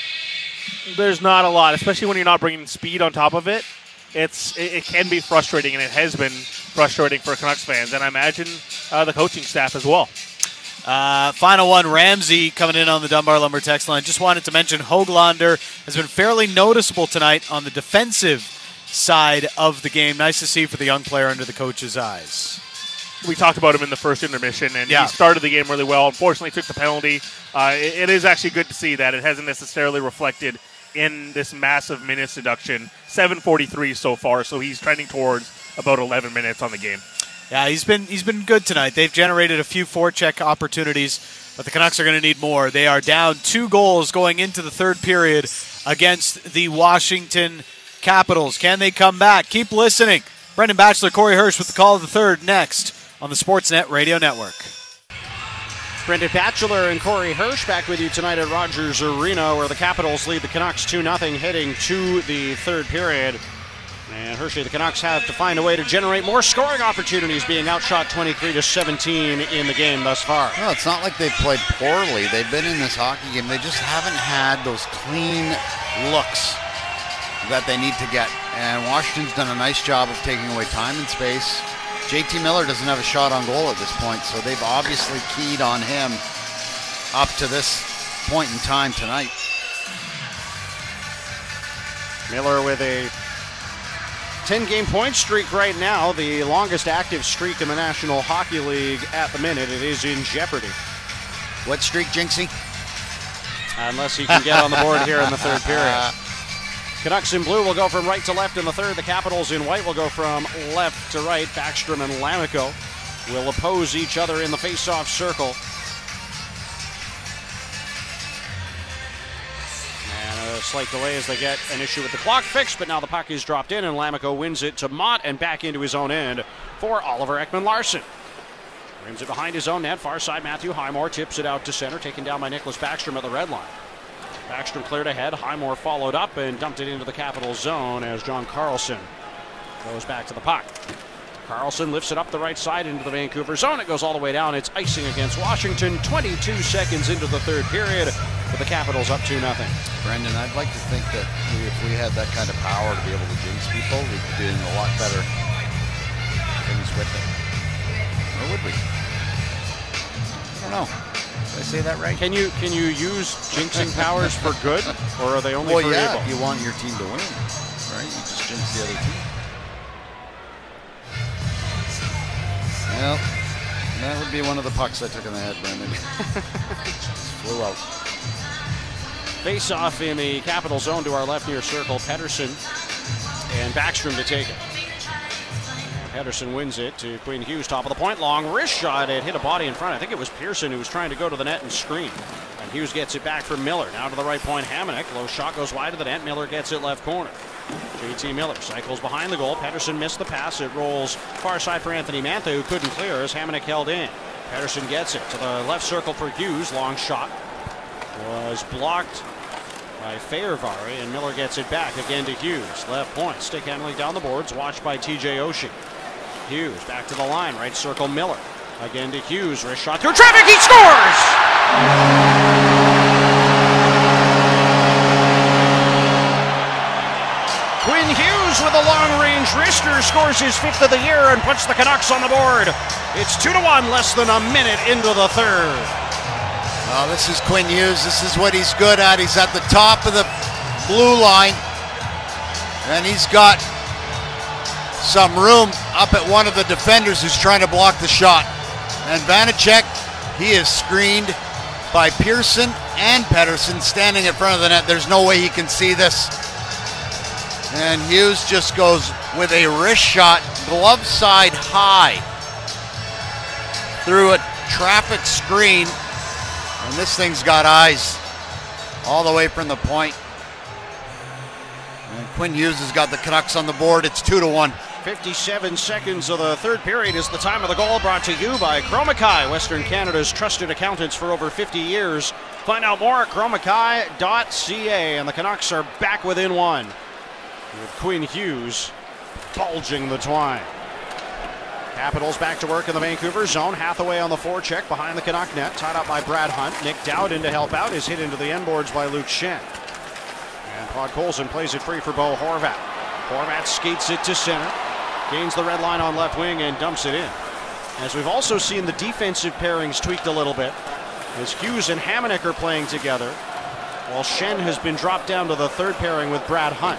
there's not a lot, especially when you're not bringing speed on top of it. It can be frustrating, and it has been frustrating for Canucks fans, and I imagine the coaching staff as well. Final one, Ramsey coming in on the Dunbar Lumber text line. Just wanted to mention Höglander has been fairly noticeable tonight on the defensive side of the game. Nice to see for the young player under the coach's eyes. We talked about him in the first intermission, and he started the game really well. Unfortunately, took the penalty. It is actually good to see that. It hasn't necessarily reflected in this massive minutes deduction. 7:43 so far, so he's trending towards about 11 minutes on the game. Yeah, he's been good tonight. They've generated a few forecheck opportunities, but the Canucks are going to need more. They are down 2 goals going into the third period against the Washington Capitals. Can they come back? Keep listening. Brendan Batchelor, Corey Hirsch with the call of the third next on the Sportsnet Radio Network. Brendan Batchelor and Corey Hirsch back with you tonight at Rogers Arena, where the Capitals lead the Canucks 2-0 heading to the third period. And Hershey, the Canucks have to find a way to generate more scoring opportunities, being outshot 23-17 in the game thus far. No, it's not like they've played poorly. They've been in this hockey game. They just haven't had those clean looks that they need to get. And Washington's done a nice job of taking away time and space. JT Miller doesn't have a shot on goal at this point, so they've obviously keyed on him up to this point in time tonight. Miller with a 10-game point streak right now, the longest active streak in the National Hockey League at the minute. It is in jeopardy. What streak, Jinxie? Unless he can get on the board here in the third period. Canucks in blue will go from right to left in the third. The Capitals in white will go from left to right. Backstrom and Lammikko will oppose each other in the face-off circle. And a slight delay as they get an issue with the clock fixed, but now the puck is dropped in, and Lammikko wins it to Mott and back into his own end for Oliver Ekman-Larsson. Rims it behind his own net. Far side, Matthew Highmore tips it out to center, taken down by Nicholas Backstrom at the red line. Backstrom cleared ahead. Highmore followed up and dumped it into the Capitals zone as John Carlson goes back to the puck. Carlson lifts it up the right side into the Vancouver zone. It goes all the way down. It's icing against Washington. 22 seconds into the third period with the Capitals up 2-0. Brendan, I'd like to think that if we had that kind of power to be able to jinx people, we'd be doing a lot better things with it. Or would we? I don't know. Did I say that right? Can you use jinxing powers for good, or are they only for evil? If you want your team to win, right? You just jinx the other team. Well, that would be one of the pucks I took in the head, Brendan. Flew out. Face off in the Capital zone to our left near circle. Pettersson and Backstrom to take it. Pettersson wins it to Quinn Hughes, top of the point. Long wrist shot. It hit a body in front. I think it was Pearson who was trying to go to the net and screen. And Hughes gets it back from Miller. Now to the right point, Hamonic. Low shot goes wide of the net. Miller gets it left corner. JT Miller cycles behind the goal. Pettersson missed the pass. It rolls far side for Anthony Mantha, who couldn't clear as Hamonic held in. Pettersson gets it to the left circle for Hughes. Long shot was blocked by Fehérváry, and Miller gets it back again to Hughes. Left point, stick handling down the boards, watched by TJ Oshie. Hughes back to the line, right circle Miller. Again to Hughes, wrist shot through traffic, he scores! Quinn Hughes with a long-range wrister scores his 5th of the year and puts the Canucks on the board. It's 2-1, less than a minute into the third. Oh, this is Quinn Hughes. This is what he's good at. He's at the top of the blue line, and he's got some room up at one of the defenders who's trying to block the shot. And Vanacek, he is screened by Pearson and Pettersson standing in front of the net. There's no way he can see this. And Hughes just goes with a wrist shot, glove side high, through a traffic screen. And this thing's got eyes all the way from the point. And Quinn Hughes has got the Canucks on the board. It's 2-1. 57 seconds of the third period is the time of the goal, brought to you by Chromakai, Western Canada's trusted accountants for over 50 years. Find out more at chromakai.ca, and the Canucks are back within one, with Quinn Hughes bulging the twine. Capitals back to work in the Vancouver zone. Hathaway on the forecheck behind the Canuck net, tied up by Brad Hunt. Nick Dowd in to help out, is hit into the end boards by Luke Schenn. And Podkolzin plays it free for Bo Horvat. Horvat skates it to center, gains the red line on left wing and dumps it in. As we've also seen the defensive pairings tweaked a little bit, as Hughes and Hamonic are playing together, while Schenn has been dropped down to the third pairing with Brad Hunt.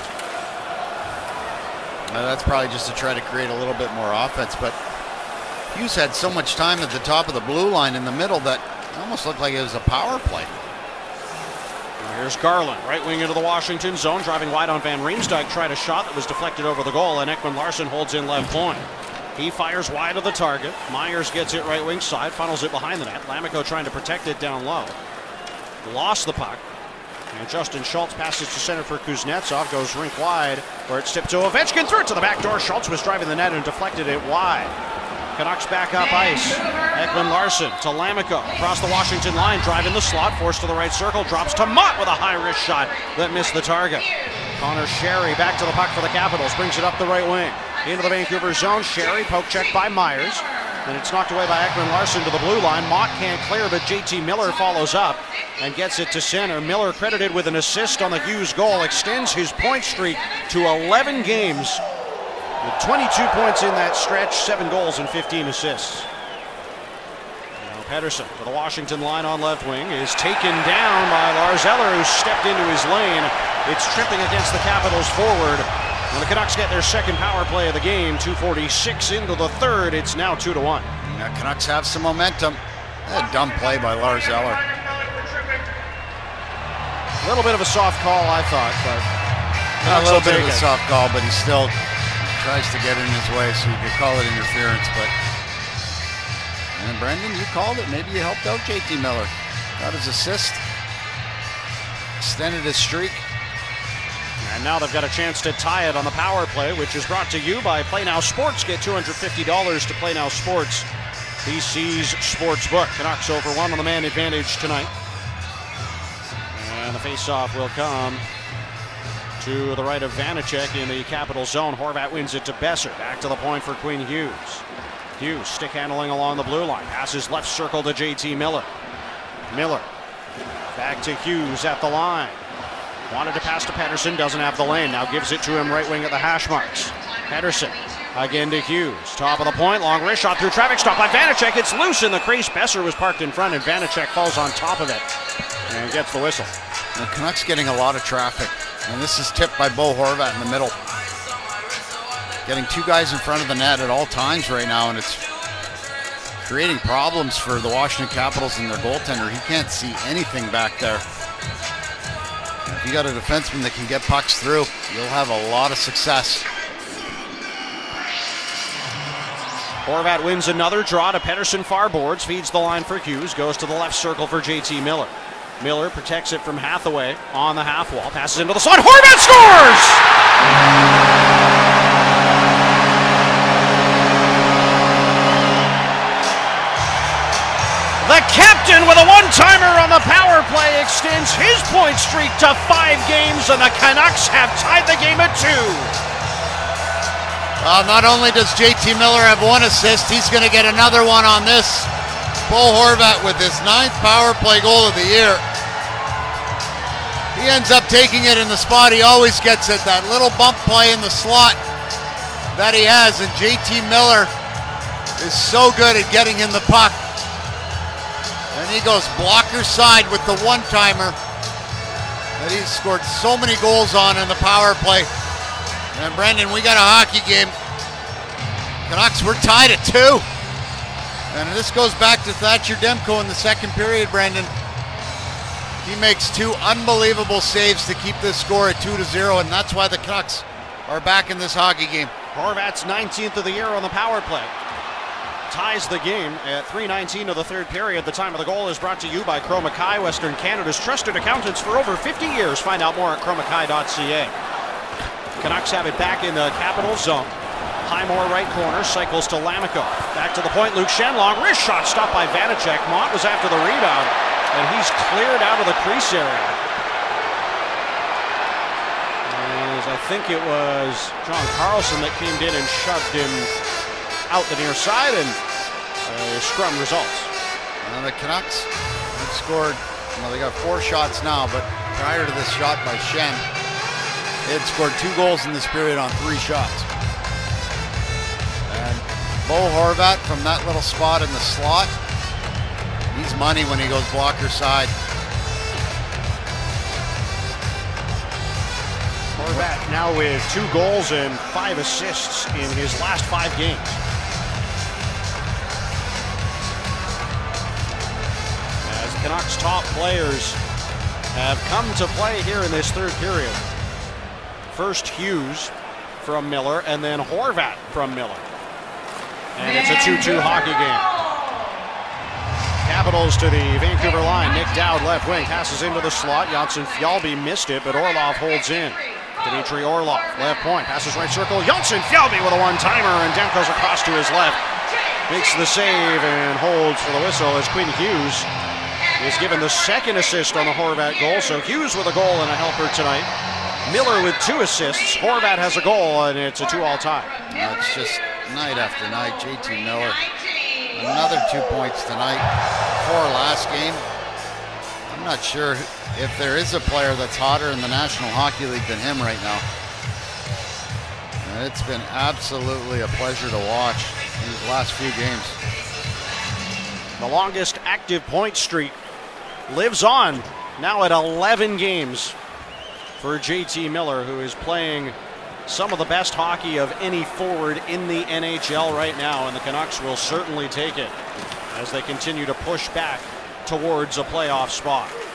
That's probably just to try to create a little bit more offense, but Hughes had so much time at the top of the blue line in the middle that it almost looked like it was a power play. Here's Garland, right wing into the Washington zone, driving wide on Van Riemsdyk, tried a shot that was deflected over the goal, and Ekman-Larsson holds in left point. He fires wide of the target. Myers gets it right wing side, funnels it behind the net. Lammikko trying to protect it down low. Lost the puck. And Justin Schultz passes to center for Kuznetsov, goes rink wide, where it's tipped to Ovechkin, threw it to the back door. Schultz was driving the net and deflected it wide. Canucks back up ice. Ekman-Larsson to Lammikko across the Washington line, driving the slot, forced to the right circle, drops to Mott with a high wrist shot that missed the target. Connor Sherry back to the puck for the Capitals, brings it up the right wing. Into the Vancouver zone, Sherry poke check by Myers. Then it's knocked away by Ekman-Larsson to the blue line. Mott can't clear, but JT Miller follows up and gets it to center. Miller credited with an assist on the Hughes goal, extends his point streak to 11 games. With 22 points in that stretch, 7 goals and 15 assists. Now Pettersson to the Washington line on left wing is taken down by Lars Eller, who stepped into his lane. It's tripping against the Capitals forward. When the Canucks get their second power play of the game, 2:46 into the third, it's now 2-1. Now Canucks have some momentum. A dumb play by Lars Eller. A little bit of a soft call, I thought, but A little bit of a soft call, but he still tries to get in his way, so you could call it interference. And Brendan, you called it. Maybe you helped out JT Miller. Got his assist, extended his streak. And now they've got a chance to tie it on the power play, which is brought to you by Play Now Sports. Get $250 to Play Now Sports, BC's sportsbook. Canucks over 1 on the man advantage tonight. And the faceoff will come to the right of Vanacek in the Capital zone. Horvat wins it to Besser. Back to the point for Quinn Hughes. Hughes stick handling along the blue line. Passes left circle to JT Miller. Miller back to Hughes at the line. Wanted to pass to Pettersson, doesn't have the lane. Now gives it to him right wing at the hash marks. Pettersson again to Hughes. Top of the point, long wrist shot through traffic stop by Vanacek. It's loose in the crease. Besser was parked in front and Vanacek falls on top of it and gets the whistle. The Canucks getting a lot of traffic, and this is tipped by Bo Horvat in the middle. Getting 2 guys in front of the net at all times right now, and it's creating problems for the Washington Capitals and their goaltender. He can't see anything back there. If you got a defenseman that can get pucks through, you'll have a lot of success. Horvat wins another draw to Pettersson far boards, feeds the line for Hughes, goes to the left circle for JT Miller. Miller protects it from Hathaway on the half wall, passes into the slot. Horvat scores! The captain with a one-timer on the power play extends his point streak to 5 games, and the Canucks have tied the game at 2. Not only does JT Miller have 1 assist, he's going to get another one on this. Bo Horvat with his 9th power play goal of the year. He ends up taking it in the spot he always gets it, that little bump play in the slot that he has, and JT Miller is so good at getting in the puck. And he goes blocker side with the one-timer that he's scored so many goals on in the power play. And Brendan, we got a hockey game. Canucks, we're tied at 2. And this goes back to Thatcher Demko in the second period, Brendan. He makes 2 unbelievable saves to keep this score at 2-0, and that's why the Canucks are back in this hockey game. Horvat's 19th of the year on the power play. Ties the game at 3:19 of the third period. The time of the goal is brought to you by Crow Mackay, Western Canada's trusted accountants for over 50 years. Find out more at crowmackay.ca. Canucks have it back in the Capital zone. Highmore right corner, cycles to Lamico. Back to the point, Luke Schenn, long wrist shot stopped by Vanacek. Mott was after the rebound, and he's cleared out of the crease area. As I think it was John Carlson that came in and shoved him out the near side, and scrum results. And the Canucks have scored, well, they got 4 shots now, but prior to this shot by Schenn, they had scored 2 goals in this period on 3 shots. And Bo Horvat from that little spot in the slot, he's money when he goes blocker side. Horvat now with 2 goals and 5 assists in his last 5 games. As Canucks top players have come to play here in this third period. First Hughes from Miller, and then Horvat from Miller. And it's a 2-2 hockey game. Capitals to the Vancouver line. Nick Dowd left wing, passes into the slot. Janssen Fjallby missed it, but Orlov holds in. Dmitry Orlov, left point, passes right circle. Janssen Fjallby with a one-timer, and Demko's across to his left. Makes the save and holds for the whistle as Quinn Hughes is given the second assist on the Horvat goal. So Hughes with a goal and a helper tonight. Miller with 2 assists. Horvat has a goal, and it's a 2-all tie. It's just night after night. JT Miller, another 2 points tonight. 4 last game. I'm not sure if there is a player that's hotter in the National Hockey League than him right now. And it's been absolutely a pleasure to watch these last few games. The longest active point streak lives on, now at 11 games for JT Miller, who is playing some of the best hockey of any forward in the NHL right now, and the Canucks will certainly take it as they continue to push back towards a playoff spot.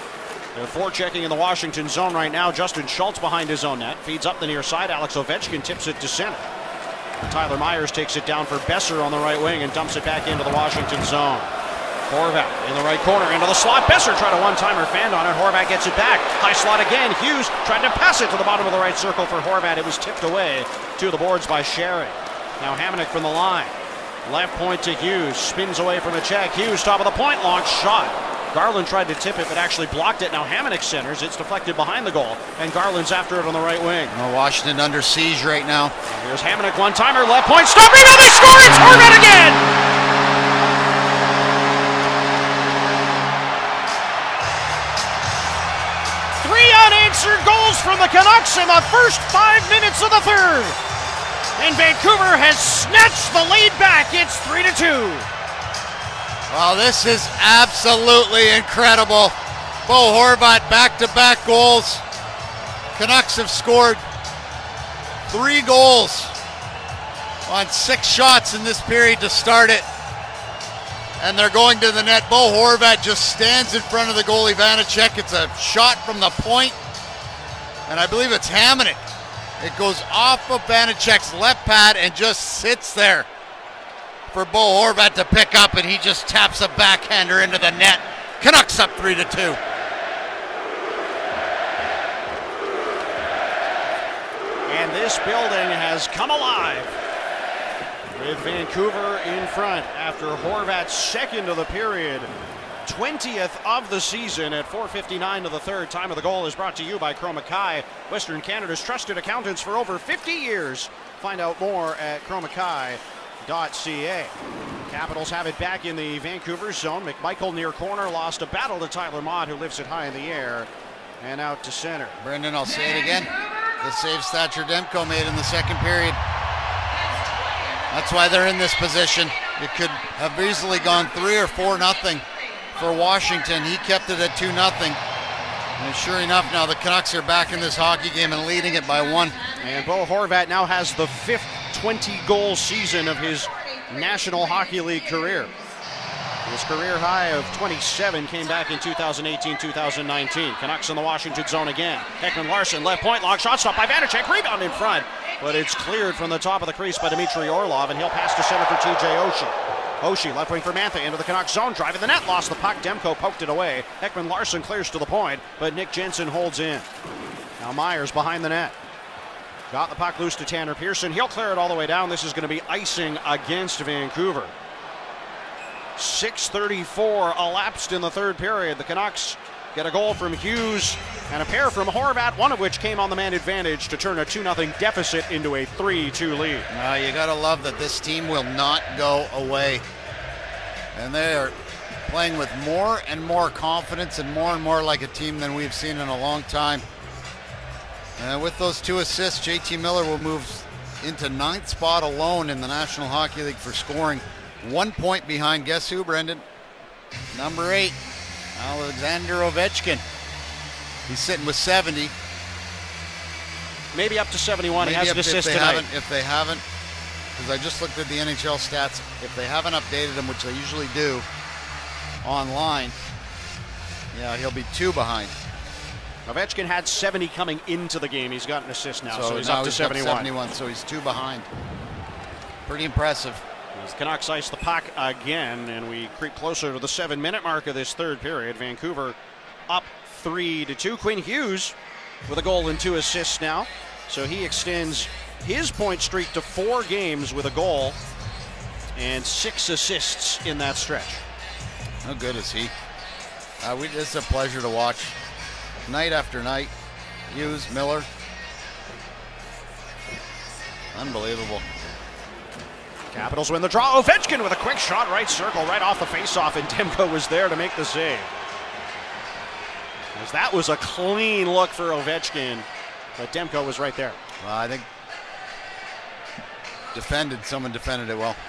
They're forechecking in the Washington zone right now. Justin Schultz behind his own net. Feeds up the near side. Alex Ovechkin tips it to center. Tyler Myers takes it down for Besser on the right wing and dumps it back into the Washington zone. Horvat in the right corner into the slot. Besser tried a one-timer, fanned on it. Horvat gets it back. High slot again. Hughes tried to pass it to the bottom of the right circle for Horvat. It was tipped away to the boards by Sherry. Now Hamonic from the line. Left point to Hughes. Spins away from a check. Hughes top of the point. Long shot. Garland tried to tip it, but actually blocked it. Now Hamonic centers. It's deflected behind the goal, and Garland's after it on the right wing. Washington under siege right now. And here's Hamonic, one-timer, left point, stop, rebound, they score! It's Horvat again! Three unanswered goals from the Canucks in the first 5 minutes of the third. And Vancouver has snatched the lead back. It's 3-2. Well, this is absolutely incredible. Bo Horvat back-to-back goals. Canucks have scored 3 goals on 6 shots in this period to start it. And they're going to the net. Bo Horvat just stands in front of the goalie, Vanacek. It's a shot from the point. And I believe it's Hamonic. It goes off of Vanacek's left pad and just sits there for Bo Horvat to pick up, and he just taps a backhander into the net. Canucks up 3-2. And this building has come alive with Vancouver in front after Horvat's second of the period. 20th of the season at 4:59 of the third. Time of the goal is brought to you by Chroma Kai, Western Canada's trusted accountants for over 50 years. Find out more at chromakai.ca. Capitals have it back in the Vancouver zone. McMichael near corner lost a battle to Tyler Mott, who lifts it high in the air and out to center. Brendan, I'll say it again. The save Thatcher Demko made in the second period. That's why they're in this position. It could have easily gone 3 or 4-0 for Washington. He kept it at 2-0. And sure enough, now the Canucks are back in this hockey game and leading it by 1. And Bo Horvat now has the 5th 20-goal season of his National Hockey League career. His career high of 27 came back in 2018-2019. Canucks in the Washington zone again. Ekman Larson, left point, long shot, stopped by Vanacek, rebound in front. But it's cleared from the top of the crease by Dmitry Orlov, and he'll pass to center for TJ Oshie. Oshie, left wing for Mantha, into the Canucks zone, driving the net, lost the puck. Demko poked it away. Ekman Larson clears to the point, but Nick Jensen holds in. Now Myers behind the net. Got the puck loose to Tanner Pearson. He'll clear it all the way down. This is going to be icing against Vancouver. 6:34 elapsed in the third period. The Canucks get a goal from Hughes and a pair from Horvat, one of which came on the man advantage to turn a 2-0 deficit into a 3-2 lead. You got to love that this team will not go away. And they are playing with more and more confidence and more like a team than we've seen in a long time. And with those 2 assists, JT Miller will move into 9th spot alone in the National Hockey League for scoring. 1 point behind, guess who, Brendan? Number 8, Alexander Ovechkin. He's sitting with 70. Maybe up to 71. Maybe he has an assist tonight. If they haven't, because I just looked at the NHL stats, if they haven't updated them, which they usually do, online, yeah, he'll be 2 behind. Ovechkin had 70 coming into the game. He's got an assist now, so he's now up to 71. So he's 2 behind. Pretty impressive. As the Canucks ice the puck again, and we creep closer to the 7-minute mark of this third period. Vancouver up 3-2. Quinn Hughes with a goal and 2 assists now, so he extends his point streak to 4 games with a goal and 6 assists in that stretch. How good is he? It's a pleasure to watch night after night. Hughes, Miller, unbelievable. Capitals win the draw. Ovechkin with a quick shot, right circle, right off the faceoff, and Demko was there to make the save. As that was a clean look for Ovechkin, but Demko was right there. Well, I think someone defended it well.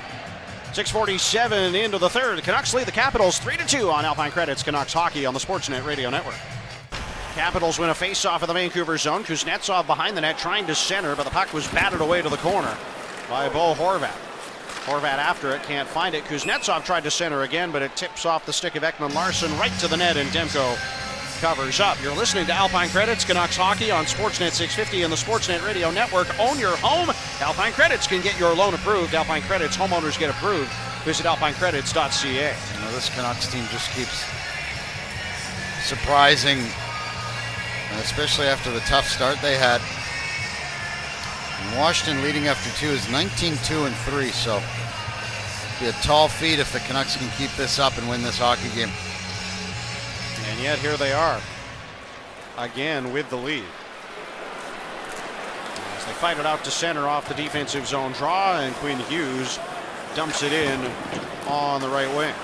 6:47 into the third. The Canucks lead the Capitals 3-2 on Alpine Credits Canucks Hockey on the Sportsnet Radio Network. Capitals win a faceoff in the Vancouver zone. Kuznetsov behind the net trying to center, but the puck was batted away to the corner by Bo Horvat. Horvat after it, can't find it. Kuznetsov tried to center again, but it tips off the stick of Ekman Larson right to the net, and Demko covers up. You're listening to Alpine Credits Canucks Hockey on Sportsnet 650 and the Sportsnet Radio Network. Own your home. Alpine Credits can get your loan approved. Alpine Credits homeowners get approved. Visit alpinecredits.ca. This Canucks team just keeps surprising, and especially after the tough start they had. And Washington leading after 2 is 19-2-3, so it'll be a tall feat if the Canucks can keep this up and win this hockey game. And yet here they are, again with the lead. As they fight it out to center off the defensive zone draw, and Quinn Hughes dumps it in on the right wing.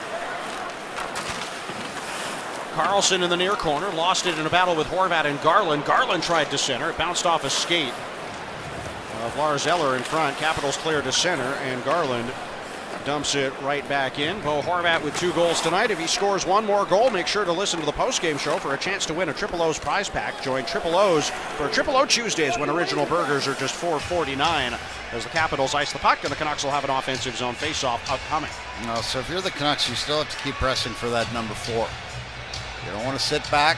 Carlson in the near corner, lost it in a battle with Horvat and Garland. Garland tried to center, it bounced off a skate of Lars Eller in front. Capitals clear to center, and Garland dumps it right back in. Bo Horvat with 2 goals tonight. If he scores 1 more goal, make sure to listen to the postgame show for a chance to win a Triple O's prize pack. Join Triple O's for Triple O Tuesdays when original burgers are just $4.49 as the Capitals ice the puck, and the Canucks will have an offensive zone face-off upcoming. No, so if you're the Canucks, you still have to keep pressing for that number 4. You don't want to sit back.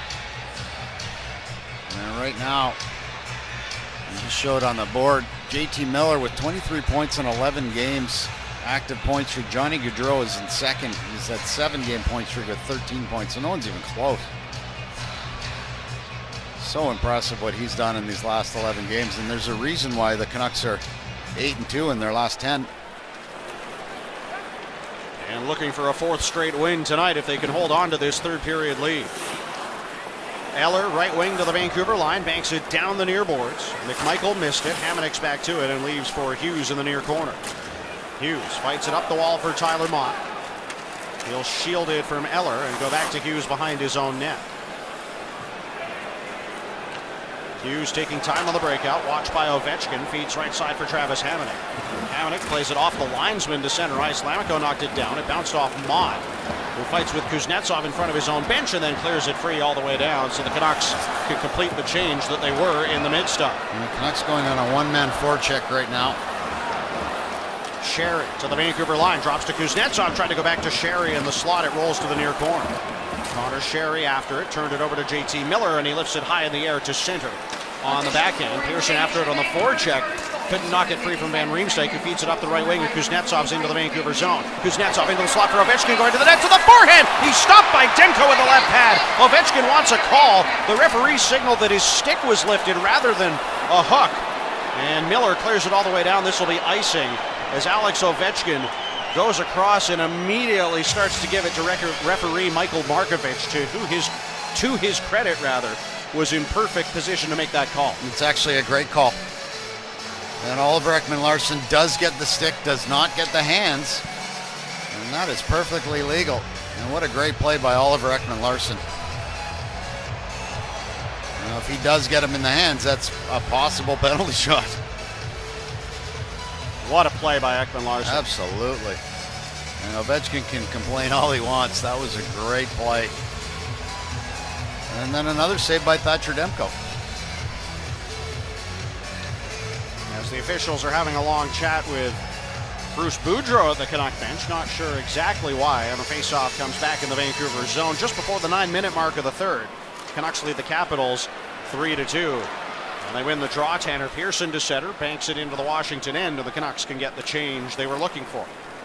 And right now, you just showed on the board, JT Miller with 23 points in 11 games. Active point streak. Johnny Gaudreau is in second. He's at 7-game point streak with 13 points, so no one's even close. So impressive what he's done in these last 11 games, and there's a reason why the Canucks are 8-2 in their last 10. And looking for a 4th straight win tonight if they can hold on to this 3rd period lead. Eller, right wing to the Vancouver line, banks it down the near boards. McMichael missed it. Hamonic's back to it and leaves for Hughes in the near corner. Hughes fights it up the wall for Tyler Mott. He'll shield it from Eller and go back to Hughes behind his own net. Hughes taking time on the breakout, watched by Ovechkin, feeds right side for Travis Hamonic. Hamonic plays it off the linesman to center ice. Lamico knocked it down. It bounced off Mott, who fights with Kuznetsov in front of his own bench and then clears it free all the way down, so the Canucks can complete the change that they were in the mid-stop. And the Canucks going on a one-man forecheck right now. Sherry to the Vancouver line, drops to Kuznetsov, tried to go back to Sherry in the slot. It rolls to the near corner. Connor Sherry after it, turned it over to JT Miller, and he lifts it high in the air to center on the backhand. Pearson after it on the forecheck, couldn't knock it free from Van Riemsdyk, who feeds it up the right wing, and Kuznetsov's into the Vancouver zone. Kuznetsov into the slot for Ovechkin, going to the net to the forehand. He's stopped by Demko with the left pad. Ovechkin wants a call. The referee signaled that his stick was lifted rather than a hook, and Miller clears it all the way down. This will be icing as Alex Ovechkin goes across and immediately starts to give it to referee Michael Markovich, to his credit, was in perfect position to make that call. It's actually a great call. And Oliver Ekman-Larsson does get the stick, does not get the hands, and that is perfectly legal. And what a great play by Oliver Ekman-Larsson. Now, if he does get him in the hands, that's a possible penalty shot. What a play by Ekman-Larsson. Absolutely. And Ovechkin can complain all he wants. That was a great play. And then another save by Thatcher Demko. As the officials are having a long chat with Bruce Boudreau at the Canuck bench, not sure exactly why. And the faceoff comes back in the Vancouver zone just before the 9-minute mark of the 3rd. Canucks lead the Capitals 3-2. And they win the draw. Tanner Pearson to center, banks it into the Washington end, and the Canucks can get the change they were looking for.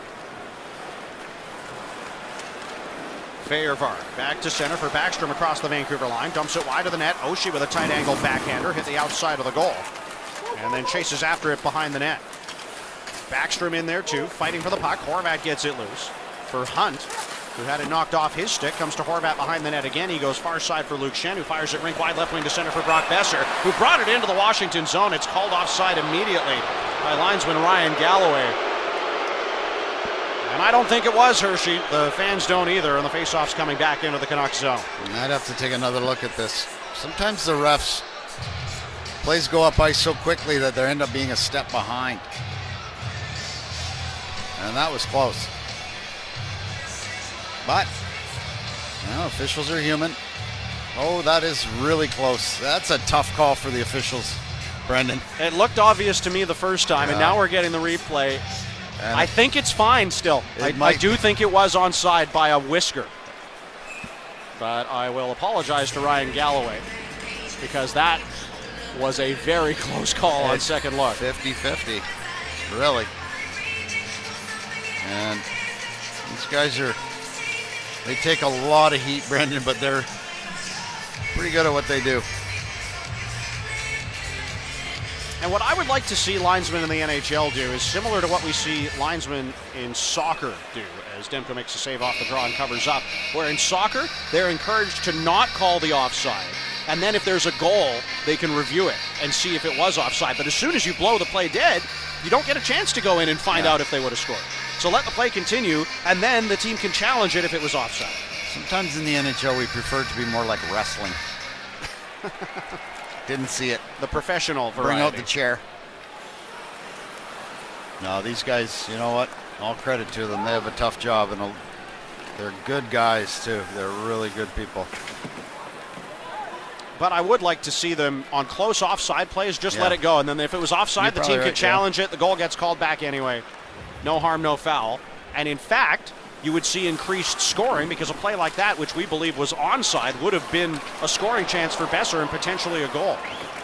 Feyervark back to center for Backstrom across the Vancouver line, dumps it wide of the net. Oshie with a tight angle backhander, hit the outside of the goal, and then chases after it behind the net. Backstrom in there too, fighting for the puck. Horvat gets it loose for Hunt, who had it knocked off his stick. Comes to Horvat behind the net again. He goes far side for Luke Schenn, who fires it rink wide left wing to center for Brock Boeser, who brought it into the Washington zone. It's called offside immediately by linesman Ryan Galloway. And I don't think it was Hershey. The fans don't either, and the faceoff's coming back into the Canucks zone. And I'd have to take another look at this. Sometimes the refs, plays go up ice so quickly that they end up being a step behind. And that was close. But, officials are human. Oh, that is really close. That's a tough call for the officials, Brendan. It looked obvious to me the first time, and now we're getting the replay. And I think it's fine still. I do think it was onside by a whisker. but I will apologize to Ryan Galloway because that was a very close call on second look. 50-50, really. And these guys they take a lot of heat, Brendan, but they're pretty good at what they do. And what I would like to see linesmen in the NHL do is similar to what we see linesmen in soccer do, as Demko makes a save off the draw and covers up, where in soccer, they're encouraged to not call the offside. And then if there's a goal, they can review it and see if it was offside. But as soon as you blow the play dead, you don't get a chance to go in and find out if they would have scored. So let the play continue, and then the team can challenge it if it was offside. Sometimes in the NHL, we prefer it to be more like wrestling. Didn't see it. The professional variety. Bring out the chair. No, these guys, you know what? All credit to them. They have a tough job, and they're good guys, too. They're really good people. But I would like to see them on close offside plays, just let it go. And then if it was offside, the team could challenge it. The goal gets called back anyway. No harm, no foul. And in fact, you would see increased scoring because a play like that, which we believe was onside, would have been a scoring chance for Boeser and potentially a goal.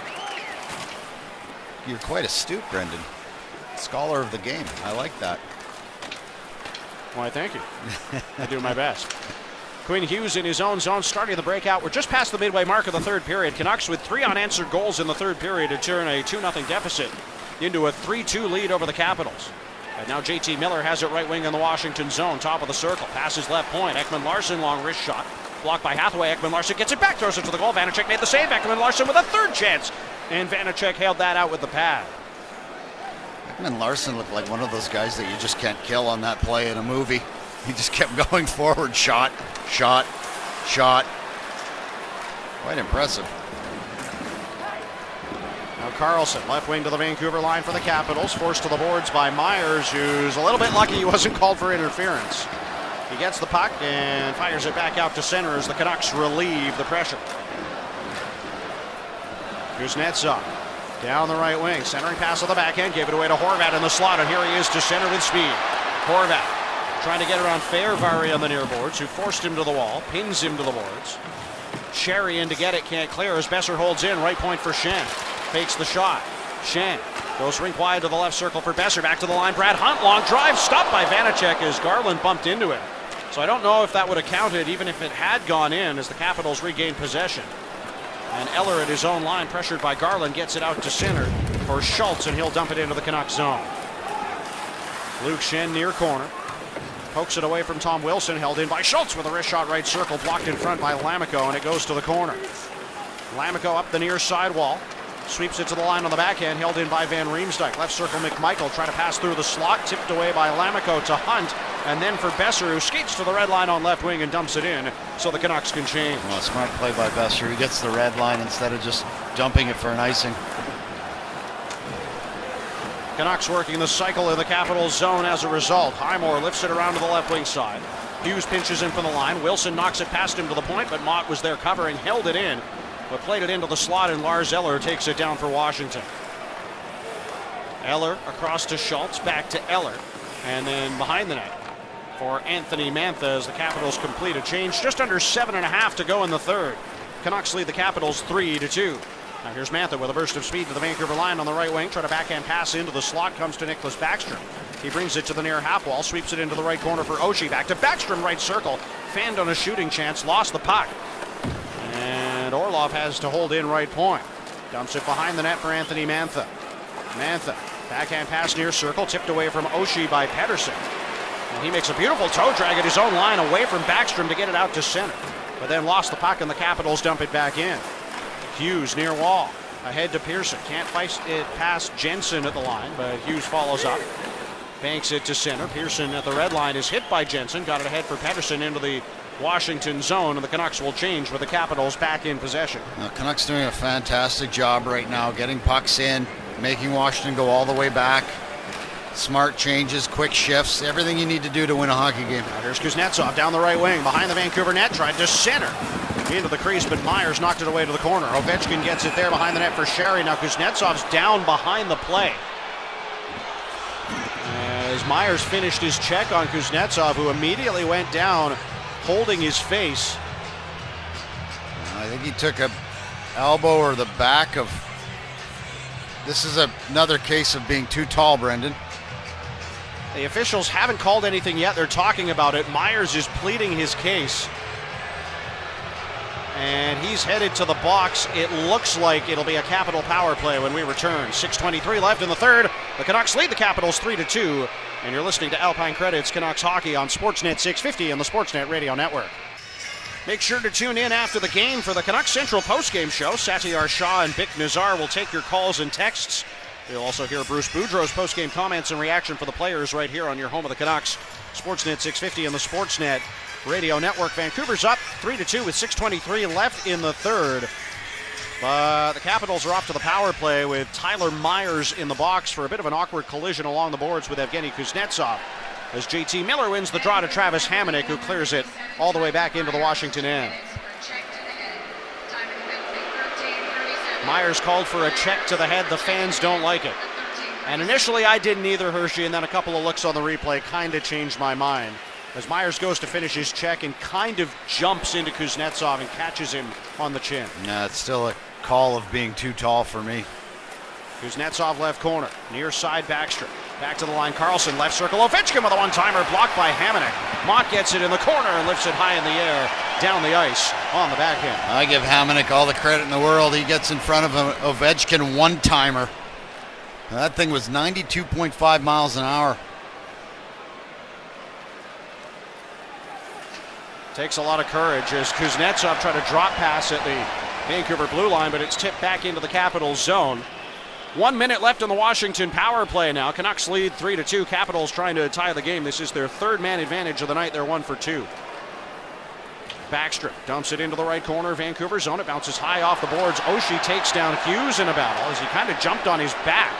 You're quite astute, Brendan. Scholar of the game. I like that. Why, thank you. I do my best. Quinn Hughes in his own zone starting the breakout. We're just past the midway mark of the third period. Canucks with 3 unanswered goals in the third period to turn a 2-0 deficit into a 3-2 lead over the Capitals. And now JT Miller has it right wing in the Washington zone, top of the circle. Passes left point. Ekman-Larsson, long wrist shot. Blocked by Hathaway. Ekman-Larsson gets it back, throws it to the goal. Vanacek made the save. Ekman-Larsson with a third chance. And Vanacek held that out with the pad. Ekman-Larsson looked like one of those guys that you just can't kill on that play in a movie. He just kept going forward. Shot, shot, shot. Quite impressive. Now Carlson, left wing to the Vancouver line for the Capitals, forced to the boards by Myers, who's a little bit lucky he wasn't called for interference. He gets the puck and fires it back out to center as the Canucks relieve the pressure. Kuznetsov down the right wing, centering pass on the backhand, gave it away to Horvat in the slot, and here he is to center with speed. Horvat trying to get around Fehervari on the near boards, who forced him to the wall, pins him to the boards. Sherry in to get it, can't clear as Boeser holds in, right point for Schenn. Fakes the shot. Schenn goes rink wide to the left circle for Boeser. Back to the line. Brad Hunt, long drive, stopped by Vanacek as Garland bumped into him. So I don't know if that would have counted even if it had gone in as the Capitals regained possession. And Eller at his own line, pressured by Garland, gets it out to center for Schultz, and he'll dump it into the Canucks zone. Luke Schenn near corner. Pokes it away from Tom Wilson, held in by Schultz with a wrist shot right circle, blocked in front by Lammikko, and it goes to the corner. Lammikko up the near side wall. Sweeps it to the line on the backhand, held in by Van Riemsdyk. Left circle, McMichael trying to pass through the slot, tipped away by Lammikko to Hunt, and then for Boeser, who skates to the red line on left wing and dumps it in, so the Canucks can change. Well, smart play by Boeser. He gets the red line instead of just dumping it for an icing. Canucks working the cycle in the Capitals zone as a result. Highmore lifts it around to the left wing side. Hughes pinches in from the line. Wilson knocks it past him to the point, but Mott was there covering, held it in, but played it into the slot, and Lars Eller takes it down for Washington. Eller across to Schultz, back to Eller, and then behind the net for Anthony Mantha as the Capitals complete a change. Just under 7.5 to go in the third. Canucks lead the Capitals 3-2. Now here's Mantha with a burst of speed to the Vancouver line on the right wing. Try to backhand pass into the slot, comes to Nicholas Backstrom. He brings it to the near half wall, sweeps it into the right corner for Oshie. Back to Backstrom, right circle. Fanned on a shooting chance, lost the puck. And Orlov has to hold in right point. Dumps it behind the net for Anthony Mantha. Mantha, backhand pass near circle, tipped away from Oshie by Pettersson. And he makes a beautiful toe drag at his own line away from Backstrom to get it out to center. But then lost the puck and the Capitals dump it back in. Hughes near wall, ahead to Pearson. Can't fight it past Jensen at the line, but Hughes follows up. Banks it to center. Pearson at the red line is hit by Jensen. Got it ahead for Pettersson into the Washington zone, and the Canucks will change with the Capitals back in possession. The Canucks doing a fantastic job right now, getting pucks in, making Washington go all the way back. Smart changes, quick shifts, everything you need to do to win a hockey game. Now here's Kuznetsov down the right wing, behind the Vancouver net, tried to center. Into the crease, but Myers knocked it away to the corner. Ovechkin gets it there behind the net for Sherry. Now Kuznetsov's down behind the play. As Myers finished his check on Kuznetsov, who immediately went down, holding his face. think he took a elbow or the back of. This is another case of being too tall, Brendan. The officials haven't called anything yet. They're talking about it. Myers is pleading his case. And he's headed to the box. It looks like it'll be a Capital power play when we return. 6:23 left in the third. The Canucks lead the Capitals 3-2. And you're listening to Alpine Credits Canucks Hockey on Sportsnet 650 and the Sportsnet Radio Network. Make sure to tune in after the game for the Canucks Central postgame show. Satyar Shah and Bick Nazar will take your calls and texts. You'll also hear Bruce Boudreau's postgame comments and reaction for the players right here on your home of the Canucks. Sportsnet 650 and the Sportsnet Radio Network. Vancouver's up 3-2 with 6:23 left in the third. But the Capitals are off to the power play with Tyler Myers in the box for a bit of an awkward collision along the boards with Evgeny Kuznetsov, as JT Miller wins the draw to Travis Hamonic, who clears it all the way back into the Washington end. Myers called for a check to the head. The fans don't like it. And initially I didn't either, Hershey, and then a couple of looks on the replay kind of changed my mind, as Myers goes to finish his check and kind of jumps into Kuznetsov and catches him on the chin. No, it's still a call of being too tall for me. Kuznetsov left corner, near side Backstrom. Back to the line, Carlson, left circle, Ovechkin with a one-timer blocked by Hamonic. Mott gets it in the corner and lifts it high in the air, down the ice, on the backhand. I give Hamonic all the credit in the world. He gets in front of an Ovechkin one-timer. That thing was 92.5 miles an hour. Takes a lot of courage as Kuznetsov tried to drop pass at the Vancouver blue line, but it's tipped back into the Capitals zone. 1 minute left in the Washington power play now. Canucks lead 3-2. Capitals trying to tie the game. This is their third man advantage of the night. They're 1 for 2. Backstrom dumps it into the right corner. Vancouver zone. It bounces high off the boards. Oshie takes down Hughes in a battle as he kind of jumped on his back.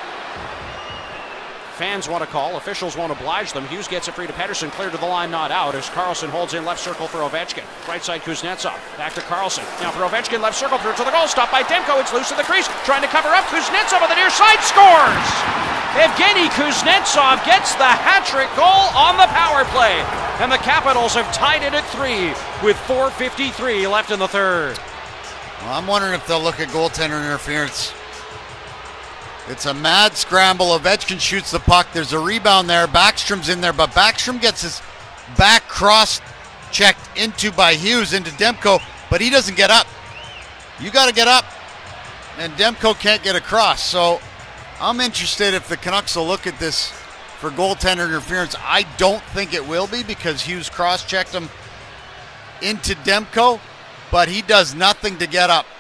Fans want to call. Officials won't oblige them. Hughes gets it free to Pettersson. Clear to the line, not out, as Carlson holds in left circle for Ovechkin. Right side Kuznetsov. Back to Carlson. Now for Ovechkin, left circle through to the goal. Stopped by Demko. It's loose at the crease. Trying to cover up. Kuznetsov on the near side. Scores! Evgeny Kuznetsov gets the hat-trick goal on the power play. And the Capitals have tied it at 3 with 4:53 left in the third. Well, I'm wondering if they'll look at goaltender interference. It's a mad scramble. Ovechkin shoots the puck. There's a rebound there. Backstrom's in there, but Backstrom gets his back cross-checked into by Hughes into Demko, but he doesn't get up. You got to get up, and Demko can't get across. So I'm interested if the Canucks will look at this for goaltender interference. I don't think it will be because Hughes cross-checked him into Demko, but he does nothing to get up.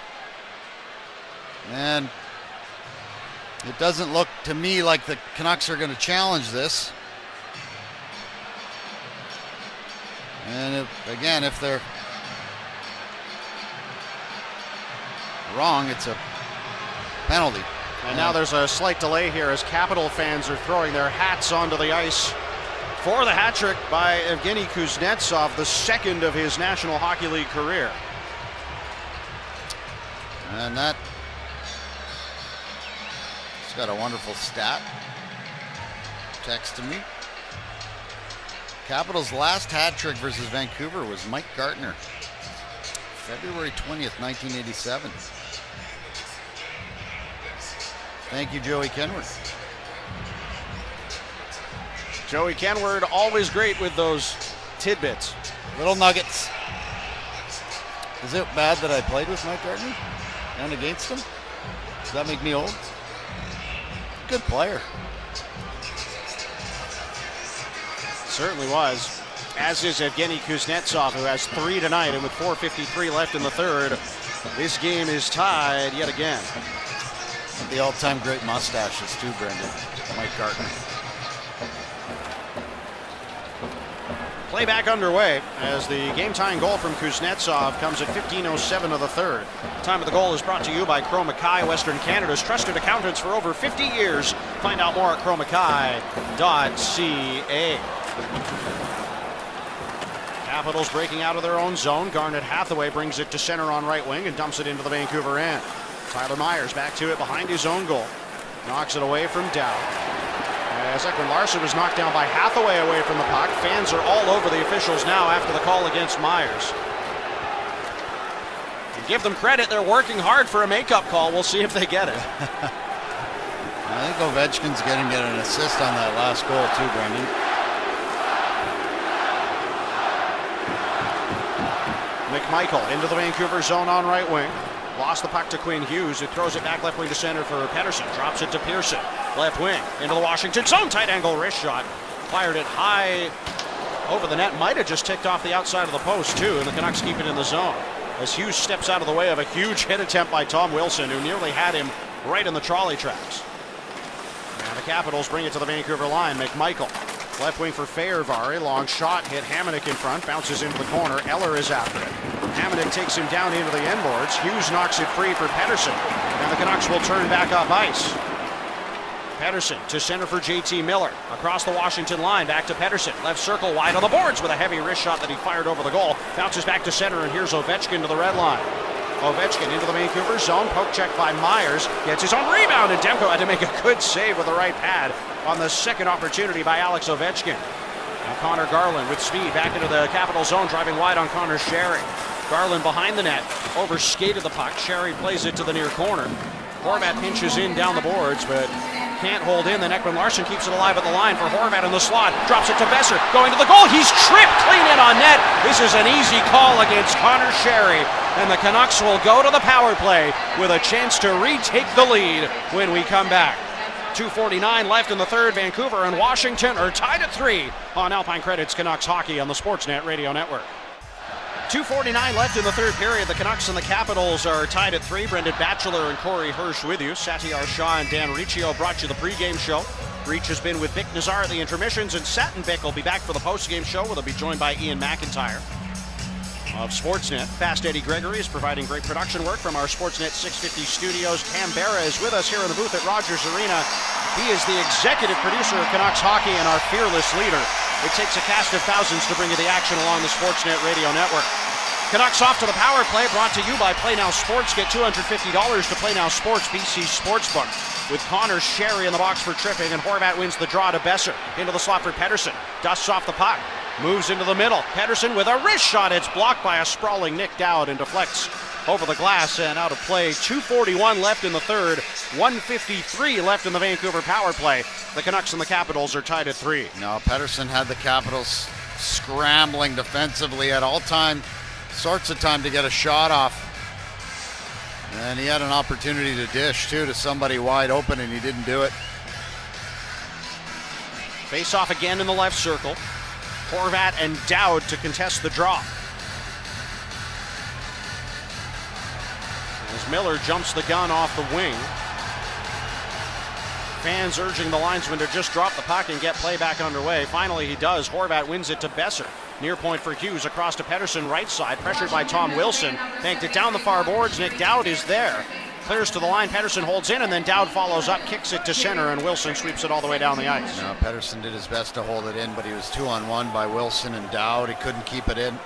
And it doesn't look to me like the Canucks are going to challenge this. And if they're wrong, it's a penalty. And now there's a slight delay here as Capital fans are throwing their hats onto the ice for the hat trick by Evgeny Kuznetsov, the second of his National Hockey League career. And that it's got a wonderful stat. Text to me. Capitals' last hat trick versus Vancouver was Mike Gartner, February 20th, 1987. Thank you, Joey Kenward. Joey Kenward, always great with those tidbits. Little nuggets. Is it bad that I played with Mike Gartner and against him? Does that make me old? Good player. Certainly was. As is Evgeny Kuznetsov, who has 3 tonight, and with 4:53 left in the third, this game is tied yet again. The all-time great mustaches too, Brendan. Mike Gartner. Play back underway as the game-tying goal from Kuznetsov comes at 15:07 of the third. The time of the goal is brought to you by Crowe Mackay, Western Canada's trusted accountants for over 50 years. Find out more at crowemackay.ca. Capitals breaking out of their own zone. Garnet Hathaway brings it to center on right wing and dumps it into the Vancouver end. Tyler Myers back to it behind his own goal. Knocks it away from Dow. As Ekman Larsson was knocked down by Hathaway away from the puck. Fans are all over the officials now after the call against Myers. Give them credit. They're working hard for a makeup call. We'll see if they get it. I think Ovechkin's going to get an assist on that last goal too, Brendan. McMichael into the Vancouver zone on right wing. Lost the puck to Quinn Hughes, who throws it back left wing to center for Pettersson. Drops it to Pearson. Left wing into the Washington zone. Tight angle wrist shot. Fired it high over the net. Might have just ticked off the outside of the post too, and the Canucks keep it in the zone. As Hughes steps out of the way of a huge hit attempt by Tom Wilson, who nearly had him right in the trolley tracks. Now the Capitals bring it to the Vancouver line. McMichael. Left wing for Fehérváry. Long shot. Hit Hamonic in front. Bounces into the corner. Eller is after it. Hamonic takes him down into the end boards. Hughes knocks it free for Pettersson. And the Canucks will turn back up ice. Pettersson to center for JT Miller. Across the Washington line. Back to Pettersson. Left circle wide on the boards with a heavy wrist shot that he fired over the goal. Bounces back to center, and here's Ovechkin to the red line. Ovechkin into the Vancouver zone. Poke check by Myers. Gets his own rebound, and Demko had to make a good save with the right pad on the second opportunity by Alex Ovechkin. Now Connor Garland with speed back into the Capital zone, driving wide on Connor Sherry. Garland behind the net, overskated the puck. Sherry plays it to the near corner. Horvat pinches in down the boards, but can't hold in. Then Ekman Larsson keeps it alive at the line for Horvat in the slot. Drops it to Besser, going to the goal. He's tripped clean in on net. This is an easy call against Connor Sherry, and the Canucks will go to the power play with a chance to retake the lead when we come back. 2:49 left in the third. Vancouver and Washington are tied at 3 on Alpine Credits Canucks Hockey on the Sportsnet Radio Network. 2:49 left in the third period. The Canucks and the Capitals are tied at 3. Brendan Batchelor and Corey Hirsch with you. Satyar Shah and Dan Riccio brought you the pregame show. Reach has been with Vic Nazar at the intermissions, and Satin Vic will be back for the postgame show, where they'll be joined by Ian McIntyre of Sportsnet. Fast Eddie Gregory is providing great production work from our Sportsnet 650 studios. Canberra is with us here in the booth at Rogers Arena. He is the executive producer of Canucks Hockey and our fearless leader. It takes a cast of thousands to bring you the action along the Sportsnet Radio Network. Canucks off to the power play, brought to you by Play Now Sports. Get $250 to Play Now Sports, BC Sportsbook. With Connor Sherry in the box for tripping, and Horvat wins the draw to Besser. Into the slot for Pettersson. Dusts off the puck. Moves into the middle. Pettersson with a wrist shot. It's blocked by a sprawling Nick Dowd and deflects over the glass and out of play. 2:41 left in the third. 1:53 left in the Vancouver power play. The Canucks and the Capitals are tied at 3. No, Pettersson had the Capitals scrambling defensively at all sorts of time to get a shot off. And he had an opportunity to dish, too, to somebody wide open, and he didn't do it. Face off again in the left circle. Horvat and Dowd to contest the draw. As Miller jumps the gun off the wing. Fans urging the linesman to just drop the puck and get play back underway. Finally he does. Horvat wins it to Besser. Near point for Hughes, across to Pettersson, right side. Pressured by Tom Wilson. Banked it down the far boards. Nick Dowd is there. Clears to the line. Pettersson holds in, and then Dowd follows up, kicks it to center, and Wilson sweeps it all the way down the ice. No, Pettersson did his best to hold it in, but he was 2-on-1 by Wilson and Dowd. He couldn't keep it in.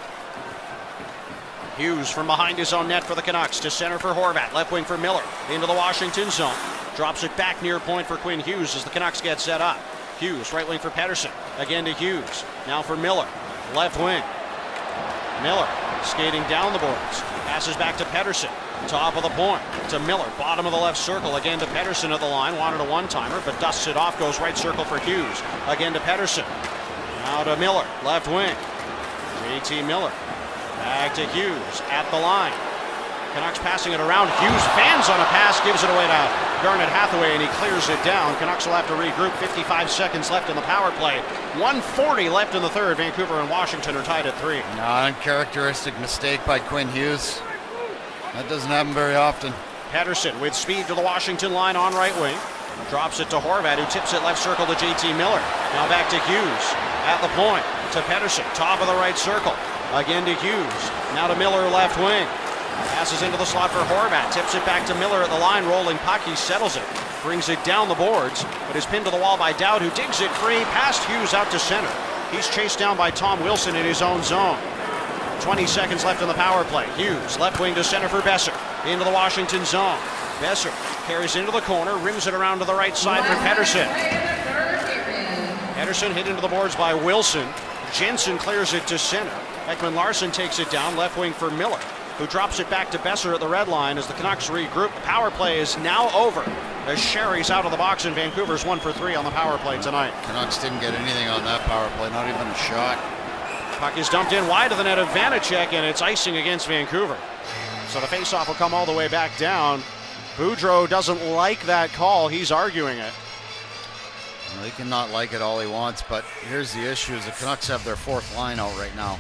Hughes from behind his own net for the Canucks to center for Horvat. Left wing for Miller. Into the Washington zone. Drops it back near point for Quinn Hughes as the Canucks get set up. Hughes, right wing for Pettersson. Again to Hughes. Now for Miller. Left wing. Miller skating down the boards. Passes back to Pettersson. Top of the point to Miller. Bottom of the left circle. Again to Pettersson at the line. Wanted a one-timer, but dusts it off. Goes right circle for Hughes. Again to Pettersson. Now to Miller. Left wing. JT Miller. Back to Hughes at the line. Canucks passing it around. Hughes fans on a pass, gives it away to Garnet Hathaway, and he clears it down. Canucks will have to regroup. 55 seconds left in the power play. 1:40 left in the third. Vancouver and Washington are tied at 3. No, uncharacteristic mistake by Quinn Hughes. That doesn't happen very often. Pettersson with speed to the Washington line on right wing. Drops it to Horvat, who tips it left circle to JT Miller. Now back to Hughes at the point to Pettersson. Top of the right circle. Again to Hughes. Now to Miller left wing. Passes into the slot for Horvat. Tips it back to Miller at the line. Rolling puck. He settles it. Brings it down the boards. But is pinned to the wall by Dowd, who digs it free. Past Hughes out to center. He's chased down by Tom Wilson in his own zone. 20 seconds left in the power play. Hughes left wing to center for Besser. Into the Washington zone. Besser carries into the corner. Rims it around to the right side for Pettersson. Pettersson hit into the boards by Wilson. Jensen clears it to center. Ekman Larsson takes it down. Left wing for Miller. who drops it back to Besser at the red line as the Canucks regroup. The power play is now over as Sherry's out of the box and Vancouver's 1 for 3 on the power play tonight. Canucks didn't get anything on that power play, not even a shot. Puck is dumped in wide of the net of Vanacek, and it's icing against Vancouver. So the faceoff will come all the way back down. Boudreau doesn't like that call. He's arguing it. Well, he cannot like it all he wants, but here's the issue is the Canucks have their fourth line out right now.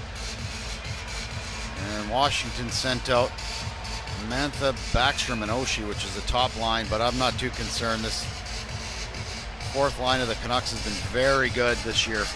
And Washington sent out Mantha, Backstrom, and Oshie, which is the top line, but I'm not too concerned. This fourth line of the Canucks has been very good this year.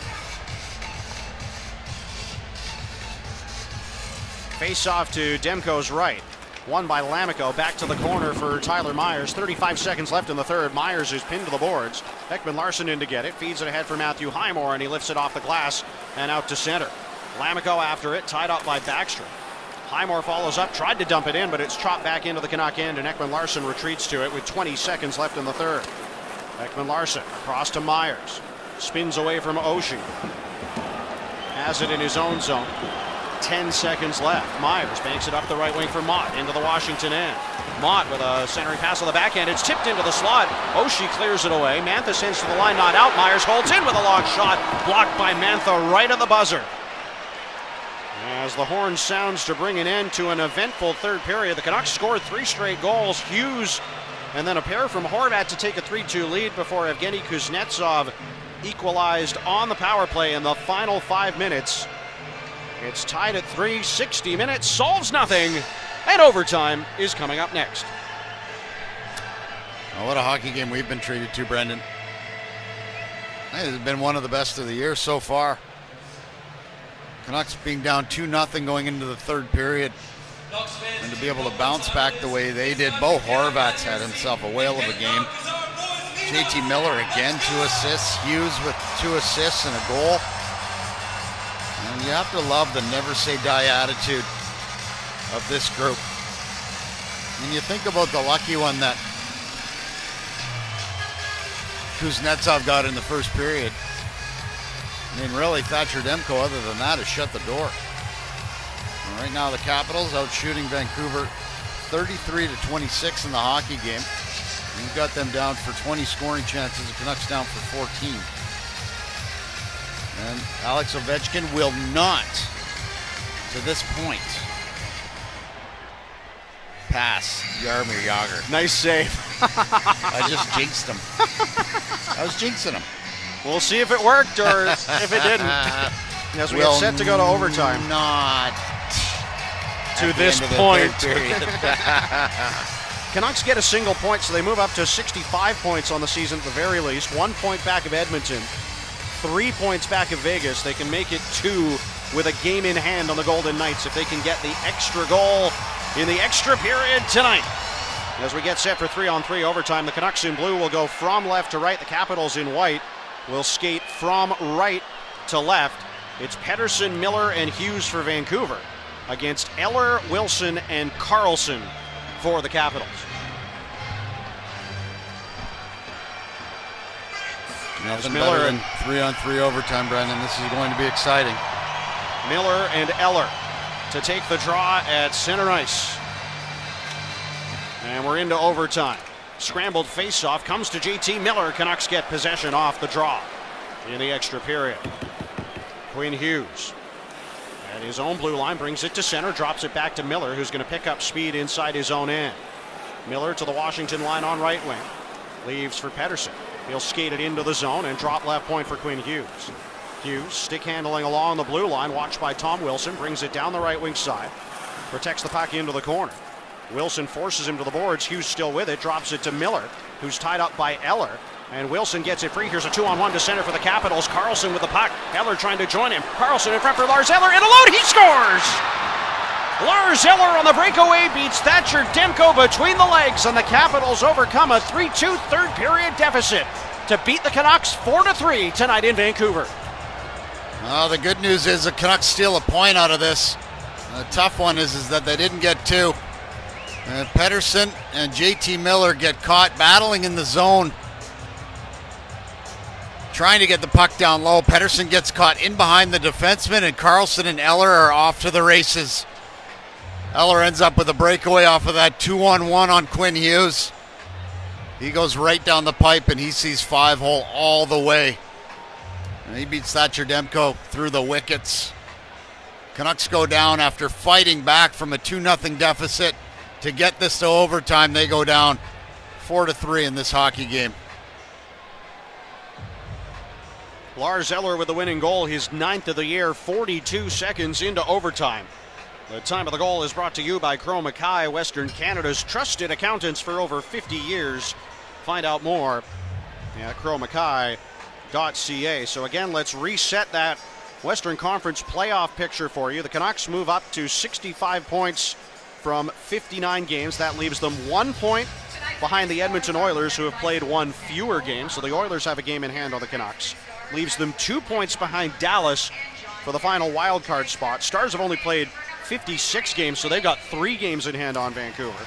Face off to Demko's right. Won by Lamico. Back to the corner for Tyler Myers. 35 seconds left in the third. Myers is pinned to the boards. Ekman-Larsson in to get it. Feeds it ahead for Matthew Highmore, and he lifts it off the glass and out to center. Lamico after it, tied up by Backstrom. Highmore follows up, tried to dump it in, but it's chopped back into the Canuck end, and Ekman-Larsson retreats to it with 20 seconds left in the third. Ekman-Larsson across to Myers. Spins away from Oshie. Has it in his own zone. 10 seconds left. Myers banks it up the right wing for Mott into the Washington end. Mott with a centering pass on the backhand. It's tipped into the slot. Oshie clears it away. Mantha sends to the line, not out. Myers holds in with a long shot. Blocked by Mantha right at the buzzer. As the horn sounds to bring an end to an eventful third period, the Canucks scored 3 straight goals. Hughes and then a pair from Horvat to take a 3-2 lead before Evgeny Kuznetsov equalized on the power play in the final 5 minutes. It's tied at 3, 60 minutes, solves nothing, and overtime is coming up next. Oh, what a hockey game we've been treated to, Brendan. It has been one of the best of the year so far. Canucks being down 2-0 going into the third period. And to be able to bounce back the way they did. Bo Horvat's had himself a whale of a game. JT Miller again, 2 assists. Hughes with 2 assists and a goal. And you have to love the never say die attitude of this group. When you think about the lucky one that Kuznetsov got in the first period, I mean, really, Thatcher Demko, other than that, has shut the door. And right now, the Capitals out shooting Vancouver 33-26 in the hockey game. You've got them down for 20 scoring chances. The Canucks down for 14. And Alex Ovechkin will not, to this point, pass Jaromir Jagr. Nice save. I just jinxed him. I was jinxing him. We'll see if it worked or if it didn't. As we get set to go to overtime. Not to this point. Canucks get a single point, so they move up to 65 points on the season at the very least. 1 point back of Edmonton. 3 points back of Vegas. They can make it 2 with a game in hand on the Golden Knights if they can get the extra goal in the extra period tonight. As we get set for 3-on-3 overtime, the Canucks in blue will go from left to right. The Capitals in white will skate from right to left. It's Pettersson, Miller, and Hughes for Vancouver against Eller, Wilson, and Carlson for the Capitals. Nothing better than 3-on-3 overtime, Brendan. This is going to be exciting. Miller and Eller to take the draw at center ice. And we're into overtime. Scrambled faceoff comes to JT Miller. Canucks get possession off the draw in the extra period. Quinn Hughes at his own blue line brings it to center, drops it back to Miller, who's going to pick up speed inside his own end. Miller to the Washington line on right wing. Leaves for Pettersson. He'll skate it into the zone and drop left point for Quinn Hughes. Hughes stick handling along the blue line, watched by Tom Wilson, brings it down the right wing side, protects the puck into the corner. Wilson forces him to the boards. Hughes still with it, drops it to Miller, who's tied up by Eller, and Wilson gets it free. Here's a 2-on-1 to center for the Capitals. Carlson with the puck. Eller trying to join him. Carlson in front for Lars Eller, and alone he scores! Lars Eller on the breakaway beats Thatcher Demko between the legs, and the Capitals overcome a 3-2 third period deficit to beat the Canucks 4-3 tonight in Vancouver. Well, the good news is the Canucks steal a point out of this. The tough one is that they didn't get 2. Pettersson and JT Miller get caught battling in the zone, trying to get the puck down low. Pettersson gets caught in behind the defenseman, and Carlson and Eller are off to the races. Eller ends up with a breakaway off of that 2-on-1 on Quinn Hughes. He goes right down the pipe, and he sees 5-hole all the way. And he beats Thatcher Demko through the wickets. Canucks go down after fighting back from a 2-0 deficit to get this to overtime. They go down 4-3 in this hockey game. Lars Eller with the winning goal, his 9th of the year, 42 seconds into overtime. The time of the goal is brought to you by Crowe Mackay, Western Canada's trusted accountants for over 50 years. Find out more at crowemackay.ca. So again, let's reset that Western Conference playoff picture for you. The Canucks move up to 65 points from 59 games. That leaves them 1 point behind the Edmonton Oilers, who have played one fewer games. So the Oilers have a game in hand on the Canucks. Leaves them 2 points behind Dallas for the final wild card spot. Stars have only played 56 games, so they've got 3 games in hand on Vancouver.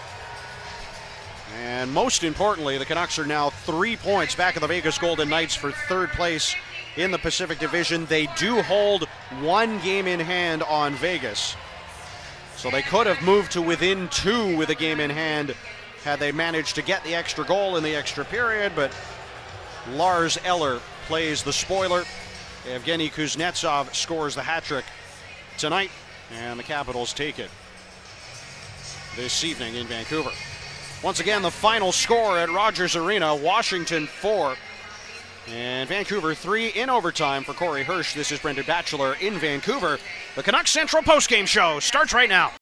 And most importantly, the Canucks are now 3 points back of the Vegas Golden Knights for third place in the Pacific Division. They do hold 1 game in hand on Vegas, so they could have moved to within 2 with a game in hand had they managed to get the extra goal in the extra period, but Lars Eller plays the spoiler. Evgeny Kuznetsov scores the hat trick tonight, and the Capitals take it this evening in Vancouver. Once again, the final score at Rogers Arena, Washington 4 and Vancouver 3 in overtime. For Corey Hirsch, this is Brendan Batchelor in Vancouver. The Canucks Central postgame show starts right now.